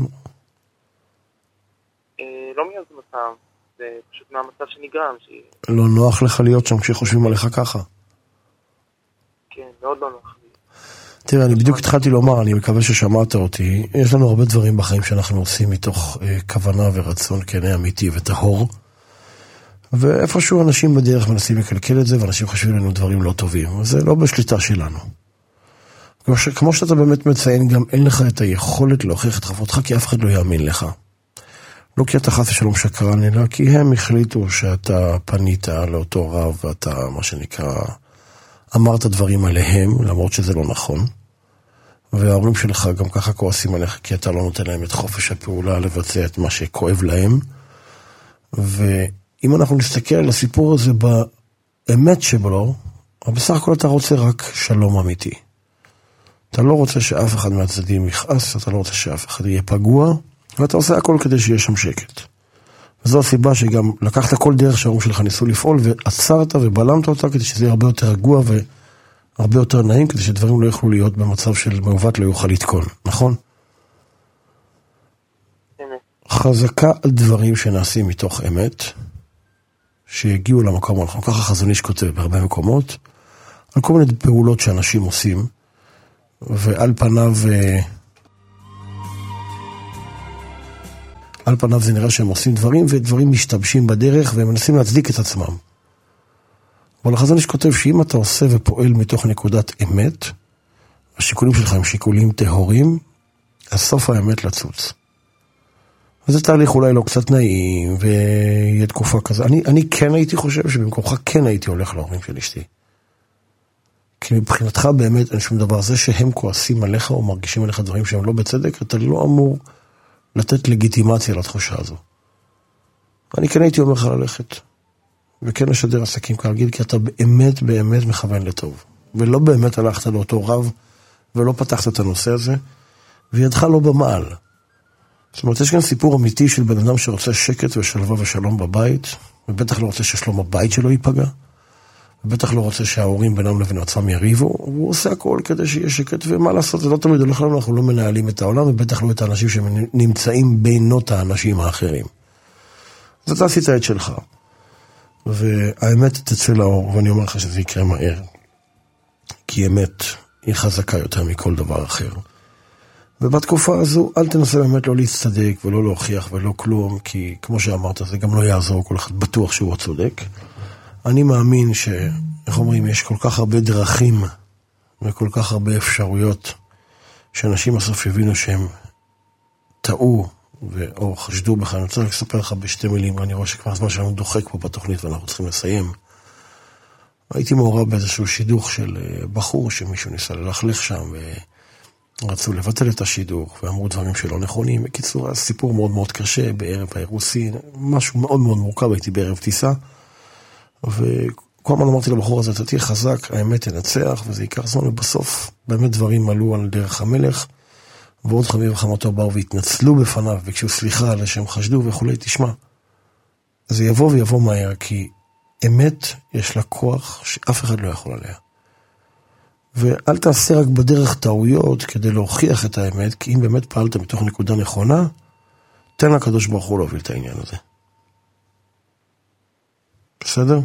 לא מיוזמתם. זה פשוט מהמצב שנגרם. ש... לא נוח לך להיות שם כשחושבים עליך ככה? כן, מאוד לא נוח לי. תראה, אני בדיוק התחלתי לומר, אני מקווה ששמעת אותי, יש לנו הרבה דברים בחיים שאנחנו עושים מתוך אה, כוונה ורצון כנה אמיתי וטהור, ואיפשהו אנשים בדרך מנסים לקלקל את זה, ואנשים חושבים לנו דברים לא טובים, וזה לא בשליטה שלנו. כמו, ש... כמו שאתה באמת מציין, גם אין לך את היכולת להוכיח את חפותך, כי אף אחד לא יאמין לך. לא כי אתה חס ושלום שקרן, אלא כי הם החליטו שאתה פנית לאותו רב, ואתה, מה שנקרא, אמרת דברים עליהם, למרות שזה לא נכון. וההורים שלך גם ככה כועסים עליך, כי אתה לא נותן להם את חופש הפעולה לבצע את מה שכואב להם. ואם אנחנו נסתכל על הסיפור הזה באמת שבלו, בסך הכל אתה רוצה רק שלום אמיתי. אתה לא רוצה שאף אחד מהצדדים יכעס, אתה לא רוצה שאף אחד יהיה פגוע, ואתה עושה הכל כדי שיהיה שם שקט. וזו הסיבה שגם לקחת כל דרך שההורים שלך ניסו לפעול, ועצרת ובלמת אותה כדי שזה יהיה הרבה יותר רגוע והרבה יותר נעים, כדי שדברים לא יוכלו להיות במצב של מעוות לא יוכל לתקון, נכון? אמת. חזקה על דברים שנעשים מתוך אמת, שהגיעו למקום הנכון. ככה חזון איש כותב בהרבה מקומות, על כל מיני פעולות שאנשים עושים, ועל פניו... על פניו זה נראה שהם עושים דברים, ודברים משתבשים בדרך, והם מנסים להצדיק את עצמם. אבל החזון איש כותב שאם אתה עושה ופועל מתוך נקודת אמת, השיקולים שלך הם שיקולים טהורים, אז סוף האמת לצוץ. וזה תהליך אולי לא קצת נעים, ויהיה תקופה כזה. אני, אני כן הייתי חושב שבמקומך כן הייתי הולך להורים של אשתי. כי מבחינתך באמת אין שום דבר. זה שהם כועסים עליך או מרגישים עליך דברים שהם לא בצדק, אתה לא אמור לתת לגיטימציה לתחושה הזו. אני כן הייתי אומר לך ללכת, וכן לשדר עסקים כרגיל, כי אתה באמת באמת מכוון לטוב. ולא באמת הלכת לאותו רב, ולא פתחת את הנושא הזה, וידך לא במעל. זאת אומרת, יש כאן סיפור אמיתי של בן אדם שרוצה שקט ושלווה ושלום בבית, ובטח לא רוצה ששלום הבית שלו ייפגע, ובטח לא רוצה שההורים בינם לבין עצמם יריבו, הוא עושה הכל כדי שיהיה שקט, ומה לעשות, זה לא תמיד הולך לנו, אנחנו לא מנהלים את העולם, ובטח לא את האנשים שנמצאים בינות האנשים האחרים. אז אתה עשית את שלך, והאמת תצא לאור, ואני אומר לך שזה יקרה מהר, כי אמת היא חזקה יותר מכל דבר אחר. ובתקופה הזו, אל תנסה באמת לא להצטדק, ולא להוכיח, ולא כלום, כי כמו שאמרת, זה גם לא יעזור, כל אחד בטוח שהוא צודק. אני מאמין ש, איך אומרים, יש כל כך הרבה דרכים, וכל כך הרבה אפשרויות, שאנשים בסוף יבינו שהם טעו, או חשדו בך. אני רוצה לספר לך בשתי מילים, ואני רואה שכבר הזמן שלנו דוחק פה בתוכנית, ואנחנו צריכים לסיים. הייתי מעורב באיזשהו שידוך של בחור, שמישהו ניסה ללכלך שם, ורצו לבטל את השידוך, ואמרו דברים שלא נכונים. בקיצור, הסיפור מאוד מאוד קשה, בערב האירוסי, משהו מאוד מאוד מורכב, הייתי בערב טיסה, וכל הזמן אמרתי לבחור הזה, אתה תהיה חזק, האמת תנצח, וזה ייקח זמן, ובסוף באמת דברים עלו על דרך המלך, ועוד חמי וחמתו באו והתנצלו בפניו, וכשהוא סליחה על שהם חשדו וכולי, תשמע, זה יבוא ויבוא מהר, כי אמת יש לה כוח שאף אחד לא יכול עליה. ואל תעשה רק בדרך טעויות כדי להוכיח את האמת, כי אם באמת פעלת מתוך נקודה נכונה, תן לקדוש ברוך הוא להוביל את העניין הזה. בסדר?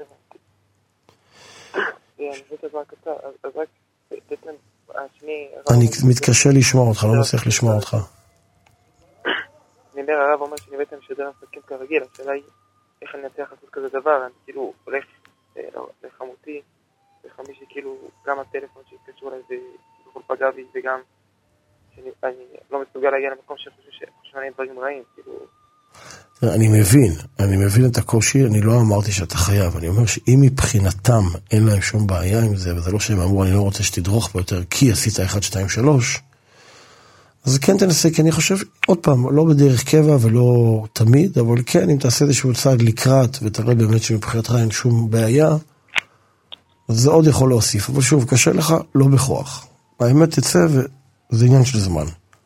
אני מתקשה לשמוע אותך, לא מצליח לשמוע אותך. אני אומר, הרב אומר שאני בעצם משדר עסקים כרגיל, השאלה היא איך אני אצליח לעשות כזה דבר, אני כאילו הולך לחמותי, לחמישי כאילו גם הטלפון שהתקשרו אליי ובכל פגע בי, וגם שאני לא מסוגל להגיע למקום שחושב עליהם דברים רעים, כאילו... אני מבין, אני מבין את הקושי, אני לא אמרתי שאתה חייב, אני אומר שאם מבחינתם אין להם שום בעיה עם זה, וזה לא שהם אמרו, אני לא רוצה שתדרוך ביותר, כי עשית אחת, שתיים, שלוש, אז כן תנסה, כי אני חושב, עוד פעם, לא בדרך קבע ולא תמיד, אבל כן, אם תעשה איזשהו צעד לקראת, ותראה באמת שמבחינתך אין שום בעיה, אז זה עוד יכול להוסיף, אבל שוב, קשה לך, לא בכוח. האמת תצא, וזה עניין של זמן.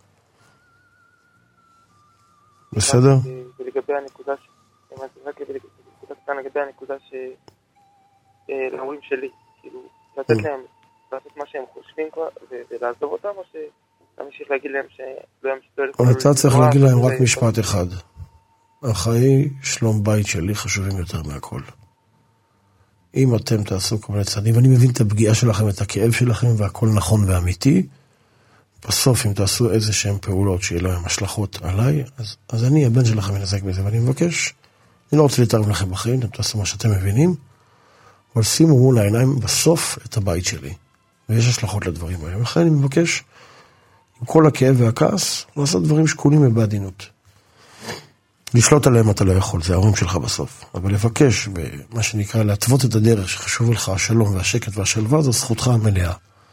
בסדר? ולגבי הנקודה, רק לגבי הנקודה להורים שלי, כאילו, לתת להם, לעשות מה שהם חושבים כבר, ולעזוב אותם, או שתמשיך להגיד להם שלא ימשיכו... אתה צריך להגיד להם רק משפט אחד. החיי שלום בית שלי חשובים יותר מהכל. אם אתם תעשו כל מיני צעדים, ואני מבין את הפגיעה שלכם, את הכאב שלכם, והכל נכון ואמיתי, בסוף אם תעשו איזה שהם פעולות שיהיה להם השלכות עליי, אז, אז אני הבן שלכם מנזק בזה, ואני מבקש, אני לא רוצה להתערב לכם בחיים, אתם תעשו מה שאתם מבינים, אבל שימו מול העיניים בסוף את הבית שלי, ויש השלכות לדברים האלה, ולכן אני מבקש, עם כל הכאב והכעס, לעשות דברים שקולים ובעדינות. לשלוט עליהם אתה לא יכול, זה ההורים שלך בסוף, אבל לבקש, במה שנקרא, להתוות את הדרך שחשוב לך השלום והשקט והשלווה, זו זכותך המלאה.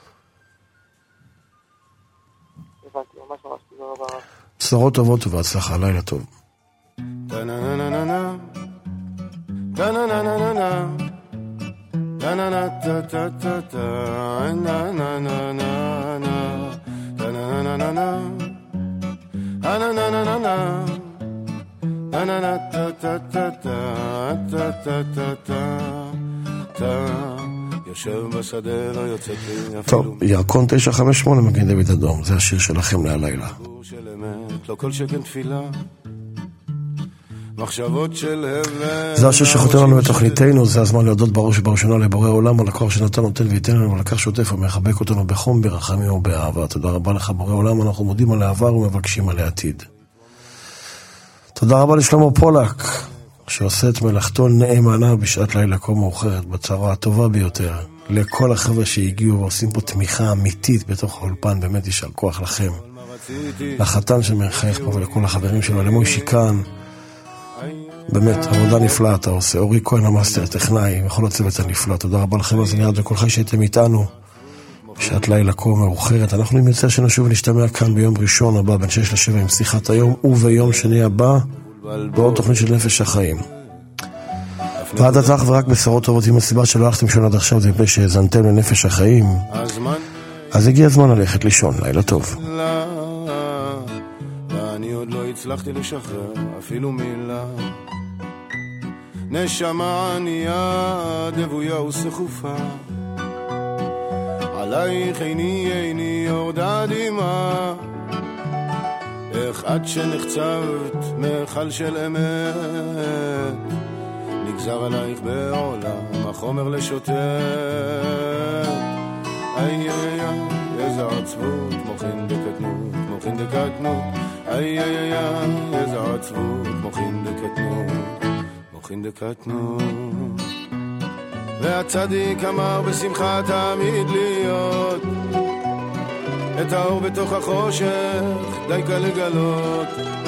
בשורות טובות ובהצלחה, לילה טוב. טוב, ירקון תשע חמש שמונה מגן דוד אדום, זה השיר שלכם להלילה. זה השיר שחותם לנו בתוכניתנו, זה הזמן להודות בראש ובראשונה לבורא עולם על הכוח שנתן נותן וייתן לנו, על הכך שוטף ומחבק אותנו בחום, ברחמים ובאהבה. תודה רבה לך בורא עולם, אנחנו מודים על העבר ומבקשים על העתיד. תודה רבה לשלמה פולק, שעושה את מלאכתו נאמנה בשעת לילה כה מאוחרת, בצורה הטובה ביותר. לכל החבר'ה שהגיעו ועושים פה תמיכה אמיתית בתוך האולפן, באמת יישר כוח לכם. לחתן שמחייך פה ולכל החברים שלו, למוישי כאן, באמת, עבודה נפלאה אתה עושה. אורי כהן המאסטר, טכנאי, וכל הצוות הנפלא. תודה רבה לכם, אז אני עד וכל חי שהייתם איתנו. בשעת לילה כה מאוחרת. אנחנו נמצא שנשוב ונשתמע כאן ביום ראשון הבא, בין שש לשבע עם שיחת היום, וביום שני הבא, בעוד תוכנית של נפש החיים. ועדת אך ורק בשורות טובות. עם הסיבה שלא הלכתם לישון עד עכשיו זה מפני שהזנתם לנפש החיים, אז הגיע הזמן ללכת לישון. לילה טוב. ואני עוד לא הצלחתי לשחרר אפילו מילה. נשמה ענייה, דבויה וסחופה, עלייך עיני עיני יורדה דמעה, איך עד שנחצבת מחל של אמת, נגזר עלייך בעולם החומר לשוטט. איי איי איי, איזה עצבות, מוחין דקטנות, מוחין דקטנות. איי איי איי, איזה עצבות, מוחין דקטנות, מוחין דקטנות. והצדיק אמר בשמחה תמיד להיות, את האור בתוך החושך דייקה לגלות.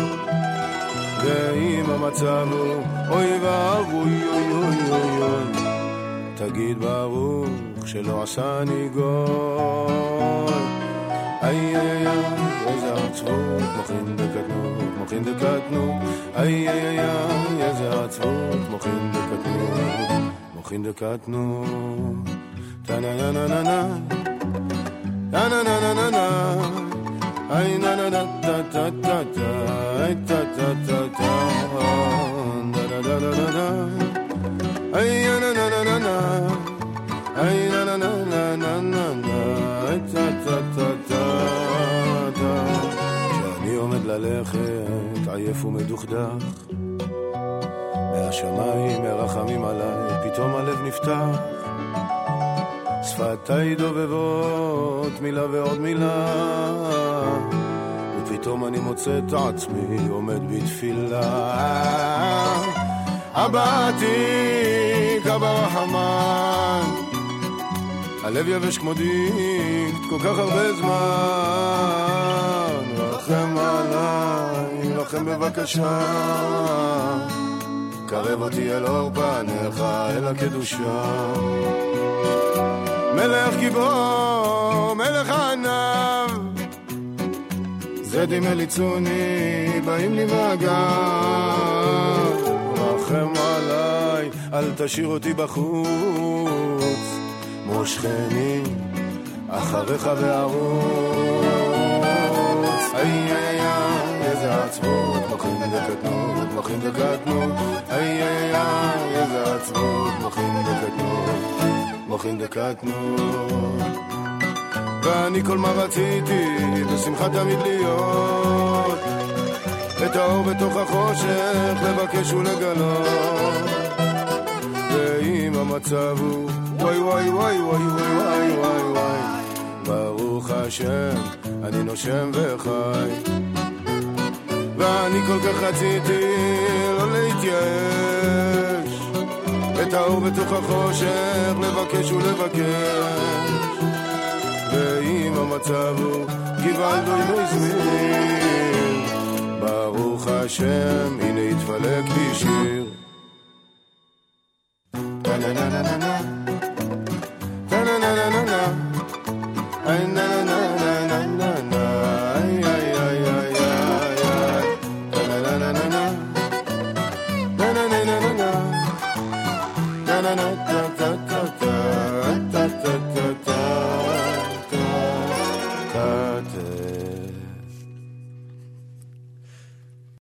ואם המצב הוא אוי ואבוי אוי אוי אוי אוי, תגיד ברוך שלא עשני גוי. איי איי איי, איזה עצבות, מוחין דקטנות, מוחין דקטנות. איי איי איי, איזה עצבות, מוחין דקטנות, מוחין דקטנות. טה נה נה נה נה נה, טה נה נה נה נה נה, איי נה נה נה טה טה טה טה, איי טה טה טה טה, דה דה דה דה דה, איי נה נה נה נה נה, איי נה נה נה נה נה נה נה, איי טה טה טה טה טה. כשאני עומד ללכת עייף ומדוכדך, מהשמיים מרחמים עליי, פתאום הלב נפתח, שפתיי דובבות מילה ועוד מילה, ופתאום אני מוצא את עצמי עומד בתפילה. אבא עתיק, אבא רחמן, הלב יבש כמו דיקט כל כך הרבה זמן, רחם עליי, רחם בבקשה, קרב אותי אל אור פניך, אל הקדושה. מלך גיבור, מלך ענב, זדים מליצוני, באים לי מהגב. רחם עליי, אל תשאיר אותי בחוץ, מושכני אחריך וערוץ. איי איי איי, איזה עצבות, מוחין דקטנות, מוחין דקטנות. איי איי איי, איזה עצבות, מוחין דקטנות, מוחין דקטנות. ואני כל מה רציתי בשמחה תמיד להיות, את האור בתוך החושך לבקש ולגלות. ואם המצב הוא וואי וואי וואי וואי וואי וואי וואי, ברוך השם אני נושם וחי. ואני כל כך רציתי לא להתייאש, את האור בתוך החושך לבקש ולבקש. ואם המצב הוא גבעל דוי מזמין, ברוך השם הנה יתפלק לי שיר.